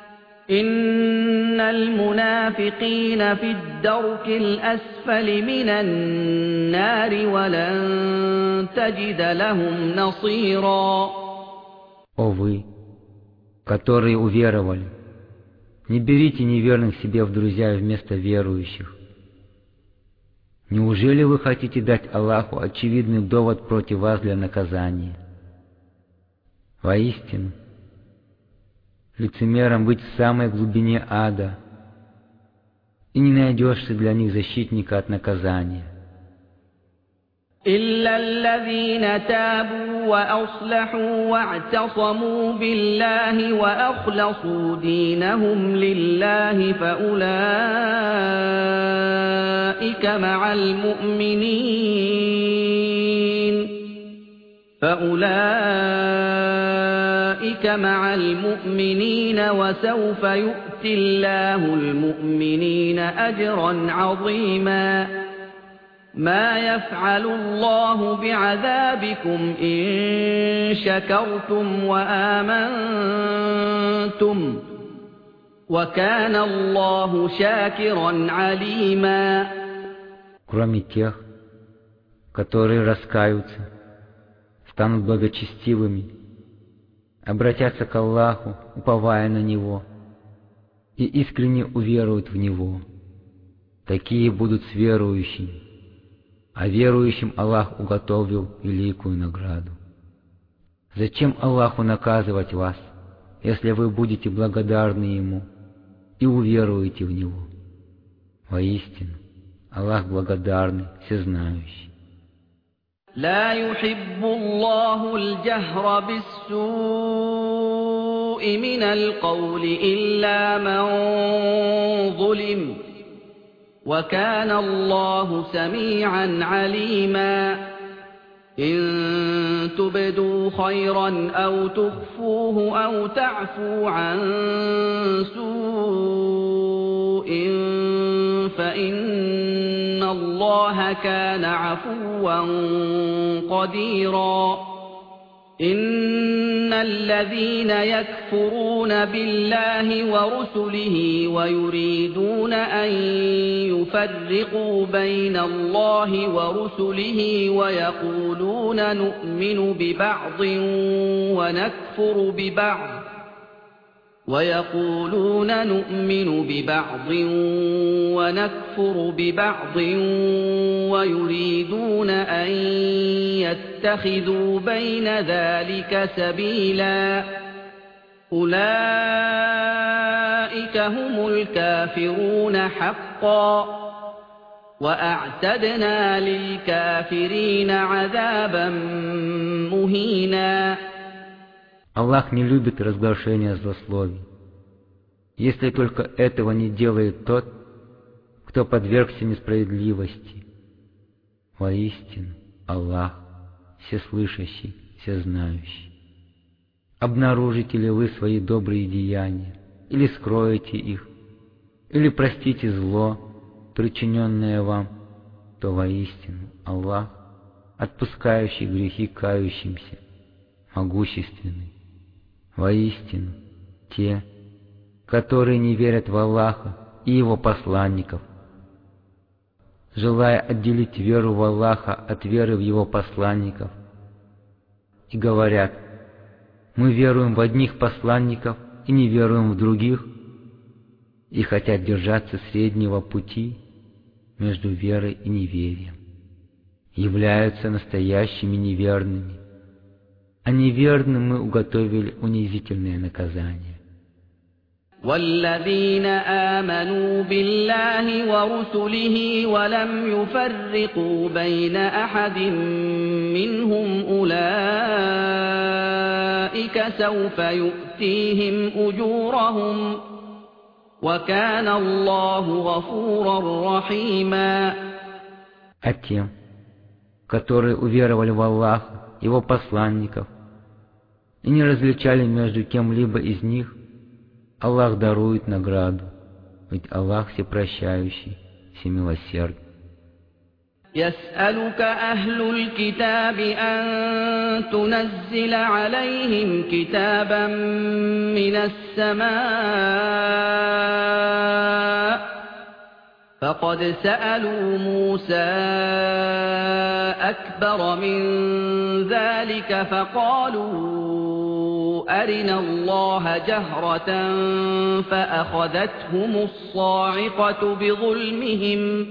إن المنافقين في الدرك الأسفل من النار ولن تجد لهم نصيرا. О вы, которые уверовали, не берите неверных себе в друзья вместо верующих. Неужели вы хотите дать Аллаху очевидный довод против вас для наказания? Воистину, лицемерам быть в самой глубине ада, и не найдешь ты для них защитника от наказания. إلا الذين تابوا وأصلحوا واعتصموا بالله وأخلصوا دينهم لله فأولئك مع المؤمنين فأولئك مع المؤمنين وسوف يؤتي الله المؤمنين أجرا عظيما. ما يفعل الله بعذابكم إن شكرتم وآمنتم وكان الله شاكرا عليما. Кроме тех, которые раскаются, станут благочестивыми, обратятся к Аллаху, уповая на Него, и искренне уверуют в Него. Такие будут с верующими, а верующим Аллах уготовил великую награду. Зачем Аллаху наказывать вас, если вы будете благодарны Ему и уверуете в Него? Воистину, Аллах благодарный, всезнающий. لا يحب الله الجهر بالسوء من القول إلا من ظلم وكان الله سميعا عليما. إن تبدوا خيرا أو تخفوه أو تعفو عن سوء فإن الله كان عفوا قديرا. إن الذين يكفرون بالله ورسله ويريدون أن يفرقوا بين الله ورسله ويقولون نؤمن ببعض ونكفر ببعض ويقولون نؤمن ببعض ونكفر ببعض ويريدون أن يتخذوا بين ذلك سبيلا. أولئك هم الكافرون حقا وأعتدنا للكافرين عذابا مهينا. Аллах не любит разглашения злословий, если только этого не делает тот, кто подвергся несправедливости. Воистину, Аллах всеслышащий, всезнающий. Обнаружите ли вы свои добрые деяния, или скроете их, или простите зло, причиненное вам, то воистину Аллах, отпускающий грехи кающимся, могущественный. Воистину, те, которые не верят в Аллаха и Его посланников, желая отделить веру в Аллаха от веры в Его посланников, и говорят: мы веруем в одних посланников и не веруем в других, и хотят держаться среднего пути между верой и неверием, являются настоящими неверными, а неверным мы уготовили унизительное наказание. والذين آمنوا بالله ورسله ولم يفرقوا بين أحد منهم أولئك سوف يؤتيهم أجورهم وكان الله غفورا رحيما. А тем, которые уверовали в Аллаха, Его посланников, и не различали между кем-либо из них, Аллах дарует награду, ведь Аллах всепрощающий, всемилосердный. يسألك أهل الكتاب أن تنزل عليهم كتابا من السماء فقد سألوا موسى أكبر من ذلك فقالوا أرنا الله جهرة فأخذتهم الصاعقة بظلمهم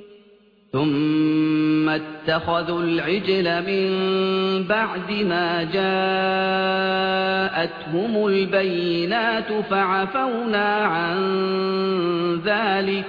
ثم اتخذوا العجل من بعد ما جاءتهم البينات فعفونا عن ذلك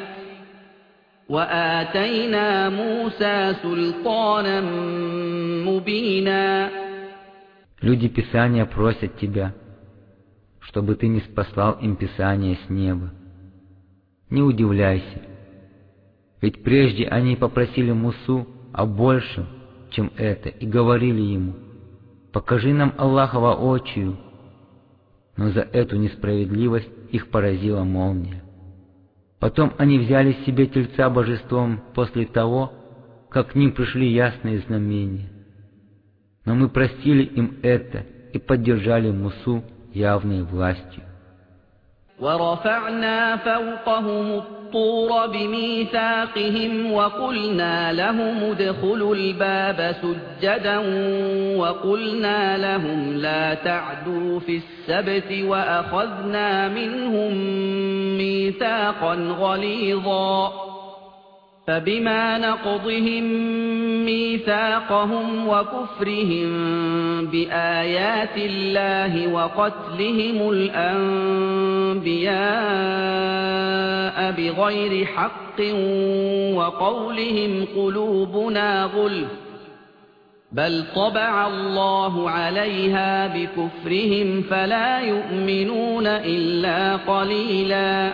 وآتينا موسى سلطانا مبينا. Люди Писания просят тебя, чтобы ты не спаслал им Писание с неба. Не удивляйся, ведь прежде они попросили Мусу о большем, чем это, и говорили ему: покажи нам Аллаха воочию. Но за эту несправедливость их поразила молния. Потом они взяли себе тельца божеством после того, как к ним пришли ясные знамения. Но мы простили им это и поддержали Мусу явной властью. ورفعنا فوقهم الطور بميثاقهم وقلنا لهم ادخلوا الباب سجدا وقلنا لهم لا تعدوا في السبت وأخذنا منهم ميثاقا غليظا فبما نقضهم ميثاقهم وكفرهم بآيات الله وقتلهم الأنبياء بغير حق وقولهم قلوبنا غلف بل طبع الله عليها بكفرهم فلا يؤمنون إلا قليلا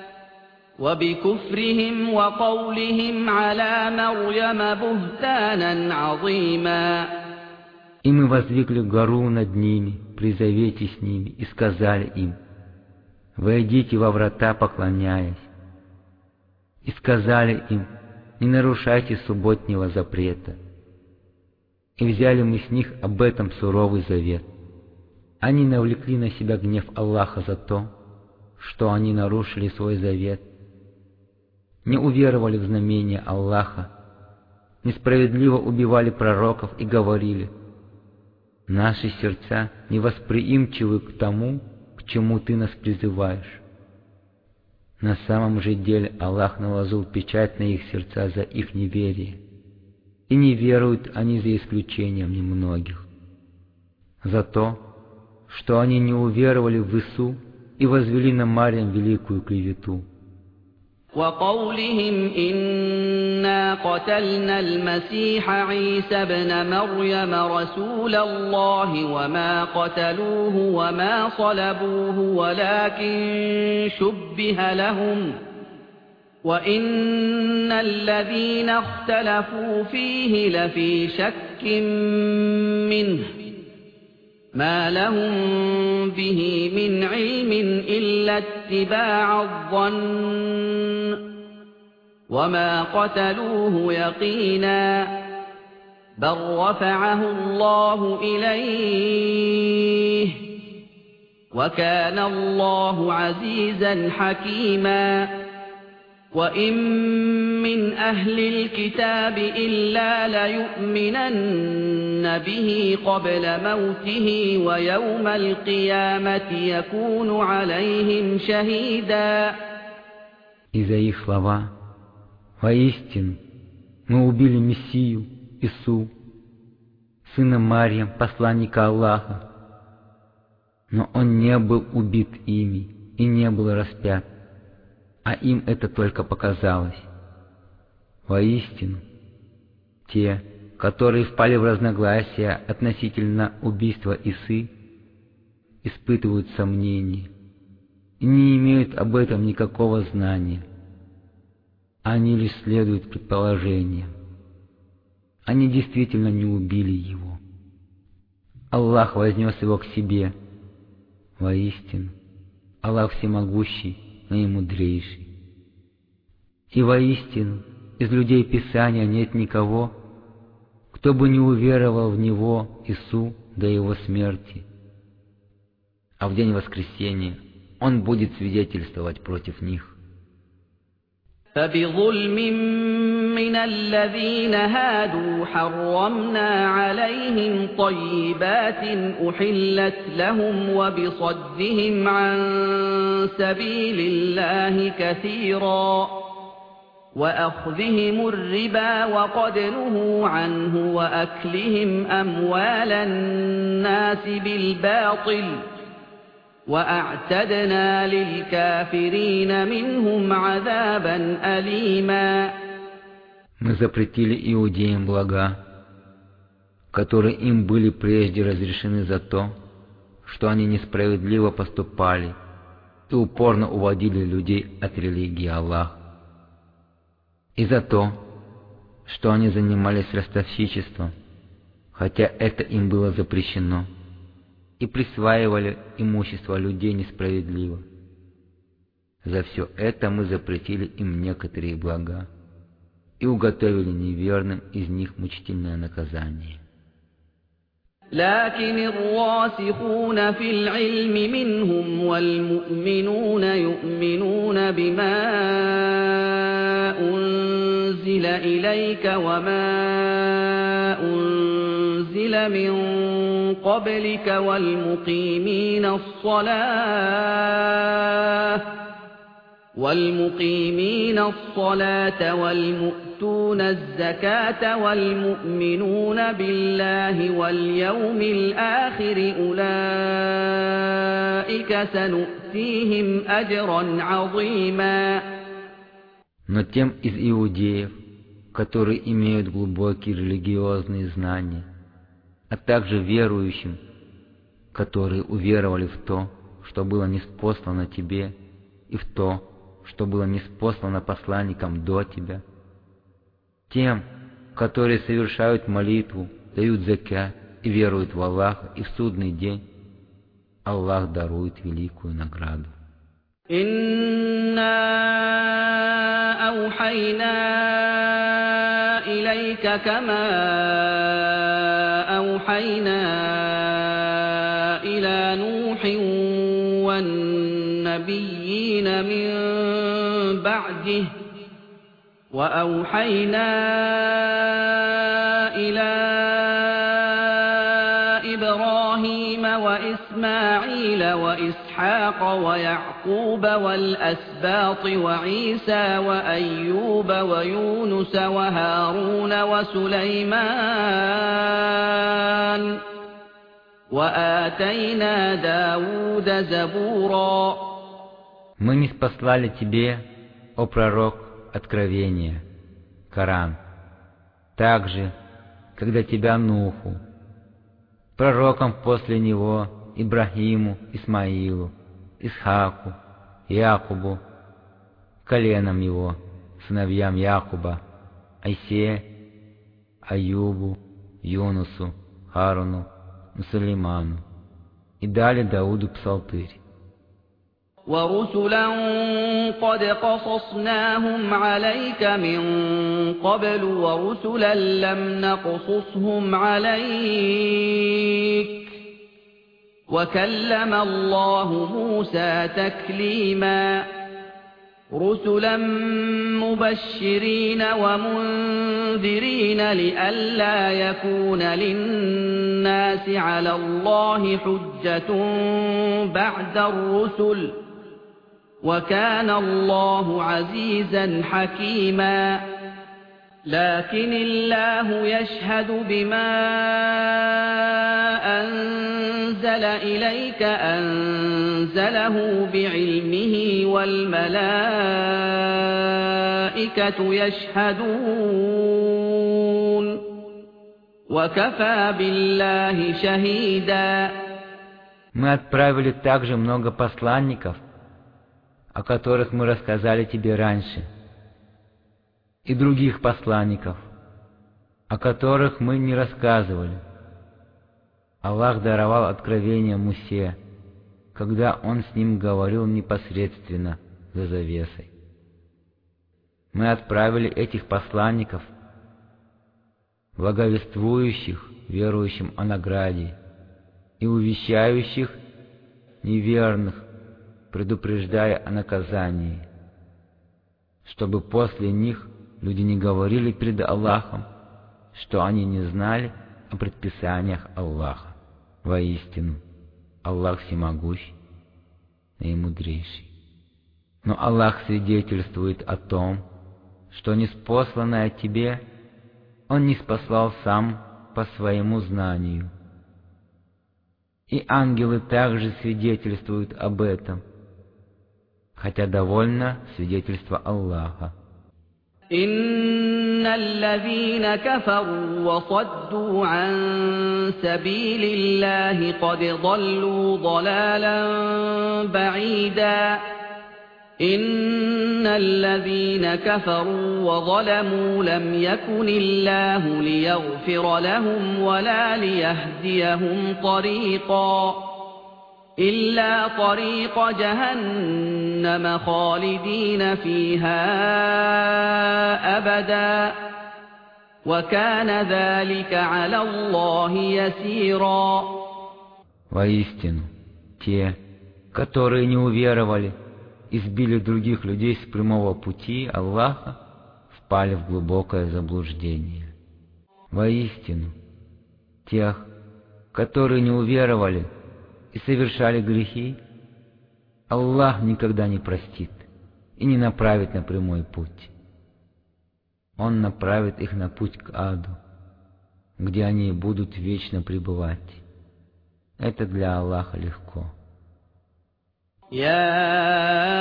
وبكفرهم وقولهم على مريم بهتانا عظيما. И мы воздвигли гору над ними при завете с ними и сказали им: войдите во врата, поклоняясь. И сказали им: не нарушайте субботнего запрета. И взяли мы с них об этом суровый завет. Они навлекли на себя гнев Аллаха за то, что они нарушили свой завет, не уверовали в знамения Аллаха, несправедливо убивали пророков и говорили: наши сердца невосприимчивы к тому, к чему ты нас призываешь. На самом же деле Аллах наложил печать на их сердца за их неверие, и не веруют они за исключением немногих. За то, что они не уверовали в Ису и возвели на Марьям великую клевету. وقولهم إنا قتلنا المسيح عيسى ابن مريم رسول الله وما قتلوه وما صلبوه ولكن شبه لهم وإن الذين اختلفوا فيه لفي شك منه ما لهم به من علم إلا اتباع الظن وما قتلوه يقينا بل رفعه الله إليه وكان الله عزيزا حكيما وإن من أهل الكتاب إلا ليؤمنن به قبل موته ويوم القيامة يكون عليهم شهيدا. Из-за их слова: «Воистину, мы убили Мессию, Ису, сына Марьям, посланника Аллаха, но он не был убит ими и не был распят, а им это только показалось. Воистину, те, которые впали в разногласия относительно убийства Исы, испытывают сомнения и не имеют об этом никакого знания. Они лишь следуют предположениям. Они действительно не убили его. Аллах вознес его к себе. Воистину, Аллах всемогущий, наимудрейший. И воистину, из людей Писания нет никого, кто бы не уверовал в Него, Ису, до Его смерти. А в день воскресения Он будет свидетельствовать против них. فبظلم من الذين هادوا حرمنا عليهم طيبات أحلت لهم وبصدهم عن سبيل الله كثيرا وأخذهم الربا وقد نهوا عنه وأكلهم أموال الناس بالباطل وأعتدنا للكافرين منهم عذابا أليما. Мы запретили иудеям блага, которые им были прежде разрешены за то, что они несправедливо поступали и упорно уводили людей от религии Аллаха, и за то, что они занимались ростовщичеством, хотя это им было запрещено, и присваивали имущество людей несправедливо. За все это мы запретили им некоторые блага и уготовили неверным из них мучительное наказание. لكن الراسخون في العلم منهم والمؤمنون يؤمنون بما أنزل إليك وما أنزل من قبلك والمقيمين الصلاة والمقيمين الصلاة والمؤتون الزكاة والمؤمنون بالله واليوم الآخر أولئك سنؤتيهم أجرا عظيما. Но тем из иудеев, которые имеют глубокие религиозные знания, а также верующим, которые уверовали в то, что было ниспослано тебе, и в то, что было ниспослано посланникам до тебя, тем, которые совершают молитву, дают закят и веруют в Аллаха и в судный день, Аллах дарует великую награду. إِنَّا أَوْحَيْنَا إِلَيْكَ كَمَا أَوْحَيْنَا إِلَى نُوحٍ وَالنَّبِيِّينَ مِن بَعْدِهِ وَأَوْحَيْنَا إِلَى إِبْرَاهِيمَ وَإِسْمَاعِيلَ وَإِسْحَاقَ وَيَعْقُوبَ وَالْأَسْبَاطِ وَعِيسَى وَأَيُّوبَ وَيُونُسَ وَهَارُونَ وَسُلَيْمَانَ وآتينا داود زبورا. Мы ниспослали тебе, о пророк, откровение, Коран, также, когда тебя Нуху, пророком после него Ибрахиму, Исмаилу, Исхаку, Якубу, коленам его, сыновьям Якуба, Айсе, Аюбу, Юнусу, Харуну, Сулейману, и дали Дауду псалтырь. ورسلا قد قصصناهم عليك من قبل ورسلا لم نقصصهم عليك وكلم الله موسى تكليما. رسلا مبشرين ومنذرين لئلا يكون للناس على الله حجة بعد الرسل وكان الله عزيزا حكيما. لكن الله يشهد بما أنزل إليك أنزله بعلمه والملائكة يشهدون وكفى بالله شهيدا. Мы отправили также много посланников, о которых мы рассказали тебе раньше, и других посланников, о которых мы не рассказывали. Аллах даровал откровение Мусе, когда он с ним говорил непосредственно за завесой. Мы отправили этих посланников, благовествующих верующим о награде и увещающих неверных, предупреждая о наказании, чтобы после них люди не говорили перед Аллахом, что они не знали о предписаниях Аллаха. Воистину, Аллах всемогущ, наимудрейший. Но Аллах свидетельствует о том, что ниспосланное тебе Он ниспослал сам по своему знанию. И ангелы также свидетельствуют об этом, хотя довольно свидетельство Аллаха. إن الذين كفروا وصدوا عن سبيل الله قد ضلوا ضلالا بعيدا. إن الذين كفروا وظلموا لم يكن الله ليغفر لهم ولا ليهديهم طريقا إلا طريق جهنم خالدين فيها أبدا وكان ذلك على الله يسيرا. Воистину, те, которые не уверовали и сбили других людей с прямого пути Аллаха, впали в глубокое заблуждение. Воистину, тех, которые не уверовали и совершали грехи, Аллах никогда не простит и не направит на прямой путь. Он направит их на путь к аду, где они будут вечно пребывать. Это для Аллаха легко. يا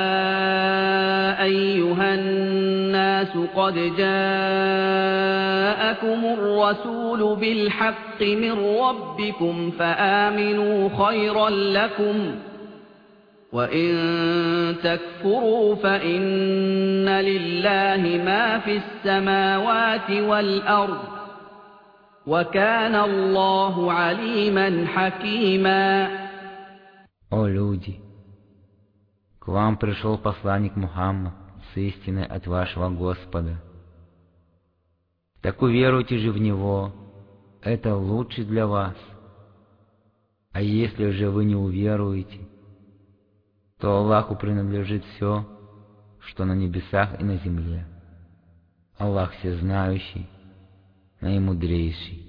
أيها الناس قد جاءكم الرسول بالحق من ربكم فآمنوا خيرا لكم وإن تكفروا فإن لله ما في السماوات والأرض وكان الله عليما حكيما. О люди! К вам пришел посланник Мухаммад с истиной от вашего Господа. Так уверуйте же в Него, это лучше для вас. А если же вы не уверуете, то Аллаху принадлежит все, что на небесах и на земле. Аллах всезнающий, наимудрейший.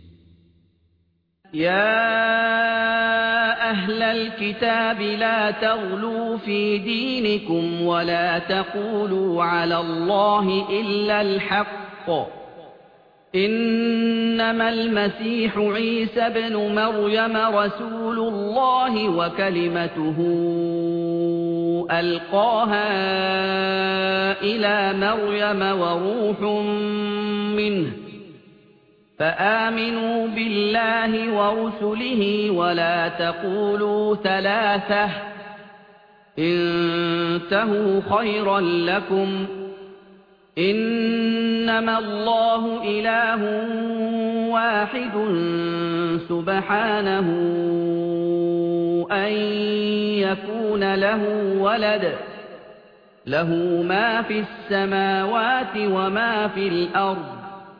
أهل الكتاب لا تغلوا في دينكم ولا تقولوا على الله إلا الحق إنما المسيح عيسى ابن مريم رسول الله وكلمته ألقاها إلى مريم وروح منه فآمنوا بالله ورسله ولا تقولوا ثلاثة انتهوا خيرا لكم إنما الله إله واحد سبحانه أن يكون له ولد له ما في السماوات وما في الأرض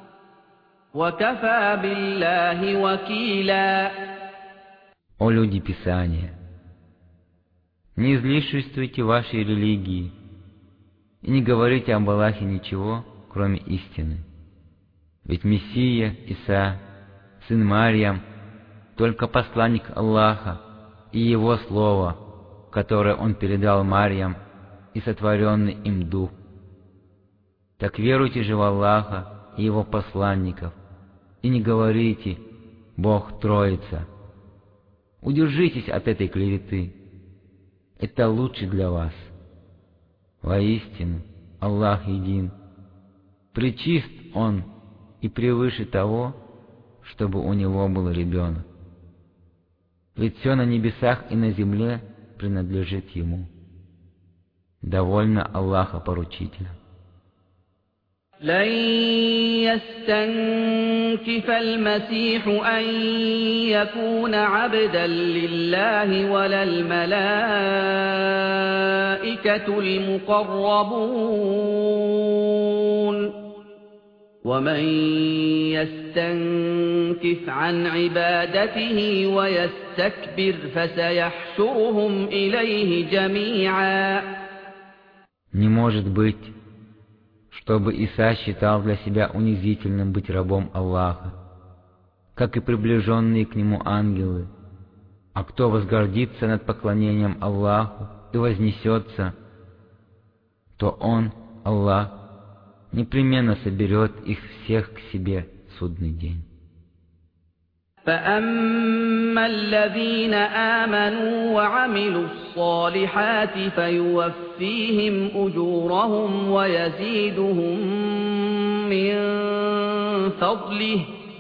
وكفى بالله وكيلا. О люди Писания! Не излишествуйте вашей религии и не говорите об Аллахе ничего, кроме истины. Ведь Мессия, Иса, сын Марьям, только посланник Аллаха и Его Слово, которое Он передал Марьям, и сотворенный им Дух. Так веруйте же в Аллаха и Его посланников, и не говорите «Бог Троица». Удержитесь от этой клеветы. Это лучше для вас. Воистину, Аллах един. Пречист Он и превыше того, чтобы у Него был ребенок. Ведь все на небесах и на земле принадлежит Ему. Довольно Аллаха поручителя. لن يستنكف المسيح أن يكون عبدا لله ولا الملائكة المقربون ومن يستنكف عن عبادته ويستكبر فسيحشرهم إليه جميعا. Не может быть, чтобы Иса считал для себя унизительным быть рабом Аллаха, как и приближенные к нему ангелы. А кто возгордится над поклонением Аллаху и вознесется, то Он, Аллах, непременно соберет их всех к себе в судный день. فأما الذين آمنوا وعملوا الصالحات فيوفيهم أجورهم ويزيدهم من فضله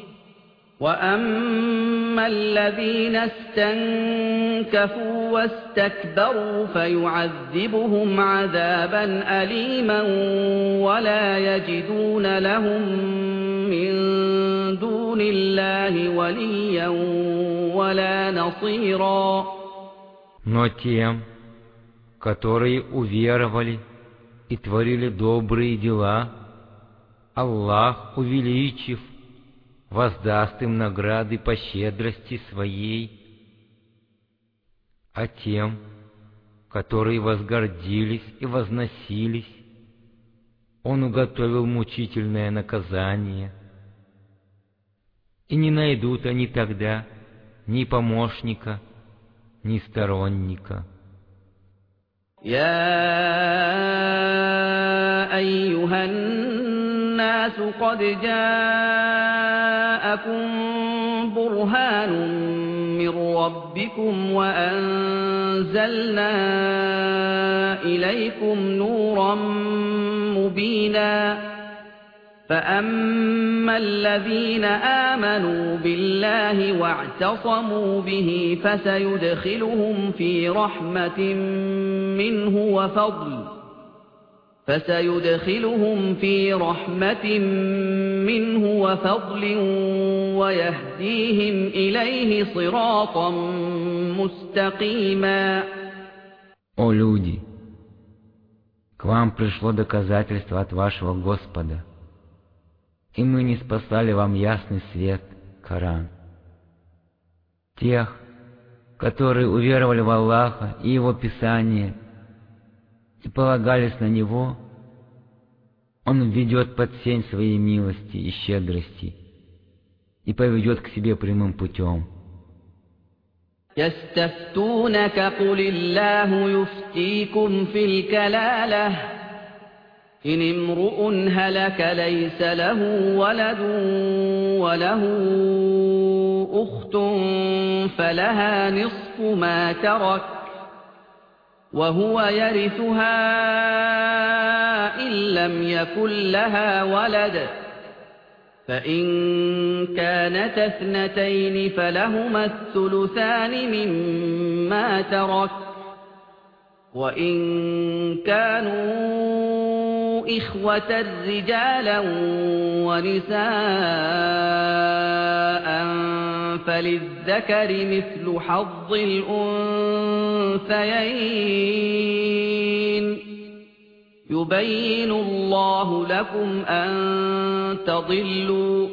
وأما الذين استنكفوا واستكبروا فيعذبهم عذابا أليما ولا يجدون لهم من دون الله وليا ولا نصيرا. Но тем, которые уверовали и творили добрые дела, Аллах, увеличив, воздаст им награды по щедрости Своей, а тем, которые возгордились и возносились, Он уготовил мучительное наказание, и не найдут они тогда ни помощника, ни сторонника. يا أيها الناس قد جاءكم برهان من ربكم وأنزلنا إليكم نورا مبينا فأما الذين آمنوا بالله واعتصموا به فسيدخلهم في رحمة منه وفضل فسيدخلهم في رحمة منه وفضل ويهديهم إليه صراطا مستقيما. О люди! К вам пришло доказательство от вашего Господа, и мы ниспослали вам ясный свет, Коран. Тех, которые уверовали в Аллаха и Его Писание и полагались на Него, Он введет под сень Своей милости и щедрости и поведет к себе прямым путем. يستفتونك قل الله يفتيكم في الكلالة إن امرؤ هلك ليس له ولد وله أخت فلها نصف ما ترك وهو يرثها إن لم يكن لها ولد فإن كانتا اثنتين فلهما الثلثان مما ترك وإن كانوا إخوة رجالا ونساء فللذكر مثل حظ الأنثيين يبين الله لكم أن تضلوا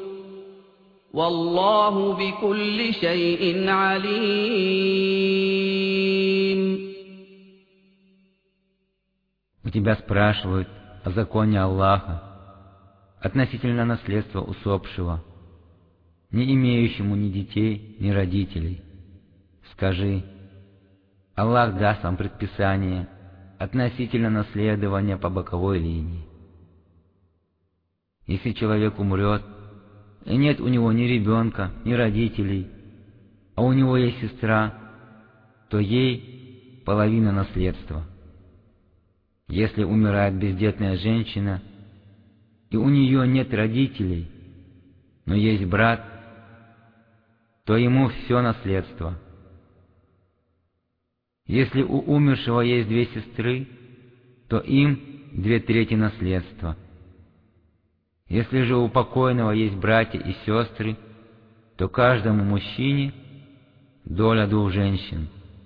والله بكل شيء عليم. У тебя спрашивают о законе Аллаха относительно наследства усопшего, не имеющему ни детей, ни родителей. Скажи: Аллах даст вам предписание относительно наследования по боковой линии. Если человек умрет, и нет у него ни ребенка, ни родителей, а у него есть сестра, то ей половина наследства. Если умирает бездетная женщина, и у нее нет родителей, но есть брат, то ему все наследство. Если у умершего есть две сестры, то им две трети наследства. Если же у покойного есть братья и сестры, то каждому мужчине доля двух женщин.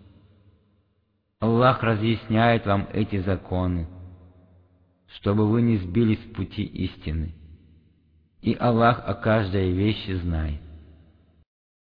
Аллах разъясняет вам эти законы, чтобы вы не сбились с пути истины, и Аллах о каждой вещи знает.